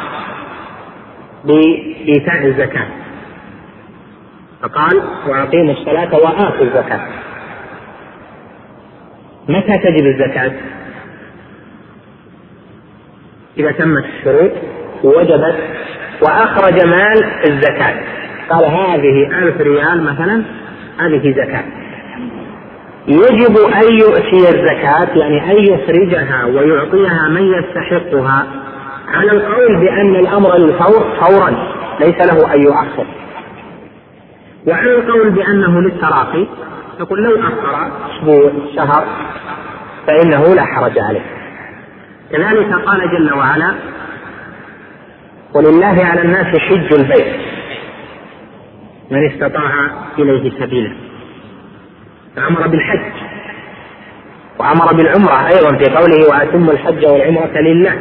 بإيتاء الزكاة، فقال وأقيموا الصلاة وآتوا الزكاة. متى تجب الزكاة؟ إذا تمت الشروط ووجبت وأخرج مال الزكاة، قال هذه ألف ريال مثلا، هذه زكاة. يجب أن يؤتي الزكاة يعني أن يخرجها ويعطيها من يستحقها، على القول بأن الأمر للفور فورا ليس له أن يؤخر، وعلى القول بأنه للتراخي يقول لو أخر أسبوع شهر فإنه لا حرج عليه. كذلك قال جل وعلا: ولله على الناس حج البيت من استطاع إليه سبيلا. فأمر بالحج وأمر بالعمرة أيضا في قوله: وأتموا الحج والعمرة لله.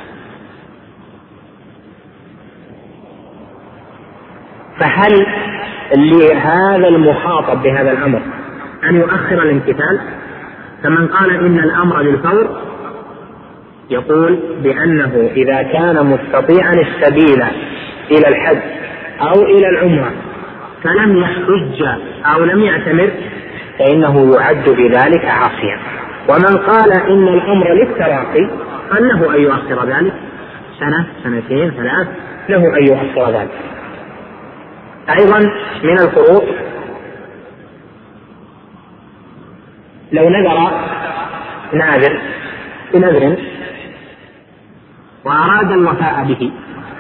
فهل لهذا المخاطب بهذا الأمر أن يؤخر الامتثال؟ فمن قال إن الأمر للفور يقول بأنه إذا كان مستطيعا السبيل إلى الحج أو إلى العمرة فلم يحج أو لم يعتمر فإنه يعد بذلك عاصيا. ومن قال إن الأمر للتراخي قال له أن يؤخر ذلك سنة سنتين ثلاث، له أن يؤخر ذلك. أيضا من الفروق لو نذر ناذر بنذر وأراد الوفاء به.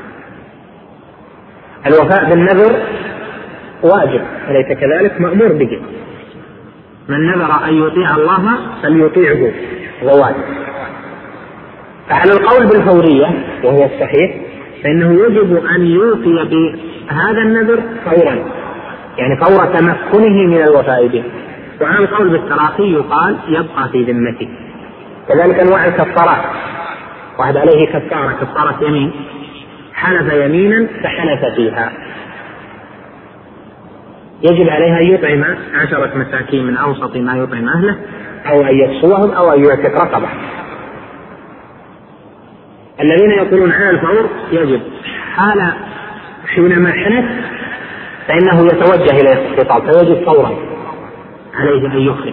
الوفاء بالنذر واجب أليس كذلك؟ مأمور به. من نذر أن يطيع الله فليطيعه واجب. فعلى القول بالفورية وهو الصحيح فإنه يجب أن يوفي بهذا النذر فورا، يعني فور تمكنه من الوفاء به. وعلى القول بالتراخي يقال يبقى في ذمته. كذلك أنواع الكفارات، واحد عليه كفارة كفارة يمين، حلف يمينا فحلف فيها يجب عليها أن يطعم عشرة مساكين من أوسط ما يطعم أهله، أو أن يكسوهم، أو أن يعتق رقبة. الذين يقولون على الفور يجب حال حينما حلف فإنه يتوجه إلى الاستقطاب فيجب فورا عليه أن يخرج.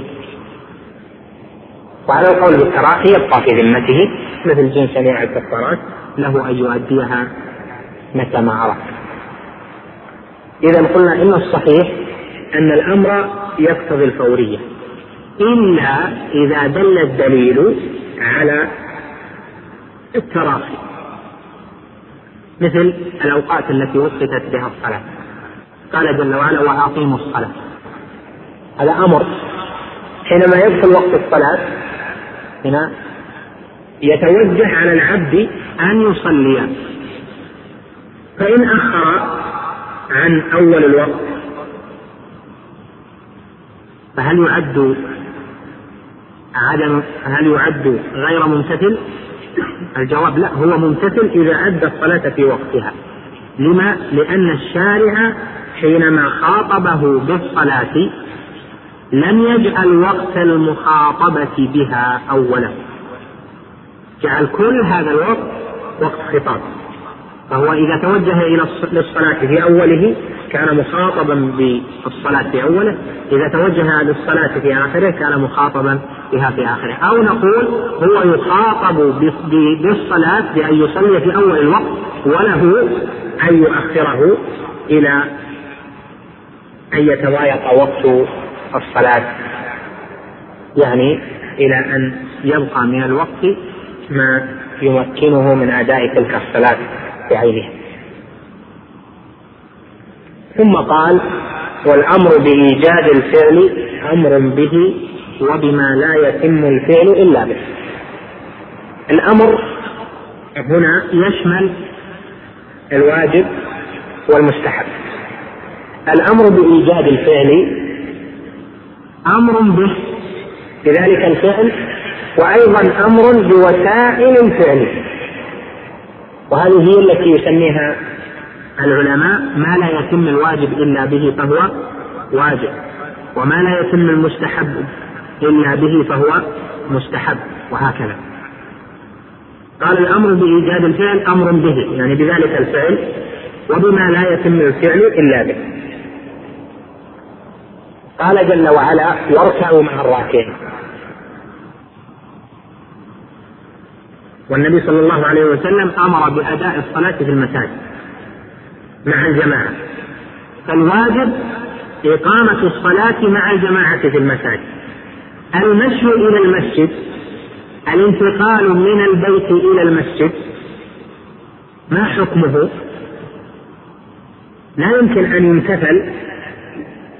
وعلى القول بالتراخي يبقى في ذمته مثل جنس أنواع الكفارات، له أن يؤديها متى ما عرف. إذا قلنا إن الصحيح أن الأمر يقتضي الفورية إلا إذا دل الدليل على التراخي، مثل الأوقات التي وقتت بها الصلاة. قال جل وعلا: وأقيموا الصلاة. هذا أمر حينما يدخل وقت الصلاة هنا يتوجه على العبد أن يصلي، فإن أخر عن أول الوقت فهل يعد عدم هل يعد غير ممتثل؟ الجواب لا، هو ممتثل إذا أدى الصلاة في وقتها. لما؟ لأن الشارع حينما خاطبه بالصلاة لم يجعل وقت المخاطبة بها أولا، جعل كل هذا الوقت وقت خطاب. فهو إذا توجه إلى الصلاة في أوله كان مخاطبا بالصلاة في أوله، إذا توجه للصلاة في آخره كان مخاطبا بها في آخره. أو نقول هو يخاطب بالصلاة بأن يصلي في أول الوقت وله أن يؤخره إلى أن يتضايق وقت الصلاة، يعني إلى أن يبقى من الوقت ما يمكنه من أداء تلك الصلاة بعينها. ثم قال: والأمر بإيجاد الفعل أمر به وبما لا يتم الفعل إلا به. الأمر هنا يشمل الواجب والمستحب. الأمر بإيجاد الفعل أمر به بذلك الفعل، وأيضا أمر بوسائل الفعل، وهذه هي التي يسميها العلماء ما لا يتم الواجب إلا به فهو واجب، وما لا يتم المستحب إلا به فهو مستحب، وهكذا. قال: الأمر بإيجاد الفعل أمر به، يعني بذلك الفعل، وبما لا يتم الفعل إلا به. قال جل وعلا: واركعوا مع الراكعين. والنبي صلى الله عليه وسلم أمر بأداء الصلاة في المساجد مع الجماعة، فالواجب إقامة الصلاة مع الجماعة في المساجد. المشي إلى المسجد، الانتقال من البيت إلى المسجد، ما حكمه؟ لا يمكن أن يمتثل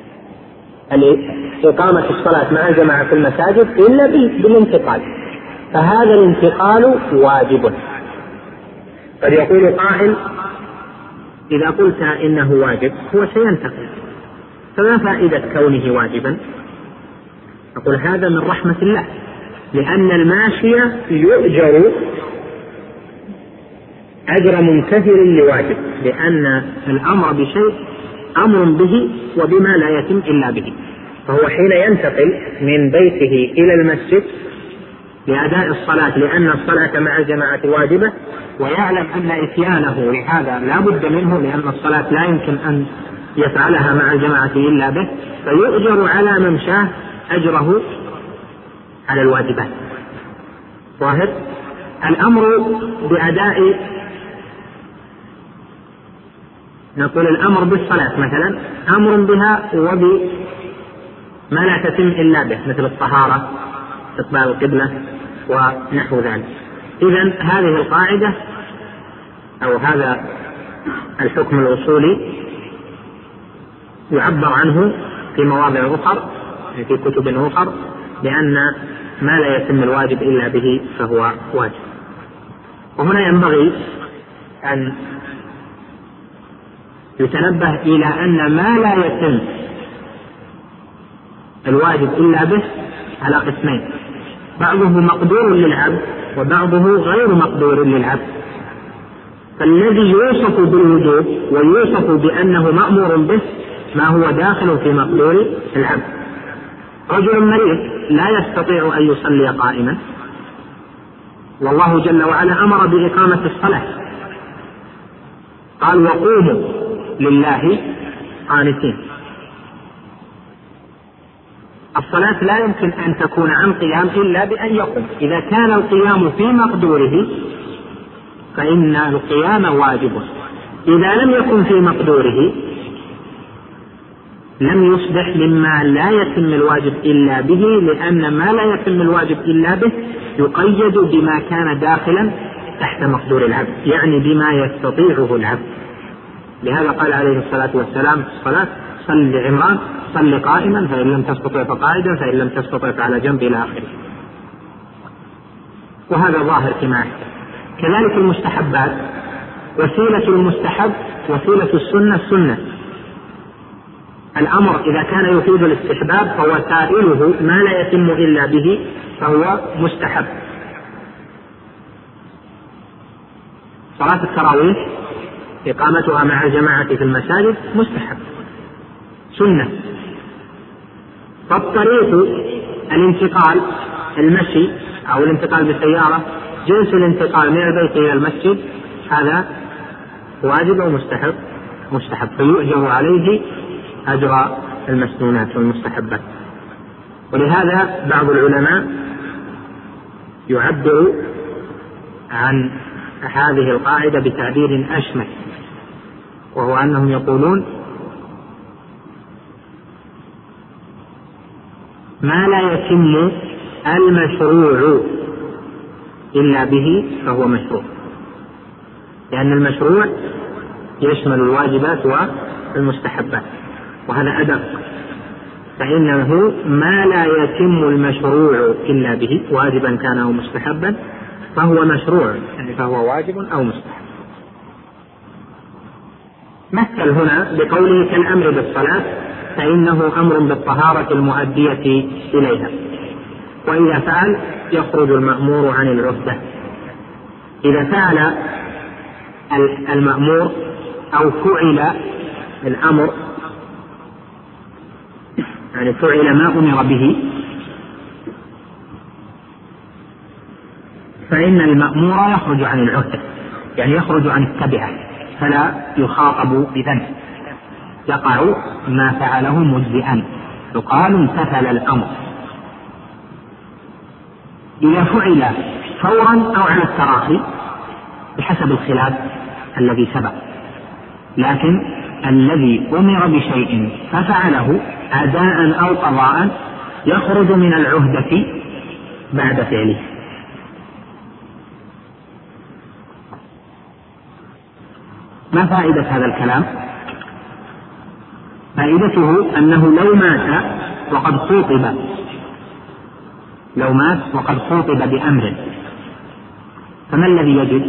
إقامة الصلاة مع الجماعة في المساجد إلا بالانتقال. فهذا الانتقال واجب. قد يقول قائل إذا قلت إنه واجب هو سينتقل، فما فائدة كونه واجبا؟ أقول هذا من رحمة الله، لأن الماشي يؤجر أجر منتثر لواجب، لأن الأمر بشيء أمر به وبما لا يتم إلا به. فهو حين ينتقل من بيته إلى المسجد لأداء الصلاة، لأن الصلاة مع الجماعة واجبة، ويعلم أن إتيانه لهذا لا بد منه، لأن الصلاة لا يمكن أن يفعلها مع الجماعة إلا به، فيؤجر على ممشاه أجره على الواجبات. ظاهر الأمر بأداء، نقول الأمر بالصلاة مثلا أمر بها وبما لا تتم إلا به، مثل الطهارة، استقبال القبلة ونحو ذلك. إذن هذه القاعدة أو هذا الحكم الأصولي يعبر عنه في مواضع أخرى في كتب أخرى لأن ما لا يتم الواجب إلا به فهو واجب. وهنا ينبغي أن يتنبه إلى أن ما لا يتم الواجب إلا به على قسمين، بعضه مقدور للعبد وبعضه غير مقدور للعبد. فالذي يوصف بالوجوب ويوصف بأنه مأمور به ما هو داخل في مقدور العبد. رجل مريض لا يستطيع أن يصلي قائما، والله جل وعلا أمر بإقامة الصلاة، قال وقوموا لله قانتين. الصلاة لا يمكن أن تكون عن قيام إلا بأن يقوم. إذا كان القيام في مقدوره فإن القيام واجب، إذا لم يكن في مقدوره لم يصبح مما لا يتم الواجب إلا به، لأن ما لا يتم الواجب إلا به يقيد بما كان داخلا تحت مقدور العبد، يعني بما يستطيعه العبد. لهذا قال عليه الصلاة والسلام في الصلاة صل لعمران صل قائما فإن لم تستطع فقاعدا فإن لم تستطع فعلى جنب إلى آخره. وهذا ظاهر كما أحسن. كذلك المستحبات، وسيلة المستحب وسيلة السنة السنة. الأمر إذا كان يفيد الاستحباب فوسائله ما لا يتم إلا به فهو مستحب. صلاة التراويح إقامتها مع الجماعة في المساجد مستحب سنة. فالطريق الانتقال المشي أو الانتقال بالسيارة جنس الانتقال من البيت إلى المسجد هذا واجب أو مستحب؟ مستحب، فيؤجر عليه أجر المسنونات والمستحبات. ولهذا بعض العلماء يعبر عن هذه القاعدة بتعبير أشمل، وهو أنهم يقولون ما لا يتم المشروع إلا به فهو مشروع، لأن المشروع يشمل الواجبات والمستحبات، وهذا أدق. فإنه ما لا يتم المشروع إلا به واجبا كان أو مستحبا فهو مشروع، يعني فهو واجب أو مستحب. مثل هنا بقوله كالأمر بالصلاة فإنه أمر بالطهارة المؤدية إليها، وإذا فعل يخرج المأمور عن العهدة. إذا فعل المأمور أو فعل الأمر، يعني فعل ما أمر به، فإن المأمور يخرج عن العهدة، يعني يخرج عن التبعة، فلا يخاطب بذنب، يقع ما فعله مجزئا، يقال امتثل الأمر. إذا فعل فورا أو على التراخي بحسب الخلاف الذي سبق، لكن الذي أمر بشيء ففعله أداء أو قضاء يخرج من العهدة بعد فعله. ما فائدة هذا الكلام؟ فائدته أنه لو مات وقد خوطب لو مات وقد خوطب بأمر فما الذي يجب؟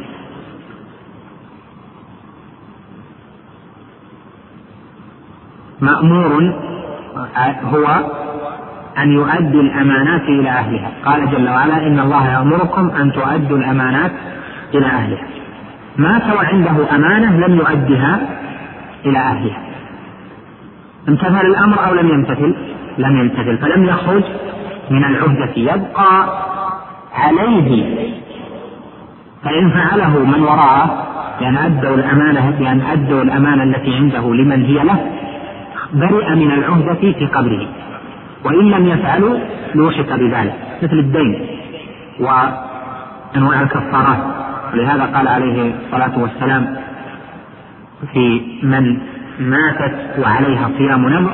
مأمور هو أن يؤدي الأمانات إلى أهلها. قال جل وعلا إن الله يأمركم أن تؤدوا الأمانات إلى أهلها. مات وعنده أمانة لم يؤدها إلى أهلها، امتثل الأمر أو لم يمتثل؟ لم يمتثل، فلم يخرج من العهدة، يبقى عليه. فإن فعله من وراءه لأن أدوا الأمانة لأن أدوا الأمانة التي عنده لمن هي له برئ من العهدة في قبره، وإن لم يفعلوا لوحق بذلك، مثل الدين وأنواع الكفارات. ولهذا قال عليه الصلاة والسلام في من ماتت وعليها صيام نذر: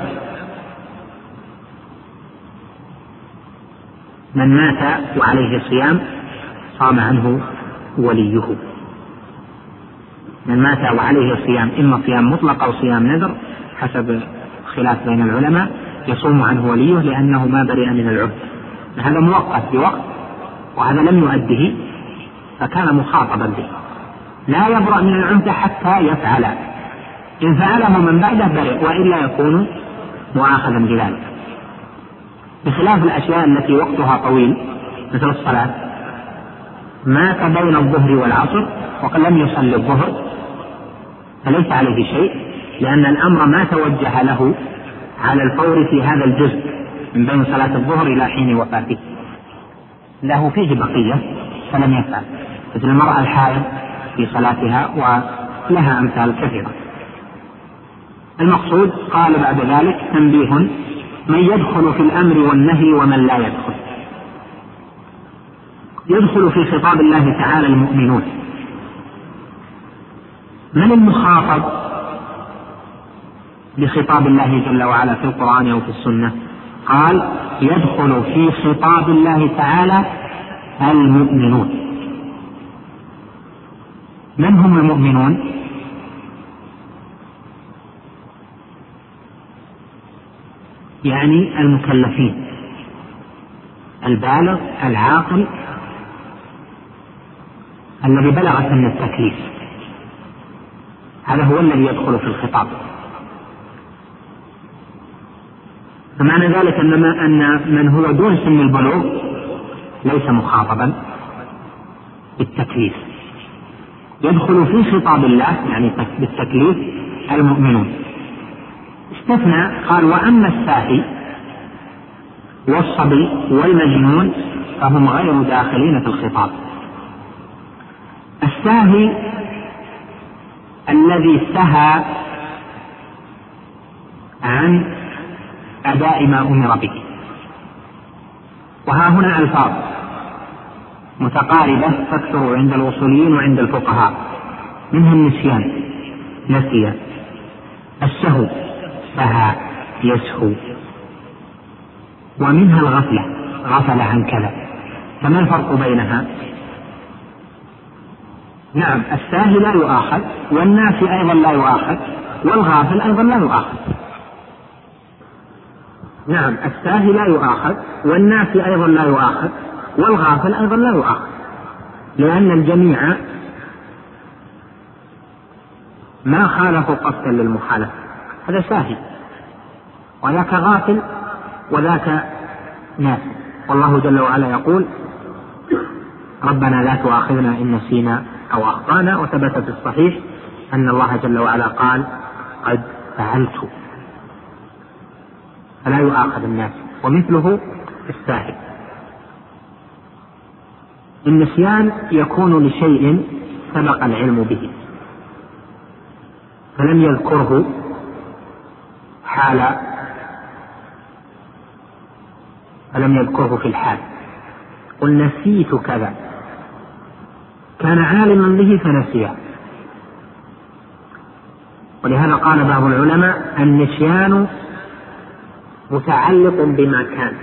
من مات وعليه صيام صام عنه وليه. من مات وعليه صيام، إما صيام مطلق أو صيام نذر حسب خلاف بين العلماء، يصوم عنه وليه لأنه ما برئ من العهد. هذا موقت بوقت وهذا لم يؤده فكان مخاطبا به، لا يبرأ من العهد حتى يفعل، إن فعله من بعده برئ وإلا يكون مؤاخذا بذلك. بخلاف الأشياء التي وقتها طويل مثل الصلاة، مات بين الظهر والعصر وقد لم يصلي الظهر فليس عليه شيء، لأن الأمر ما توجه له على الفور في هذا الجزء من بين صلاة الظهر إلى حين وفاته، له فيه بقية فلم يفعل، مثل المرأة الحائض في صلاتها ولها أمثال كثيرة. المقصود قال بعد ذلك: تنبيه: من يدخل في الأمر والنهي ومن لا يدخل. يدخل في خطاب الله تعالى المؤمنون. من المخاطب بخطاب الله جل وعلا في القرآن أو في السنة؟ قال: يدخل في خطاب الله تعالى المؤمنون. من هم المؤمنون؟ يعني المكلفين، البالغ العاقل الذي بلغ سن التكليف، هذا هو الذي يدخل في الخطاب. فمعنى ذلك أن من هو دون سن البلوغ ليس مخاطبا بالتكليف. يدخل في خطاب الله يعني بالتكليف المؤمنون. استثنى قال: وأما الساهي والصبي والمجنون فهم غير داخلين في الخطاب. الساهي الذي سهى عن أداء ما أمر به، وها هنا ألفاظ متقاربة تكثر عند الوصوليين وعند الفقهاء، منها النسيان نسي، السهو سهى يسهو، ومنها الغفلة غفل عن كذا. فما الفرق بينها؟ نعم، الساهي لا يؤاخذ، والناسي أيضا لا يؤاخذ، والغافل أيضا لا يؤاخذ. نعم، الساهي لا يؤاخذ، والناسي أيضا لا يؤاخذ، والغافل أيضا لا يؤاخذ، لأن الجميع ما خالفوا قصدا للمخالفة، هذا ساهي، وذاك غافل، وذاك ناسي. والله جل وعلا يقول: ربنا لا تؤاخذنا إن نسينا أو أخطأنا. وثبت في الصحيح أن الله جل وعلا قال: قد فعلت. فلا يؤاخذ الناس. ومثله الساهي. النسيان يكون لشيء سبق العلم به فلم يذكره حال فلم يذكره في الحال. قل نسيت كذا، كان عالما به فنسيه. ولهذا قال بعض العلماء: النسيان متعلق بما كان.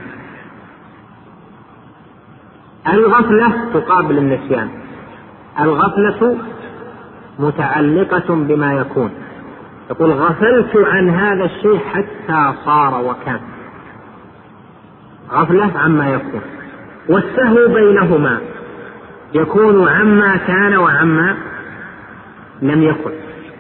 الغفلة تقابل النسيان، الغفلة متعلقة بما يكون. يقول: غفلت عن هذا الشيء حتى صار وكان، غفلة عما يكون. والسهو بينهما يكون عما كان وعما لم يكن،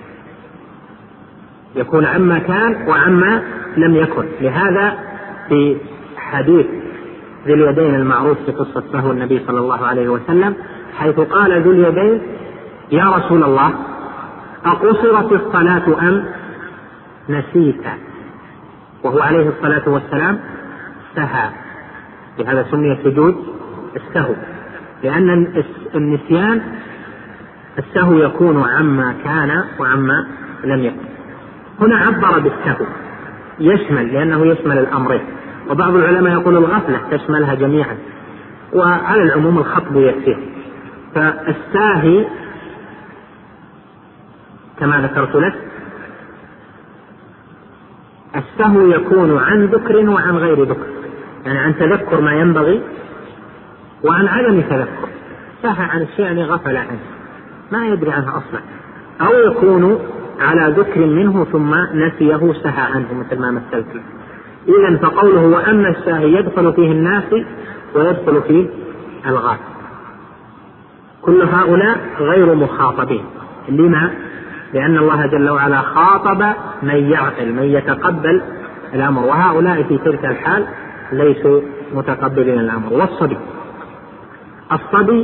يكون عما كان وعما لم يكن. لهذا في حديث ذي اليدين المعروف في قصة سهو النبي صلى الله عليه وسلم، حيث قال ذو اليدين: يا رسول الله، أقصرت الصلاة أم نسيت؟ وهو عليه الصلاة والسلام سهى، لهذا سمي سجود السهو، لأن النسيان السهو يكون عما كان وعما لم يكن. هنا عبر بالسهو يشمل، لأنه يشمل الأمرين، وبعض العلماء يقول الغفلة تشملها جميعا، وعلى العموم الخطب يكفيه. فالساهي كما ذكرت لك السهو يكون عن ذكر وعن غير ذكر، يعني عن تذكر ما ينبغي وعن عدم تذكر. سهى عن الشيء يعني غفل عنه ما يدري عنه أصلا، أو يكون على ذكر منه ثم نسيه سهى عنه مثل ما مثلت. إذن فقوله وأما الساهي يدخل فيه الناس ويدخل فيه الغافل، كل هؤلاء غير مخاطبين. لما؟ لأن الله جل وعلا خاطب من يعقل، من يتقبل الأمر، وهؤلاء في تلك الحال ليسوا متقبلين الأمر. والصبي، الصبي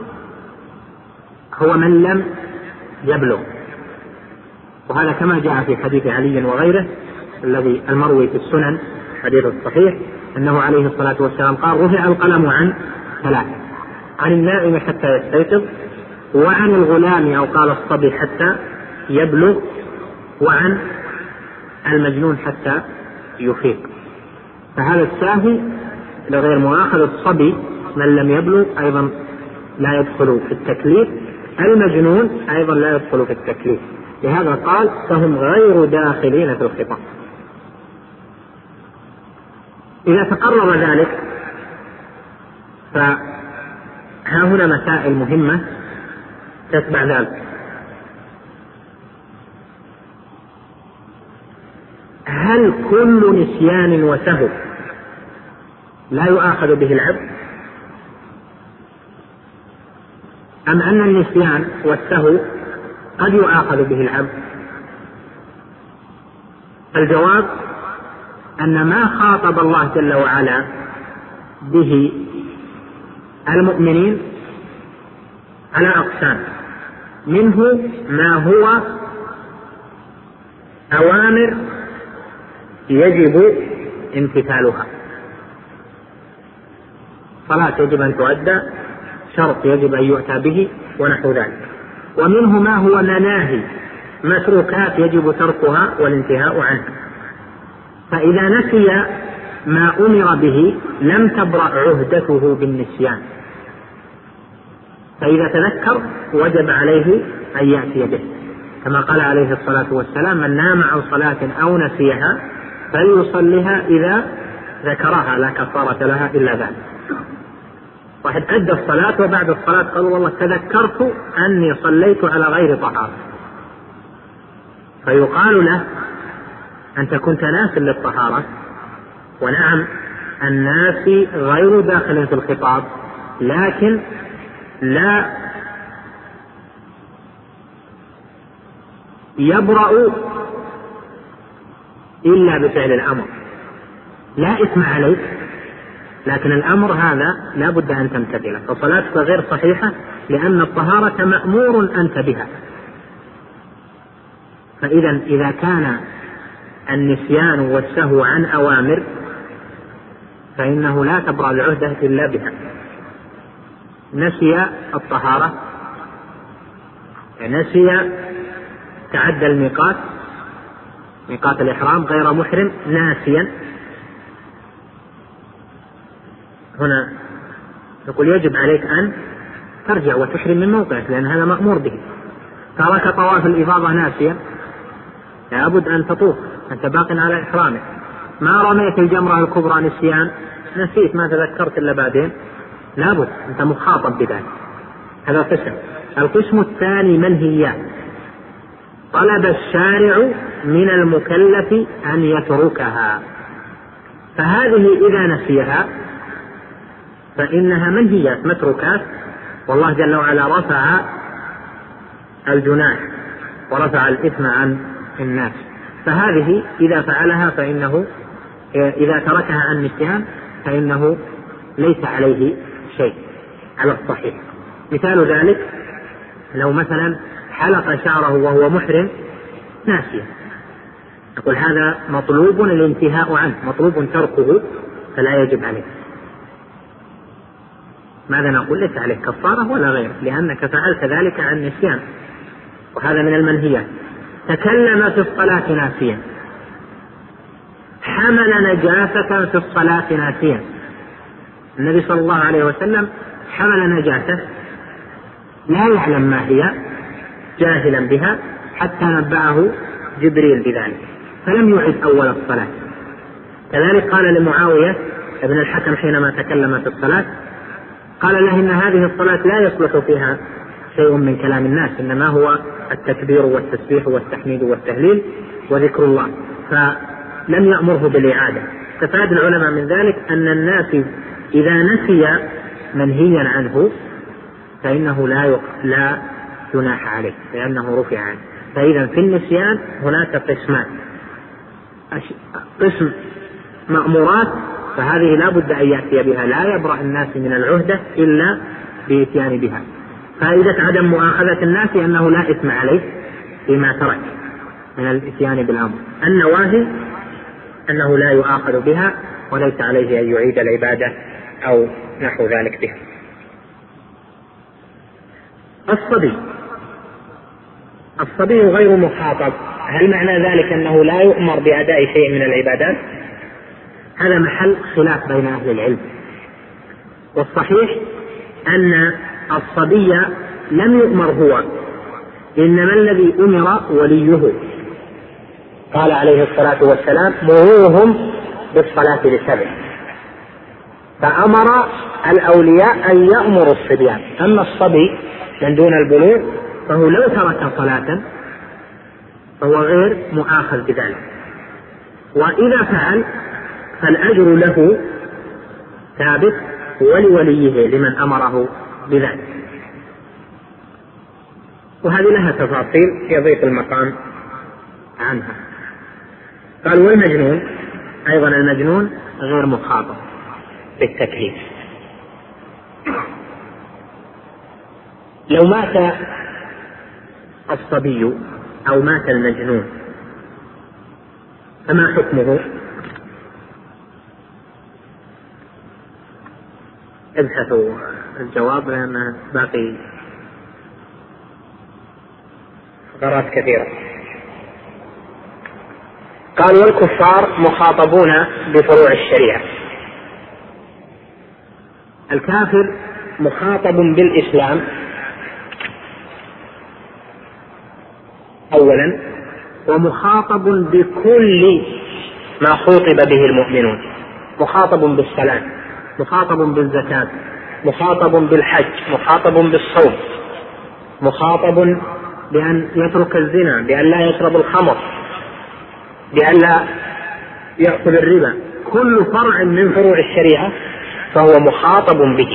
هو من لم يبلغ، وهذا كما جاء في حديث علي وغيره الذي المروي في السنن حديث الصحيح أنه عليه الصلاة والسلام قال: رفع القلم عن ثلاث: عن النائم حتى يستيقظ، وعن الغلام أو قال الصبي حتى يبلغ، وعن المجنون حتى يفيق. فهذا الساهي لغير مؤاخذ. الصبي من لم يبلغ أيضا لا يدخل في التكليف، المجنون أيضا لا يدخل في التكليف. لهذا قال: فهم غير داخلين في الخطاب. إذا تقرر ذلك فها هنا مسائل مهمة تتبع ذلك. هل كل نسيان وسهو لا يؤاخذ به العبد، أم أن النسيان والسهو قد يؤاخذ به العبد؟ الجواب أن ما خاطب الله جل وعلا به المؤمنين على أقسام، منه ما هو أوامر يجب امتثالها، صلاة يجب أن تؤدى، شرط يجب أن يؤتى به، ونحو ذلك. ومنه ما هو مناهي، متروكات يجب تركها والانتهاء عنها. فإذا نسي ما أمر به لم تبرأ عهدته بالنسيان، فإذا تذكر وجب عليه أن يأتي به، كما قال عليه الصلاة والسلام: من نام عن صلاة أو نسيها فليصلها إذا ذكرها لا كفارة لها إلا ذلك. واحد أدى الصلاة وبعد الصلاة قال: والله تذكرت أني صليت على غير طهارة، فيقال له: أنت كنت ناس للطهارة. ونعم الناس غير داخل في الخطاب، لكن لا يبرأ إلا بفعل الأمر. لا إثم عليك، لكن الأمر هذا لا بد أن تمتثله. فصلاتك غير صحيحة لأن الطهارة مأمور أنت بها. فإذا إذا كان النسيان والسهو عن أوامر فإنه لا تبرأ العهدة إلا بها. نسي الطهارة، نسي تعدى الميقات، ميقات الإحرام غير محرم ناسيا، هنا نقول يجب عليك أن ترجع وتحرم من موقعك، لأن هذا مأمور به. ترك طواف الإفاضة ناسيا لابد أن تطوف، أنت باق على إحرامك. ما رميت الجمرة الكبرى نسيان، نسيت ما تذكرت إلا بعدين، لابد أنت مخاطب بذلك. هذا قسم. القسم الثاني منهيات، طلب الشارع من المكلف أن يتركها، فهذه إذا نسيها فإنها منهيات متروكات، والله جل وعلا رفع الجناح ورفع الإثم عن الناس، فهذه إذا فعلها فإنه إذا تركها عن نسيان فإنه ليس عليه شيء على الصحيح. مثال ذلك لو مثلا حلق شعره وهو محرم ناسيا، نقول هذا مطلوب الانتهاء عنه، مطلوب تركه فلا يجب عليه. ماذا نقول؟ ليس عليه كفارة ولا غيره، لأنك فعلت ذلك عن نسيان، وهذا من المنهيات. تكلم في الصلاة ناسيا، حمل نجاسة في الصلاة ناسيا، النبي صلى الله عليه وسلم حمل نجاسة لا يعلم ما هي، جاهلا بها، حتى نبأه جبريل بذلك فلم يعد أول الصلاة. كذلك قال لمعاوية ابن الحكم حينما تكلم في الصلاة، قال له إن هذه الصلاة لا يصلح فيها شيء من كلام الناس، إنما هو التكبير والتسبيح والتحميد والتهليل وذكر الله، فلم يأمره بالإعادة. استفاد العلماء من ذلك أن الناس إذا نسي منهيا عنه فإنه لا لا جناح عليه لأنه رفع عنه. فإذا في النسيان هناك قسمان: قسم مأمورات فهذه لا بد أن يأتي بها، لا يبرأ الناس من العهدة إلا بإتيان بها، فائدة عدم مؤاخذة الناس أنه لا إثم عليه فيما ترك من الإتيان بالأمر. النواهي أنه لا يؤاخذ بها وليس عليه أن يعيد العبادة أو نحو ذلك بها. الصبي الصبي غير مخاطب، هل معنى ذلك أنه لا يؤمر بأداء شيء من العبادات؟ هذا محل خلاف بين أهل العلم، والصحيح أن الصبي لم يؤمر هو، إنما الذي أمر وليه. قال عليه الصلاة والسلام: مروهم بالصلاة لسبع، فأمر الأولياء أن يأمروا الصبيان. أما الصبي من دون البلوغ فهو لو ترك صلاة فهو غير مؤاخذ بذلك، وإذا فعل فالأجر له ثابت ولوليه لمن أمره بذلك. وهذه لها تفاصيل يضيق المقام عنها. قال: والمجنون أيضا المجنون غير مخاطب بالتكليف. لو مات الصبي أو مات المجنون فما حكمه؟ ابحثوا الجواب لأن باقي فقرات كثيرة. قال: والكفار مخاطبون بفروع الشريعة. الكافر مخاطب بالإسلام أولا، ومخاطب بكل ما خاطب به المؤمنون، مخاطب بالصلاة، مخاطب بالزكاة، مخاطب بالحج، مخاطب بالصوم، مخاطب بأن يترك الزنا، بأن لا يشرب الخمر، بأن لا يأخذ الربا. كل فرع من فروع الشريعة فهو مخاطب به.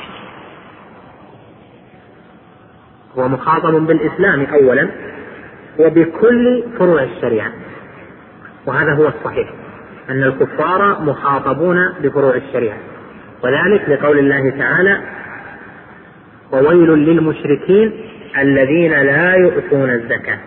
هو مخاطب بالإسلام أولا وبكل فروع الشريعة، وهذا هو الصحيح أن الكفار مخاطبون بفروع الشريعة، وذلك لقول الله تعالى: وويل للمشركين الذين لا يؤتون الزكاة.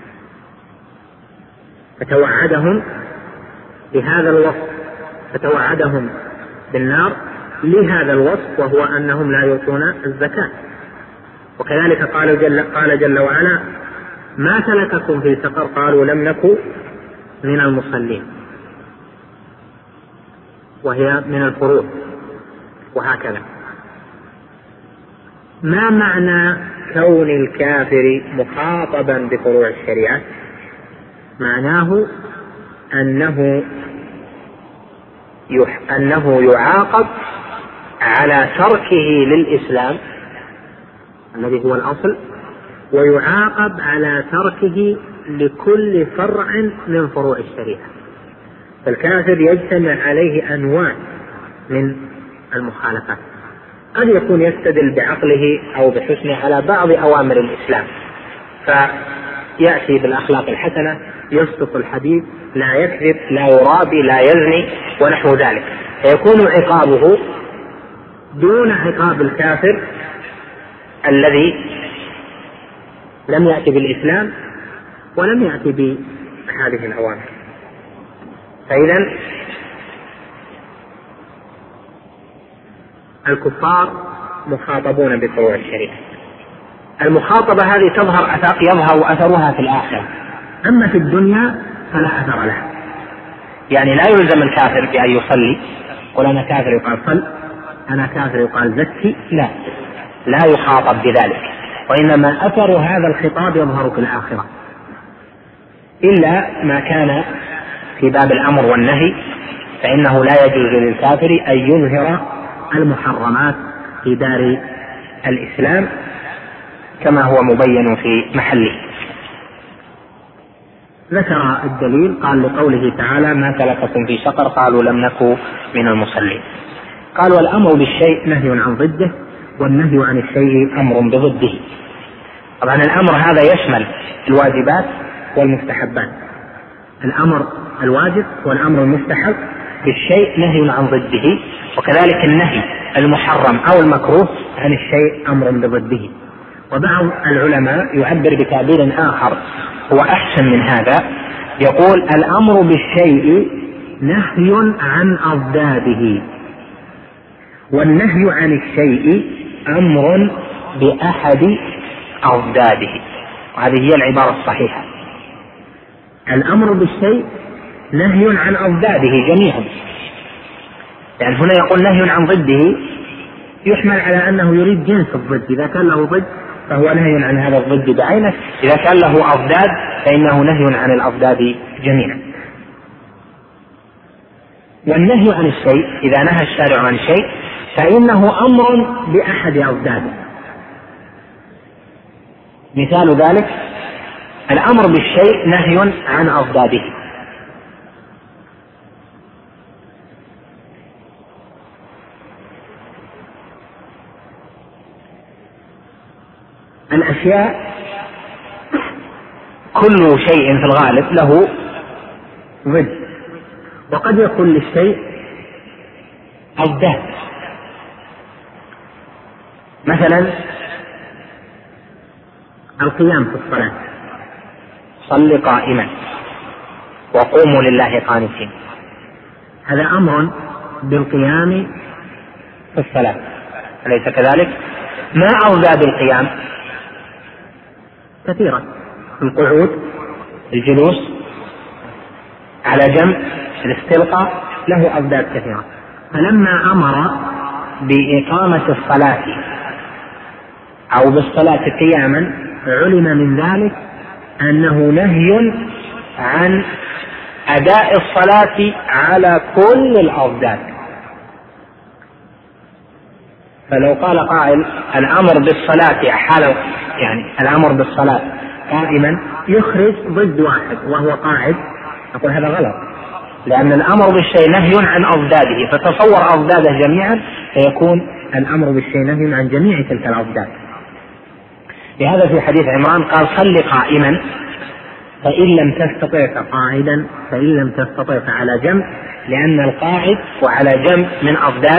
فتوعدهم بهذا الوصف، فتوعدهم بالنار لهذا الوصف، وهو أنهم لا يؤتون الزكاة. وكذلك قال جل, قال جل وعلا: ما سلككم في سقر؟ قالوا لم نكن من المصلين، وهي من الفروع. وهكذا. ما معنى كون الكافر مخاطبا بفروع الشريعة؟ معناه أنه يح... أنه يعاقب على تركه للإسلام الذي هو الأصل، ويعاقب على تركه لكل فرع من فروع الشريعة. فالكافر يجتمع عليه أنواع من المخالفات، قد يكون يستدل بعقله أو بحسنه على بعض أوامر الإسلام، فيأتي بالأخلاق الحسنة، يصدق الحديث، لا يكذب، لا يرابي، لا يزني ونحو ذلك، فيكون عقابه دون عقاب الكافر الذي لم يأتي بالإسلام ولم يأتي بهذه الأوامر. فإذا الكفار مخاطبون بفروع الشريعة. المخاطبة هذه تظهر أثر يظهر أثرها في الآخرة، أما في الدنيا فلا أثر لها. يعني لا يلزم الكافر بأن يصلي، قل أنا كافر يقال صل، أنا كافر يقال زكي، لا لا يخاطب بذلك، وإنما أثر هذا الخطاب يظهر في الآخرة، إلا ما كان في باب الأمر والنهي، فإنه لا يجوز للكافر أن يظهر المحرمات في دار الإسلام كما هو مبين في محله. ذكر الدليل، قال لقوله تعالى ما سلككم في سقر قالوا لم نكن من المصلين. قال والأمر بالشيء نهي عن ضده، والنهي عن الشيء أمر بضده. طبعا الأمر هذا يشمل الواجبات والمستحبات، الأمر الواجب والأمر المستحب بالشيء نهي عن ضده، وكذلك النهي المحرم أو المكروه عن الشيء أمر بضده. وبعض العلماء يعبر بتعبير آخر هو أحسن من هذا، يقول الأمر بالشيء نهي عن أضداده، والنهي عن الشيء أمر بأحد أضداده. وهذه هي العبارة الصحيحة، الأمر بالشيء نهي عن أضداده جميعا، لأن يعني هنا يقول نهي عن ضده يحمل على أنه يريد جنس الضد، إذا كان له ضد فهو نهي عن هذا الضد بعينه، إذا كان له أضداد فإنه نهي عن الأضداد جميعا. والنهي عن الشيء إذا نهى الشارع عن شيء فإنه أمر بأحد أضداده. مثال ذلك الأمر بالشيء نهي عن أضداده، الأشياء كل شيء في الغالب له ضد، وقد يكون للشيء أضداد. مثلا القيام في الصلاة، صل قائما وقوموا لله قانتين، هذا أمر بالقيام في الصلاة، أليس كذلك؟ ما أضداد القيام؟ كثيرة، القعود، الجلوس على جنب، الاستلقاء، له أضداد كثيرة. فلما أمر بإقامة الصلاة أو بالصلاة قياما علم من ذلك أنه نهي عن أداء الصلاة على كل الأضداد. فلو قال قائل الأمر بالصلاة حال يعني الأمر بالصلاة قائما يخرج ضد واحد وهو قاعد، أقول هذا غلط، لأن الأمر بالشيء نهي عن أضداده، فتصور أضداده جميعا فيكون الأمر بالشيء نهي عن جميع تلك الأضداد. لهذا في حديث عمران قال صل قائما فإن لم تستطع فقاعدا فإن لم تستطع فعلى جنب، لأن القاعد وعلى جنب من أضداد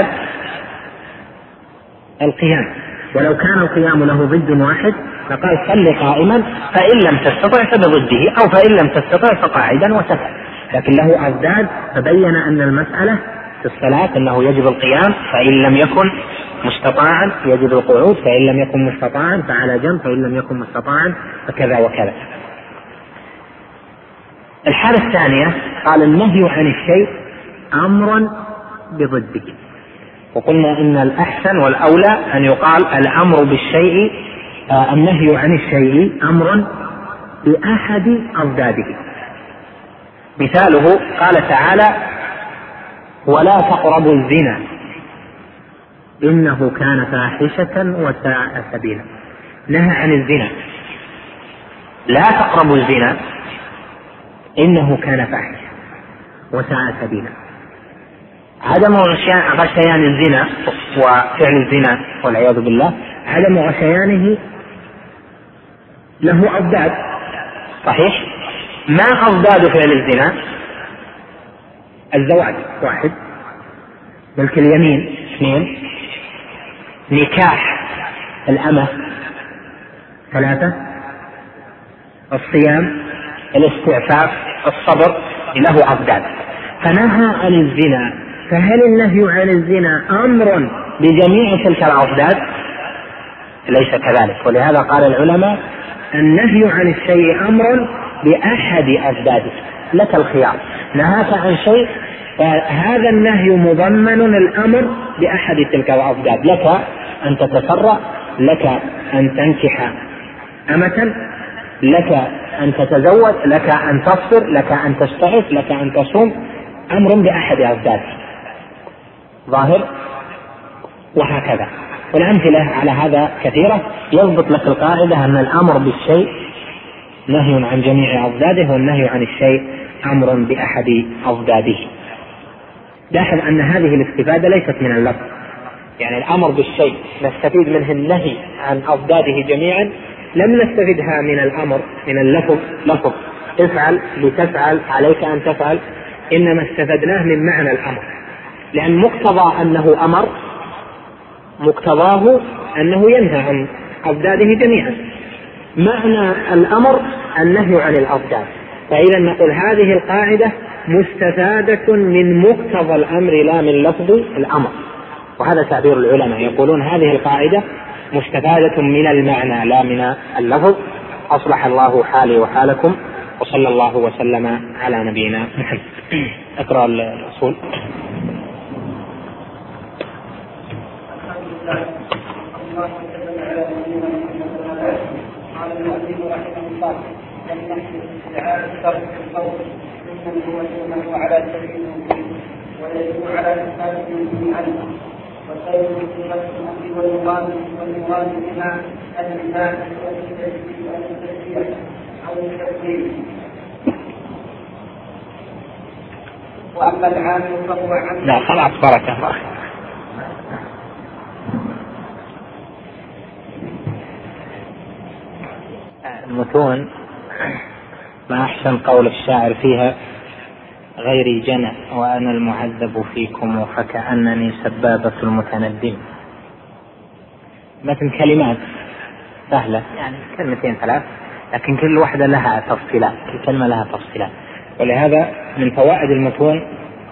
القيام، ولو كان القيام له ضد واحد فقال صل قائما فإن لم تستطع فبضده، أو فإن لم تستطع فقاعدا وسكت، لكن له أضداد، فبين أن المسألة في الصلاة أنه يجب القيام فإن لم يكن مستطاعا، يجب القعود فإن لم يكن مستطاعا فعلى جنب، فإن لم يكن مستطاعا فكذا وكذا. الحالة الثانية قال النهي عن الشيء أمر بضده، وقلنا إن الأحسن والأولى أن يقال الأمر بالشيء آه النهي عن الشيء أمر بأحد أضداده. مثاله قال تعالى ولا تقربوا الزنا إنه كان فاحشة وساء سبيلا، نهى عن الزنا، لا تقربوا الزنا إنه كان فاحشة وساء سبيلا. عدم غشيان الزنا وفعل الزنا والعياذ بالله، عدم غشيانه له أضداد صحيح. ما أضداد فعل الزنا؟ الزواج واحد، ملك اليمين اثنين، نكاح الأمة ثلاثة، الصيام، الاستعفاف، الصبر، له أضداد. فنهى عن الزنا، فهل النهي عن الزنا أمر بجميع تلك الأضداد؟ ليس كذلك. ولهذا قال العلماء النهي عن الشيء أمر بأحد أضداده، لك الخيار، نهاك عن شيء فهذا النهي مضمن الأمر بأحد تلك الأضداد، لك أن تتسرع، لك أن تنكح أمة، لك أن تتزوج، لك أن تصبر، لك أن تستعف، لك أن تصوم، أمر بأحد أضداده ظاهر. وهكذا والأمثلة على هذا كثيرة. يضبط لك القاعدة أن الأمر بالشيء نهي عن جميع أضداده، والنهي عن الشيء أمر بأحد أضداده. لاحظ أن هذه الاستفادة ليست من اللفظ، يعني الأمر بالشيء نستفيد منه النهي عن أضداده جميعا، لم نستفدها من الأمر من اللفظ لفظ افعل لتفعل عليك أن تفعل، إنما استفدناه من معنى الأمر، لأن مقتضى أنه أمر مقتضاه أنه ينهى عن أضداده جميعا. معنى الأمر النهي عن الأضداد، فإذا نقول هذه القاعدة مستفادة من مقتضى الأمر لا من لفظ الأمر. وهذا تعبير العلماء، يقولون هذه القاعدة مستفادة من المعنى لا من اللفظ. أصلح الله حالي وحالكم، وصلى الله وسلم على نبينا محمد. اقرأ الأصول. قال المؤلف رحمه الله: لم نحدث استعارة شرط القول ممن هو دونه على سبيل الممكن، ويجب على الإنسان من عنه، وسير في نفس الأمر والمراد والمراد بها الإنسان والتسجيل أو التسجيل. وأما العام فهو عام. لا خلاص بركة الله. المتون ما أحسن قول الشاعر فيها: غيري جنى وأنا المعذب فيكم فكأنني سبابة المتندم. مثل كلمات سهلة، يعني كلمتين ثلاث، لكن كل واحدة لها تفصيلات، كل كلمة لها تفصيلات. ولهذا من فوائد المتون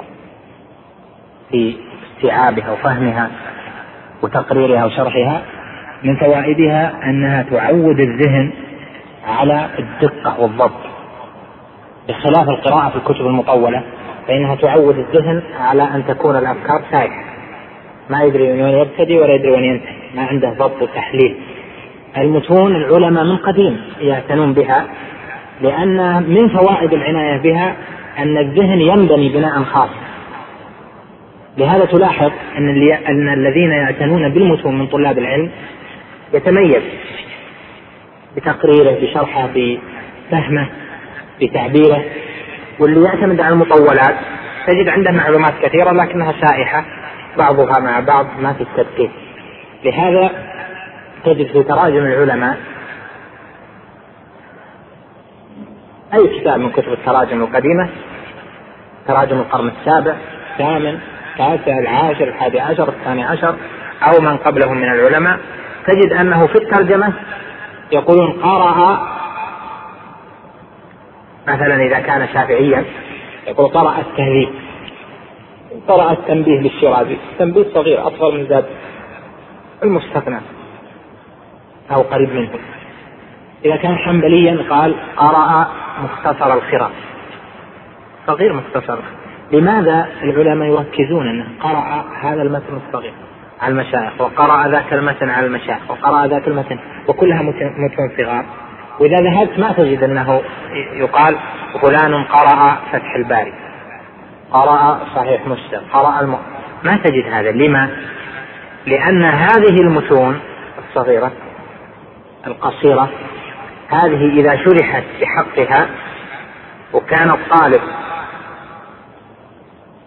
في استيعابها وفهمها وتقريرها وشرحها، من فوائدها أنها تعود الذهن على الدقة والضبط، بخلاف القراءة في الكتب المطولة فإنها تعود الذهن على أن تكون الأفكار سايحة، ما يدري من وين يبتدي ولا يدري وين ينتهي، ما عنده ضبط وتحليل. المتون العلماء من قديم يعتنون بها، لأن من فوائد العناية بها أن الذهن ينبني بناء خاص. لهذا تلاحظ أن, أن الذين يعتنون بالمتون من طلاب العلم يتميز بتقريره، بشرحه، بفهمه، بتعبيره. واللي يعتمد على المطولات تجد عنده معلومات كثيرة لكنها سائحة بعضها مع بعض، ما في التركيز. لهذا تجد في تراجم العلماء أي كتاب من كتب التراجم القديمة، تراجم القرن السابع، الثامن، التاسع، العاشر، الحادي عشر، الثاني عشر، أو من قبلهم من العلماء، تجد أنه في الترجمة يقولون قرأ، مثلا إذا كان شافعيا يقول قرأ التهذيب، قرأ التنبيه للشيرازي، تنبيه صغير أصغر من ذات المستثنى أو قريب منه. إذا كان حنبليا قال قرأ مختصر الخراف، صغير مختصر. لماذا العلماء يركزون أنه قرأ هذا المتن الصغير على المشايخ، وقرأ ذاك المتن على المشايخ، وقرأ ذاك المتن، وكلها متن صغار. وإذا ذهبت ما تجد أنه يقال فلان قرأ فتح الباري، قرأ صحيح مسلم، قرأ الم... ما تجد هذا. لما؟ لأن هذه المتون الصغيرة القصيرة هذه إذا شرحت بحقها وكان الطالب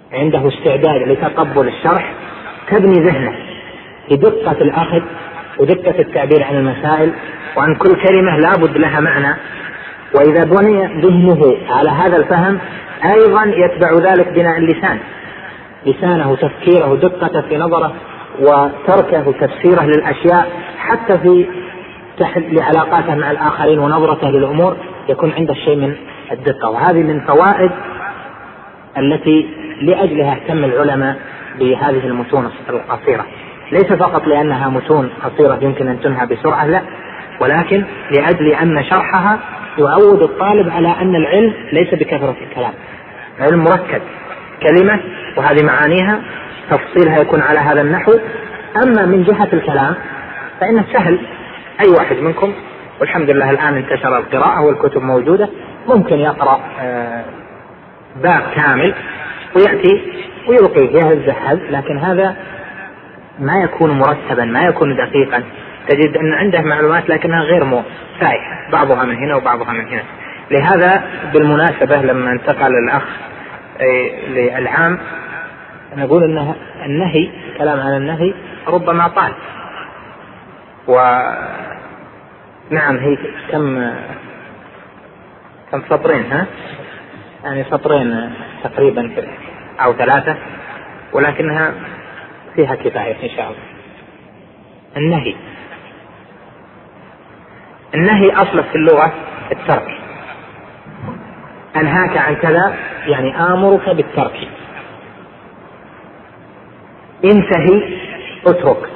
عنده استعداد لتقبل الشرح تبني ذهنه بدقة الأخذ ودقة التعبير عن المسائل، وعن كل كلمة لابد لها معنى. وإذا بني ذهنه على هذا الفهم أيضا يتبع ذلك بناء اللسان، لسانه تفكيره دقته في نظره وتركه تفسيره للأشياء حتى في لعلاقاته مع الآخرين ونظرته للأمور يكون عنده شيء من الدقة. وهذه من فوائد التي لأجلها اهتم العلماء بهذه المتون القصيرة، ليس فقط لأنها متون قصيرة يمكن أن تنهى بسرعة، لا، ولكن لأجل أن شرحها يعود الطالب على أن العلم ليس بكثرة الكلام، علم مركب، كلمة وهذه معانيها تفصيلها يكون على هذا النحو. أما من جهة الكلام فإنه سهل، أي واحد منكم والحمد لله الآن انتشر القراءة والكتب موجودة، ممكن يقرأ باب كامل ويأتي ويلقيه يهز هز، لكن هذا ما يكون مرتبا، ما يكون دقيقا، تجد أن عنده معلومات لكنها غير سائحة، بعضها من هنا وبعضها من هنا. لهذا بالمناسبة لما انتقل الأخ للعام نقول أن النهي، كلام عن النهي ربما طال، ونعم هي كم كم سطرين، ها يعني سطرين تقريبا أو ثلاثة، ولكنها فيها كفاية إن شاء الله. النهي النهي أصله في اللغة الترك، أنهاك عن كذا يعني آمرك بالترك، انتهي اترك.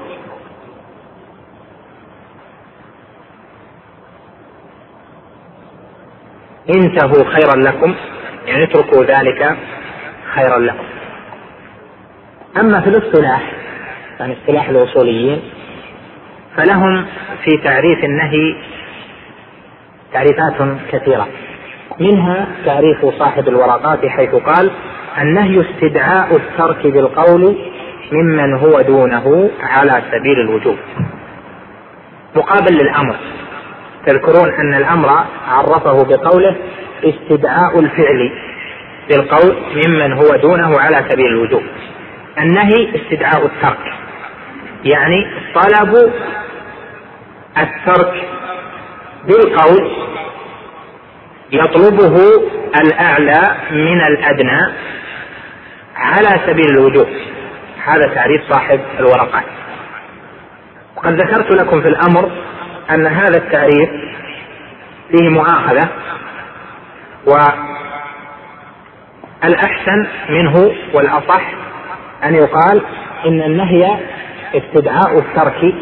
انتهوا خيرا لكم يعني اتركوا ذلك خيرا لكم. أما في الاصطلاح يعني اصطلاح الأصوليين فلهم في تعريف النهي تعريفات كثيرة، منها تعريف صاحب الورقات حيث قال: النهي استدعاء الترك بالقول ممن هو دونه على سبيل الوجوب، مقابل للأمر. تذكرون أن الأمر عرفه بقوله استدعاء الفعل بالقول ممن هو دونه على سبيل الوجوب. النهي استدعاء الترك، يعني طلب الترك بالقول يطلبه الأعلى من الأدنى على سبيل الوجوب. هذا تعريف صاحب الورقات. وقد ذكرت لكم في الأمر أن هذا التعريف فيه مؤاخذة، والأحسن منه والأصح أن يقال إن النهي استدعاء الترك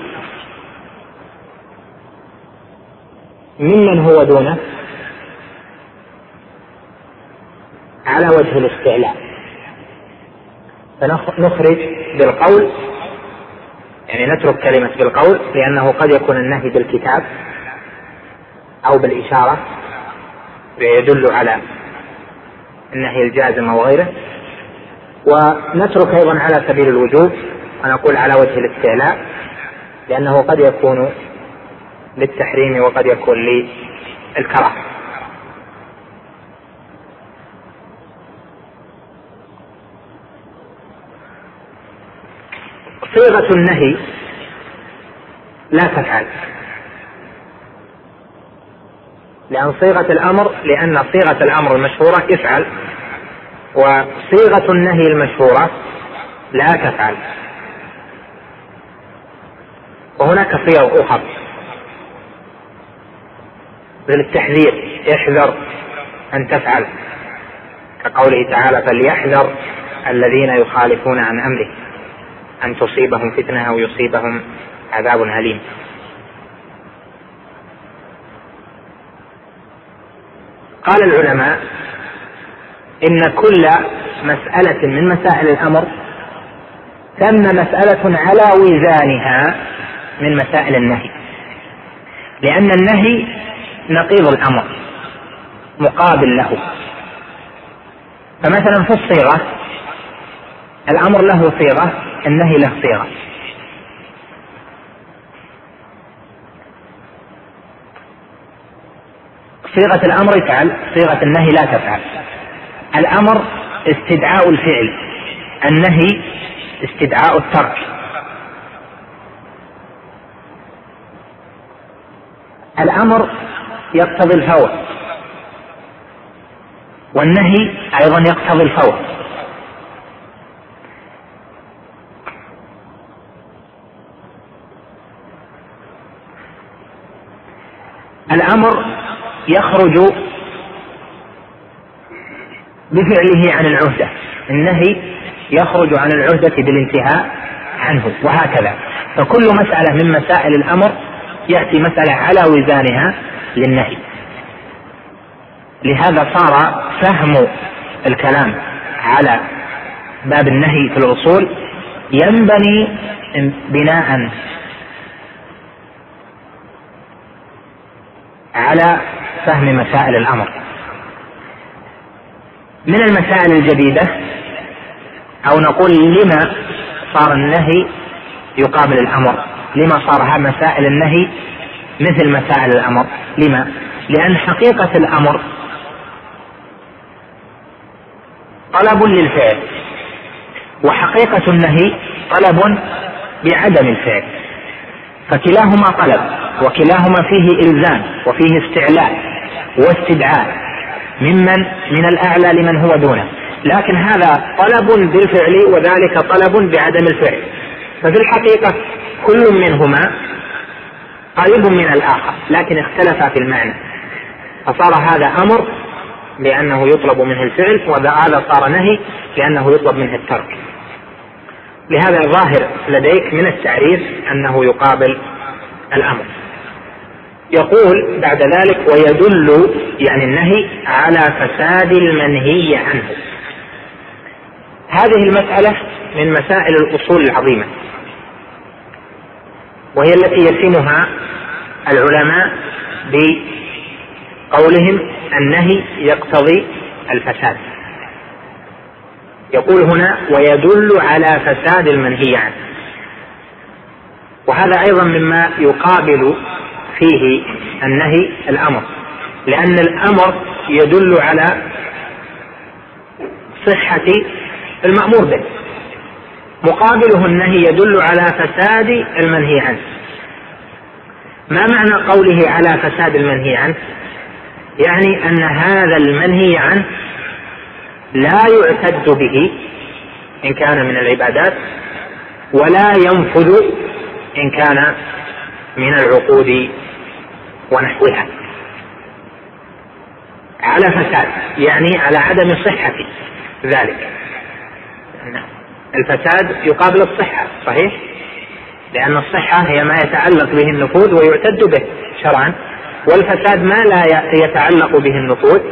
ممن هو دونه على وجه الاستعلاء، فنخرج بالقول يعني نترك كلمة بالقول، لأنه قد يكون النهي بالكتاب أو بالإشارة يدل على النهي الجازم أو غيره، ونترك أيضا على سبيل الوجوب ونقول على وجه الاستعلاء، لأنه قد يكون للتحريم وقد يكون للكراهة. صيغة النهي لا تفعل، لأن صيغة الأمر لأن صيغة الأمر المشهورة افعل، وصيغة النهي المشهورة لا تفعل. وهناك صيغ أخرى للتحذير: احذر أن تفعل، كقوله تعالى: فليحذر الذين يخالفون عن أمره أن تصيبهم فتنة أو يصيبهم عذاب أليم. قال العلماء إن كل مسألة من مسائل الأمر ثم مسألة على وزانها من مسائل النهي، لأن النهي نقيض الأمر مقابل له. فمثلا في الصيغة الأمر له صيغة، النهي له صيغة. صيغة الأمر افعل، صيغة النهي لا تفعل. الأمر استدعاء الفعل النهي استدعاء الترك، الأمر يقتضي الفور، والنهي أيضا يقتضي الفور. الأمر يخرج بفعله عن العهدة، النهي يخرج عن العهدة بالانتهاء عنه، وهكذا. فكل مسألة من مسائل الأمر يأتي مسألة على وزانها للنهي. لهذا صار فهم الكلام على باب النهي في الأصول ينبني بناء على فهم مسائل الأمر. من المسائل الجديدة، أو نقول لما صار النهي يقابل الأمر، لما صار مسائل النهي مثل مسائل الأمر؟ لما؟ لأن حقيقة الأمر طلب للفعل، وحقيقة النهي طلب بعدم الفعل، فكلاهما طلب، وكلاهما فيه إلزام وفيه استعلاء واستدعاء ممن من الأعلى لمن هو دونه، لكن هذا طلب بالفعل وذلك طلب بعدم الفعل، ففي الحقيقة كل منهما قريب من الآخر لكن اختلفا في المعنى، فصار هذا أمر لأنه يطلب منه الفعل، وهذا صار نهي لأنه يطلب منه الترك. لهذا الظاهر لديك من التعريف أنه يقابل الأمر. يقول بعد ذلك: ويدل يعني النهي على فساد المنهي عنه. هذه المسألة من مسائل الأصول العظيمة، وهي التي يرسمها العلماء بقولهم النهي يقتضي الفساد. يقول هنا: ويدل على فساد المنهي عنه، وهذا أيضا مما يقابل فيه النهي الأمر، لأن الأمر يدل على صحة المأمور به، مقابله النهي يدل على فساد المنهي عنه. ما معنى قوله على فساد المنهي عنه؟ يعني أن هذا المنهي عنه لا يعتد به إن كان من العبادات، ولا ينفذ إن كان من العقود ونحوها. على فساد يعني على عدم صحة ذلك. الفساد يقابل الصحة، صحيح؟ لأن الصحة هي ما يتعلق به النفوذ ويعتد به شرعا، والفساد ما لا يتعلق به النفوذ،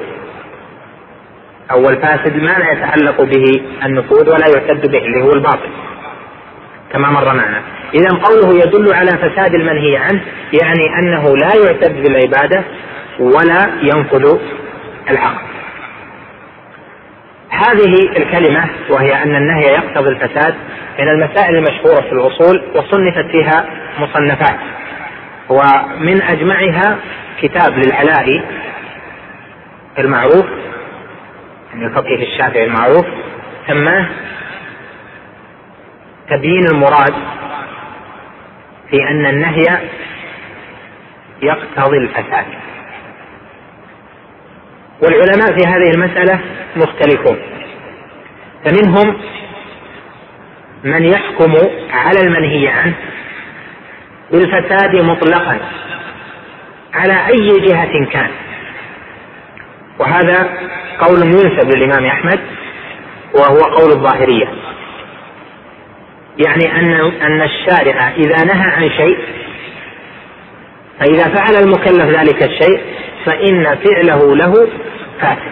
أو الفاسد ما لا يتعلق به النفوذ ولا يعتد به اللي هو الباطل كما مر معنا. إذن قوله يدل على فساد المنهي عنه يعني أنه لا يعتد بالعبادة ولا ينفذ العقل. هذه الكلمة وهي أن النهي يقتضي الفساد من المسائل المشهورة في الأصول، وصنفت فيها مصنفات، ومن أجمعها كتاب للعلائي المعروف، يعني الفقيه الشافعي المعروف، سماه تبيين المراد في أن النهي يقتضي الفساد. والعلماء في هذه المسألة مختلفون، فمنهم من يحكم على المنهي عنه بالفساد مطلقا على أي جهة كان، وهذا قول ينسب للإمام أحمد وهو قول الظاهرية، يعني أن أن الشارع إذا نهى عن شيء فإذا فعل المكلف ذلك الشيء فإن فعله له فاسد.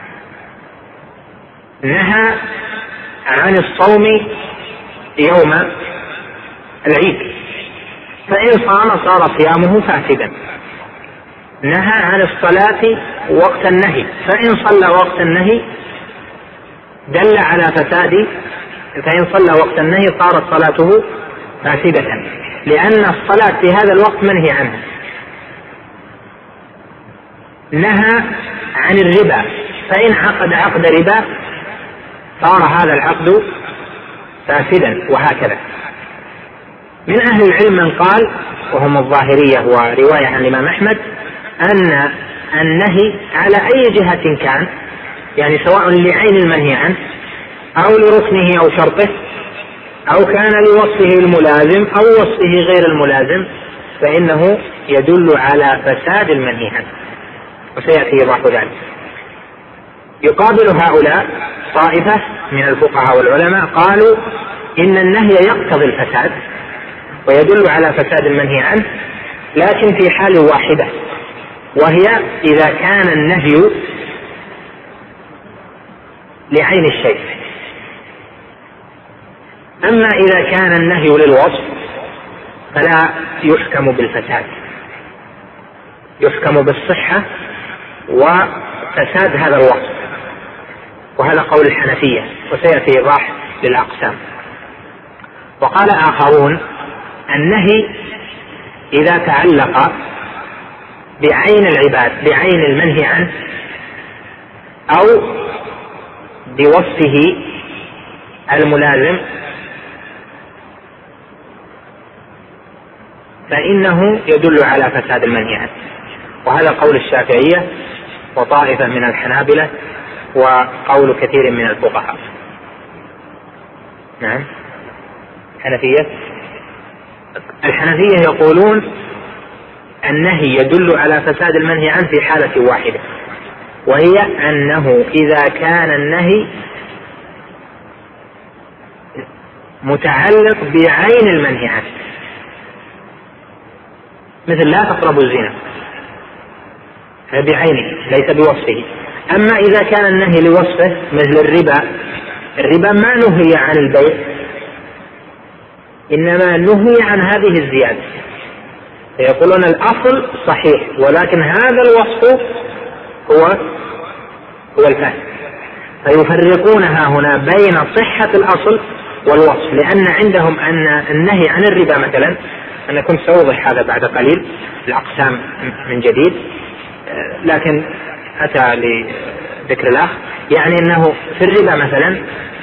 نهى عن الصوم يوم العيد، فإن صام صار صيامه فاسدا. نهى عن الصلاة وقت النهي، فإن صلى وقت النهي دل على فساد، فإن صلى وقت النهي صارت صلاته فاسدة، لأن الصلاة في هذا الوقت منهي عنها. نهى عن الربا، فإن عقد عقد ربا صار هذا العقد فاسدا وهكذا. من أهل العلم من قال وهم الظاهرية ورواية عن الإمام أحمد أن النهي على أي جهة كان، يعني سواء لعين المنهي عنه أو لركنه أو شرطه أو كان لوصفه الملازم أو وصفه غير الملازم، فإنه يدل على فساد المنهي عنه، وسيأتي إيضاح ذلك. يقابل هؤلاء طائفة من الفقهاء والعلماء قالوا إن النهي يقتضي الفساد ويدل على فساد المنهي عنه، لكن في حال واحدة، وهي إذا كان النهي لعين الشيء. أما إذا كان النهي للوصف فلا يحكم بالفساد، يحكم بالصحة وفساد هذا الوصف، وهذا قول الحنفية، وسيأتي إيضاح للأقسام. وقال آخرون النهي إذا تعلق بعين العباد، بعين المنهي عنه أو بوصفه الملازم، فإنه يدل على فساد المنهي عنه، وهذا قول الشافعية وطائفة من الحنابلة وقول كثير من الفقهاء. نعم. الحنفية الحنفية يقولون النهي يدل على فساد المنهي عنه في حالة واحدة، وهي أنه إذا كان النهي متعلق بعين المنهي عنه، مثل لا تقربوا الزنا، بعينه ليس بوصفه. أما إذا كان النهي لوصفه مثل الربا، الربا ما نهي عن البيع، إنما نهي عن هذه الزيادة، فيقولون الأصل صحيح ولكن هذا الوصف هو هو الفاسد، فيفرقونها هنا بين صحة الأصل والوصف، لأن عندهم أن النهي عن الربا مثلا، أنا كنت سأوضح هذا بعد قليل الأقسام من جديد، لكن أتى لذكر الأخ، يعني أنه في الربا مثلا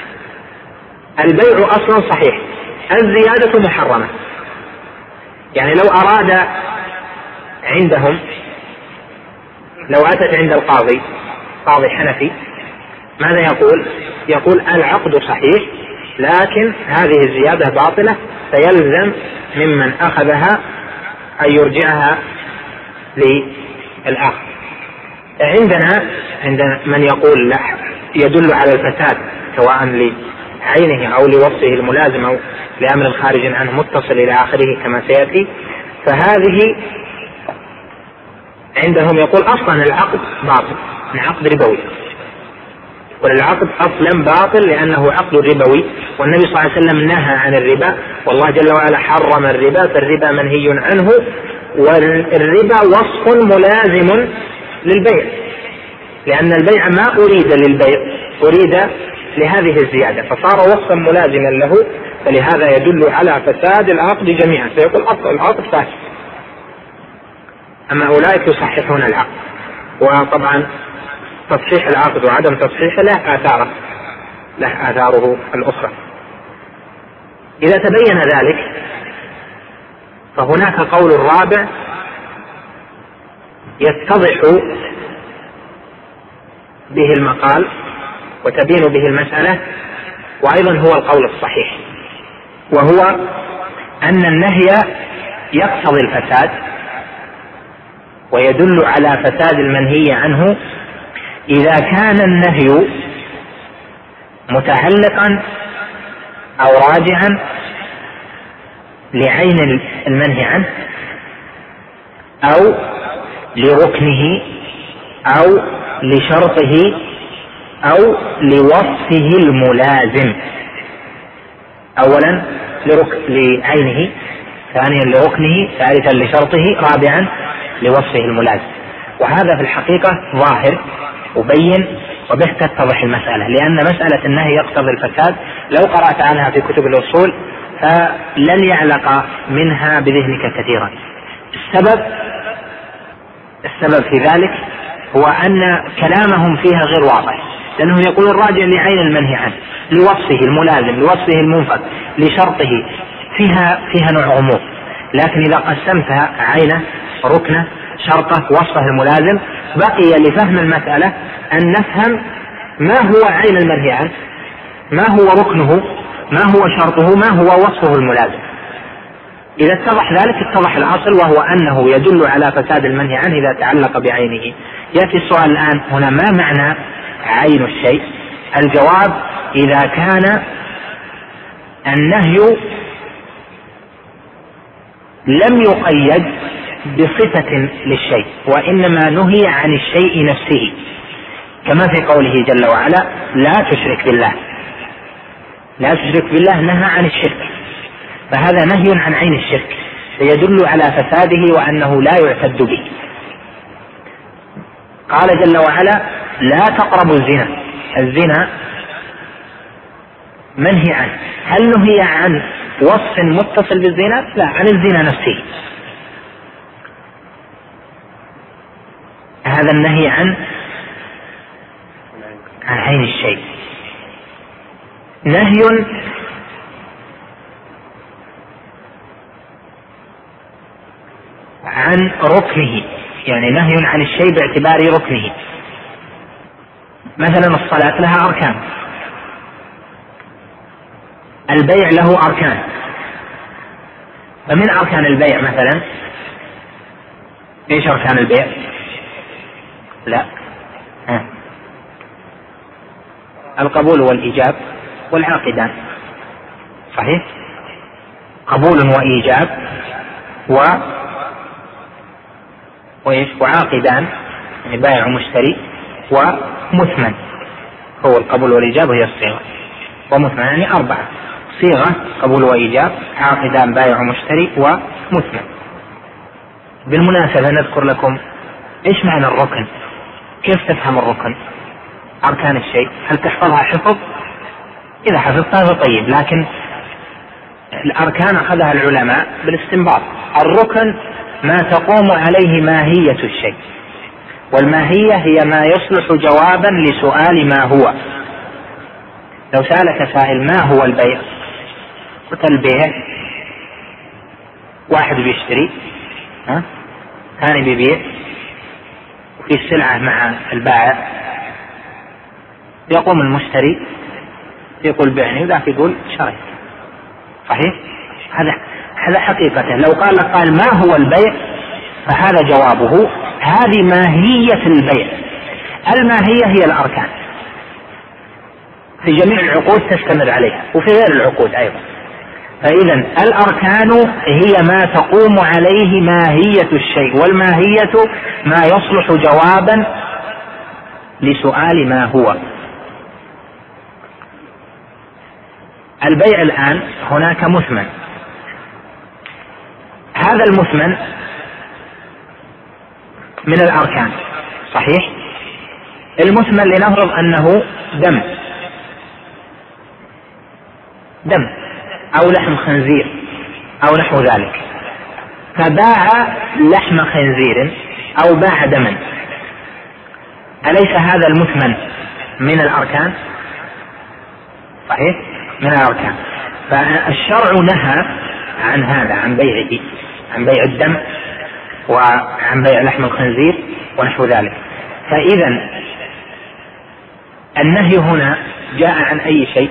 البيع أصلا صحيح، الزيادة محرمة. يعني لو أراد عندهم، لو أتت عند القاضي قاضي حنفي، ماذا يقول؟ يقول العقد صحيح لكن هذه الزيادة باطلة، فيلزم ممن أخذها أن يرجعها للآخر. عندنا عند من يقول لا، يدل على الفساد سواء لعينه أو لوصفه الملازم أو لأمر خارج عنه متصل إلى آخره كما سيأتي، فهذه عندهم يقول أصلا العقد باطل، العقد ربوي، والعقد أصلا باطل لأنه عقد ربوي، والنبي صلى الله عليه وسلم نهى عن الربا، والله جل وعلا حرم الربا، فالربا منهي عنه، والربا وصف ملازم للبيع، لأن البيع ما أريد للبيع، أريد لهذه الزيادة، فصار وصفا ملازما له، فلهذا يدل على فساد العقد جميعا، فيقول أصل العقد فاسد. أما أولئك يصححون العقد، وطبعا تصحيح العقد وعدم تصحيحه له آثاره له آثاره الأخرى. إذا تبين ذلك فهناك قول الرابع يتضح به المقال وتبين به المسألة، وأيضا هو القول الصحيح، وهو أن النهي يقتضي الفساد ويدل على فساد المنهي عنه إذا كان النهي متعلقا أو راجعا لعين المنهي عنه أو لركنه أو لشرطه أو لوصفه الملازم. أولا لعينه، ثانيا لركنه، ثالثا لشرطه، رابعا لوصفه الملازم. وهذا في الحقيقة ظاهر وبين وبه تتضح المسألة، لأن مسألة النهي يقتضي الفساد لو قرأت عنها في كتب الأصول فلن يعلق منها بذهنك كثيرا. السبب السبب في ذلك هو أن كلامهم فيها غير واضح، لأنهم يقولون راجع لعين المنهي عنه، لوصفه الملازم، لوصفه المنفك، لشرطه، فيها فيها نوع غموض. لكن إذا قسمتها عينه، ركنه، شرطه، وصفه الملازم، بقي لفهم المسألة أن نفهم ما هو عين المنهي عنه، ما هو ركنه، ما هو شرطه، ما هو وصفه الملازم. إذا اتضح ذلك اتضح الأصل، وهو أنه يدل على فساد المنهي عنه إذا تعلق بعينه. يأتي السؤال الآن هنا: ما معنى عين الشيء؟ الجواب: إذا كان النهي لم يقيد بصفة للشيء، وإنما نهي عن الشيء نفسه، كما في قوله جل وعلا: لا تشرك بالله. لا تشرك بالله نهى عن الشرك، فهذا نهي عن عين الشرك، فيدل على فساده وأنه لا يعتد به. قال جل وعلا: لا تقربوا الزنا. الزنا منهي عنه. هل نهي عن وصف متصل بالزنا؟ لا، عن الزنا نفسه. هذا النهي عن عن عين الشيء. نهي عن ركنه، يعني نهي عن الشيء باعتبار ركنه. مثلا الصلاة لها أركان، البيع له أركان، فمن أركان البيع مثلا إيش أركان البيع؟ لا ها. القبول والإيجاب والعاقدان، صحيح؟ قبول وإيجاب و وإيش؟ وعاقدان، يعني بائع ومشتري، ومثمن. هو القبول والإيجاب هي الصيغة، ومثمن يعني أربعة: صيغة، قبول وإيجاب، عاقدان، بائع ومشتري، ومثمن. بالمناسبة نذكر لكم إيش معنى الركن، كيف تفهم الركن، أركان الشيء. هل تحفظها حفظ؟ إذا حفظتها فطيب، لكن الأركان أخذها العلماء بالاستنباط. الركن ما تقوم عليه ماهية الشيء، والماهية هي ما يصلح جوابا لسؤال ما هو. لو سألك سائل: ما هو البيع؟ قلت: البيع واحد بيشتري، ها؟ ثاني بيبيع، وفي السلعة مع البائع، يقوم المشتري يقول بعني، وذاك يقول شريت، صحيح؟ هذا هذا حقيقته. لو قال لك قال ما هو البيع، فهذا جوابه: هذه ماهية البيع. الماهية هي الأركان، في جميع العقود تستمر عليها، وفي غير العقود أيضا. فإذا الأركان هي ما تقوم عليه ماهية الشيء، والماهية ما يصلح جوابا لسؤال ما هو. البيع الآن هناك مثمن، هذا المثمن من الأركان، صحيح؟ المثمن لنفرض أنه دم دم أو لحم خنزير أو نحو ذلك، فباع لحم خنزير أو باع دما، أليس هذا المثمن من الأركان؟ صحيح؟ من الأركان. فالشرع نهى عن هذا، عن بيعه، عن بيع الدم وعن بيع لحم الخنزير ونحو ذلك. فإذا النهي هنا جاء عن أي شيء؟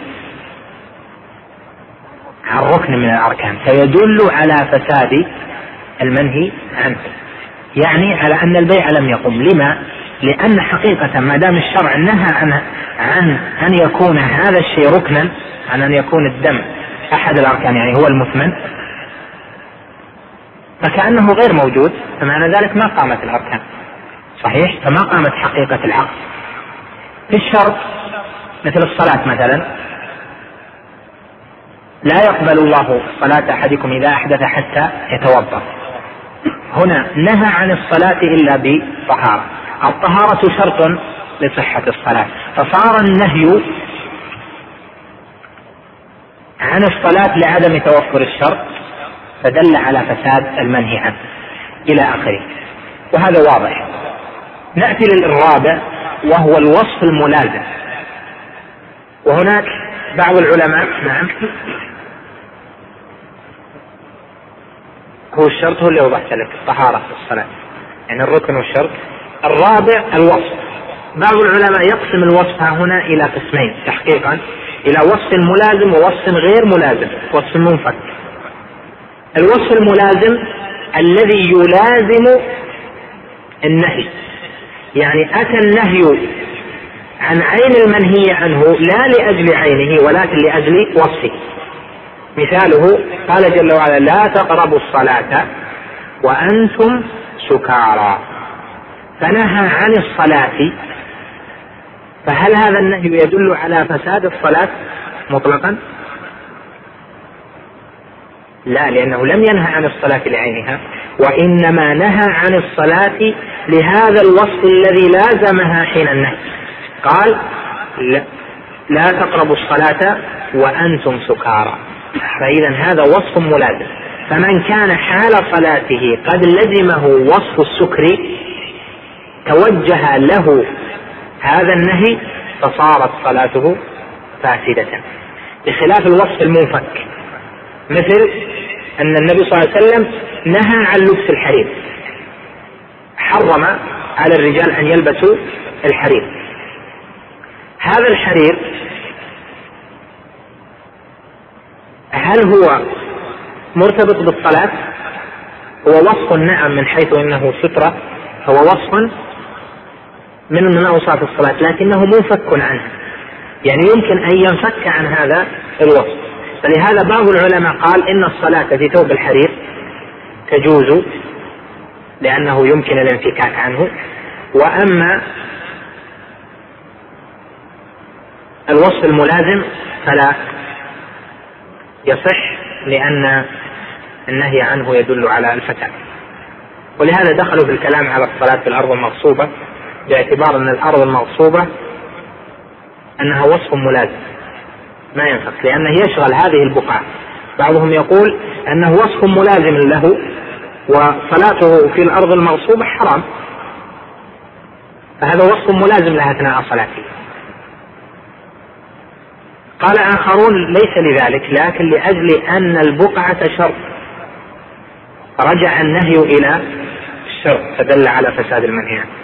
عن ركن من الأركان، فيدل على فساد المنهي عنه، يعني على أن البيع لم يقم. لما؟ لأن حقيقة ما دام الشرع نهى عن عن أن يكون هذا الشيء ركنا، عن أن يكون الدم أحد الأركان، يعني هو المثمن، فكأنه غير موجود، فمعنى ذلك ما قامت الأركان، صحيح؟ فما قامت حقيقة العقد. في الشرط مثل الصلاة مثلا، لا يقبل الله صلاة أحدكم إذا أحدث حتى يتوضأ. هنا نهى عن الصلاة إلا بطهارة، الطهارة شرط لصحة الصلاة، فصار النهي عن الصلاة لعدم توفر الشرط، فدل على فساد المنهي عنه إلى آخره، وهذا واضح. نأتي للرابع وهو الوصف الملازم. وهناك بعض العلماء نعم هو الشرط هو اللي وضحت لك الطهارة في الصلاة، يعني الركن والشرط. الرابع الوصف. بعض العلماء يقسم الوصف هنا إلى قسمين تحقيقا، إلى وصف ملازم ووصف غير ملازم، وصف منفك. الوصف الملازم الذي يلازم النهي، يعني أتى النهي عن عين المنهي عنه لا لأجل عينه ولكن لأجل وصفه. مثاله قال جل وعلا لا تقربوا الصلاة وأنتم سكارى، فنهى عن الصلاة، فهل هذا النهي يدل على فساد الصلاة مطلقا؟ لا، لأنه لم ينهى عن الصلاة لعينها، وإنما نهى عن الصلاة لهذا الوصف الذي لازمها حين النهي. قال لا, لا تقربوا الصلاة وأنتم سكارى، فإذا هذا وصف ملازم. فمن كان حال صلاته قد لزمه وصف السكر توجه له هذا النهي فصارت صلاته فاسدة، بخلاف الوصف المنفك، مثل أن النبي صلى الله عليه وسلم نهى عن لبس الحرير، حرم على الرجال أن يلبسوا الحرير. هذا الحرير هل هو مرتبط بالصلاة؟ هو وصف نعم من حيث إنه سترة، هو وصف من من أوصاف الصلاة، لكنه منفك عنه، يعني يمكن أن ينفك عن هذا الوصف. فلهذا بعض العلماء قال إن الصلاة في ثوب الحرير تجوز لأنه يمكن الانفكاك عنه، وأما الوصف الملازم فلا يصح لأن النهي عنه يدل على الفساد. ولهذا دخلوا في الكلام على الصلاة في الأرض المغصوبة باعتبار أن الأرض المغصوبة أنها وصف ملازم ما ينفك، لأنه يشغل هذه البقعة. بعضهم يقول أنه وصف ملازم له وصلاته في الأرض المغصوبة حرام، فهذا وصف ملازم لها أثناء صلاته. قال آخرون ليس لذلك، لكن لأجل أن البقعة شرط رجع النهي إلى الشرط فدل على فساد المنهي عنه.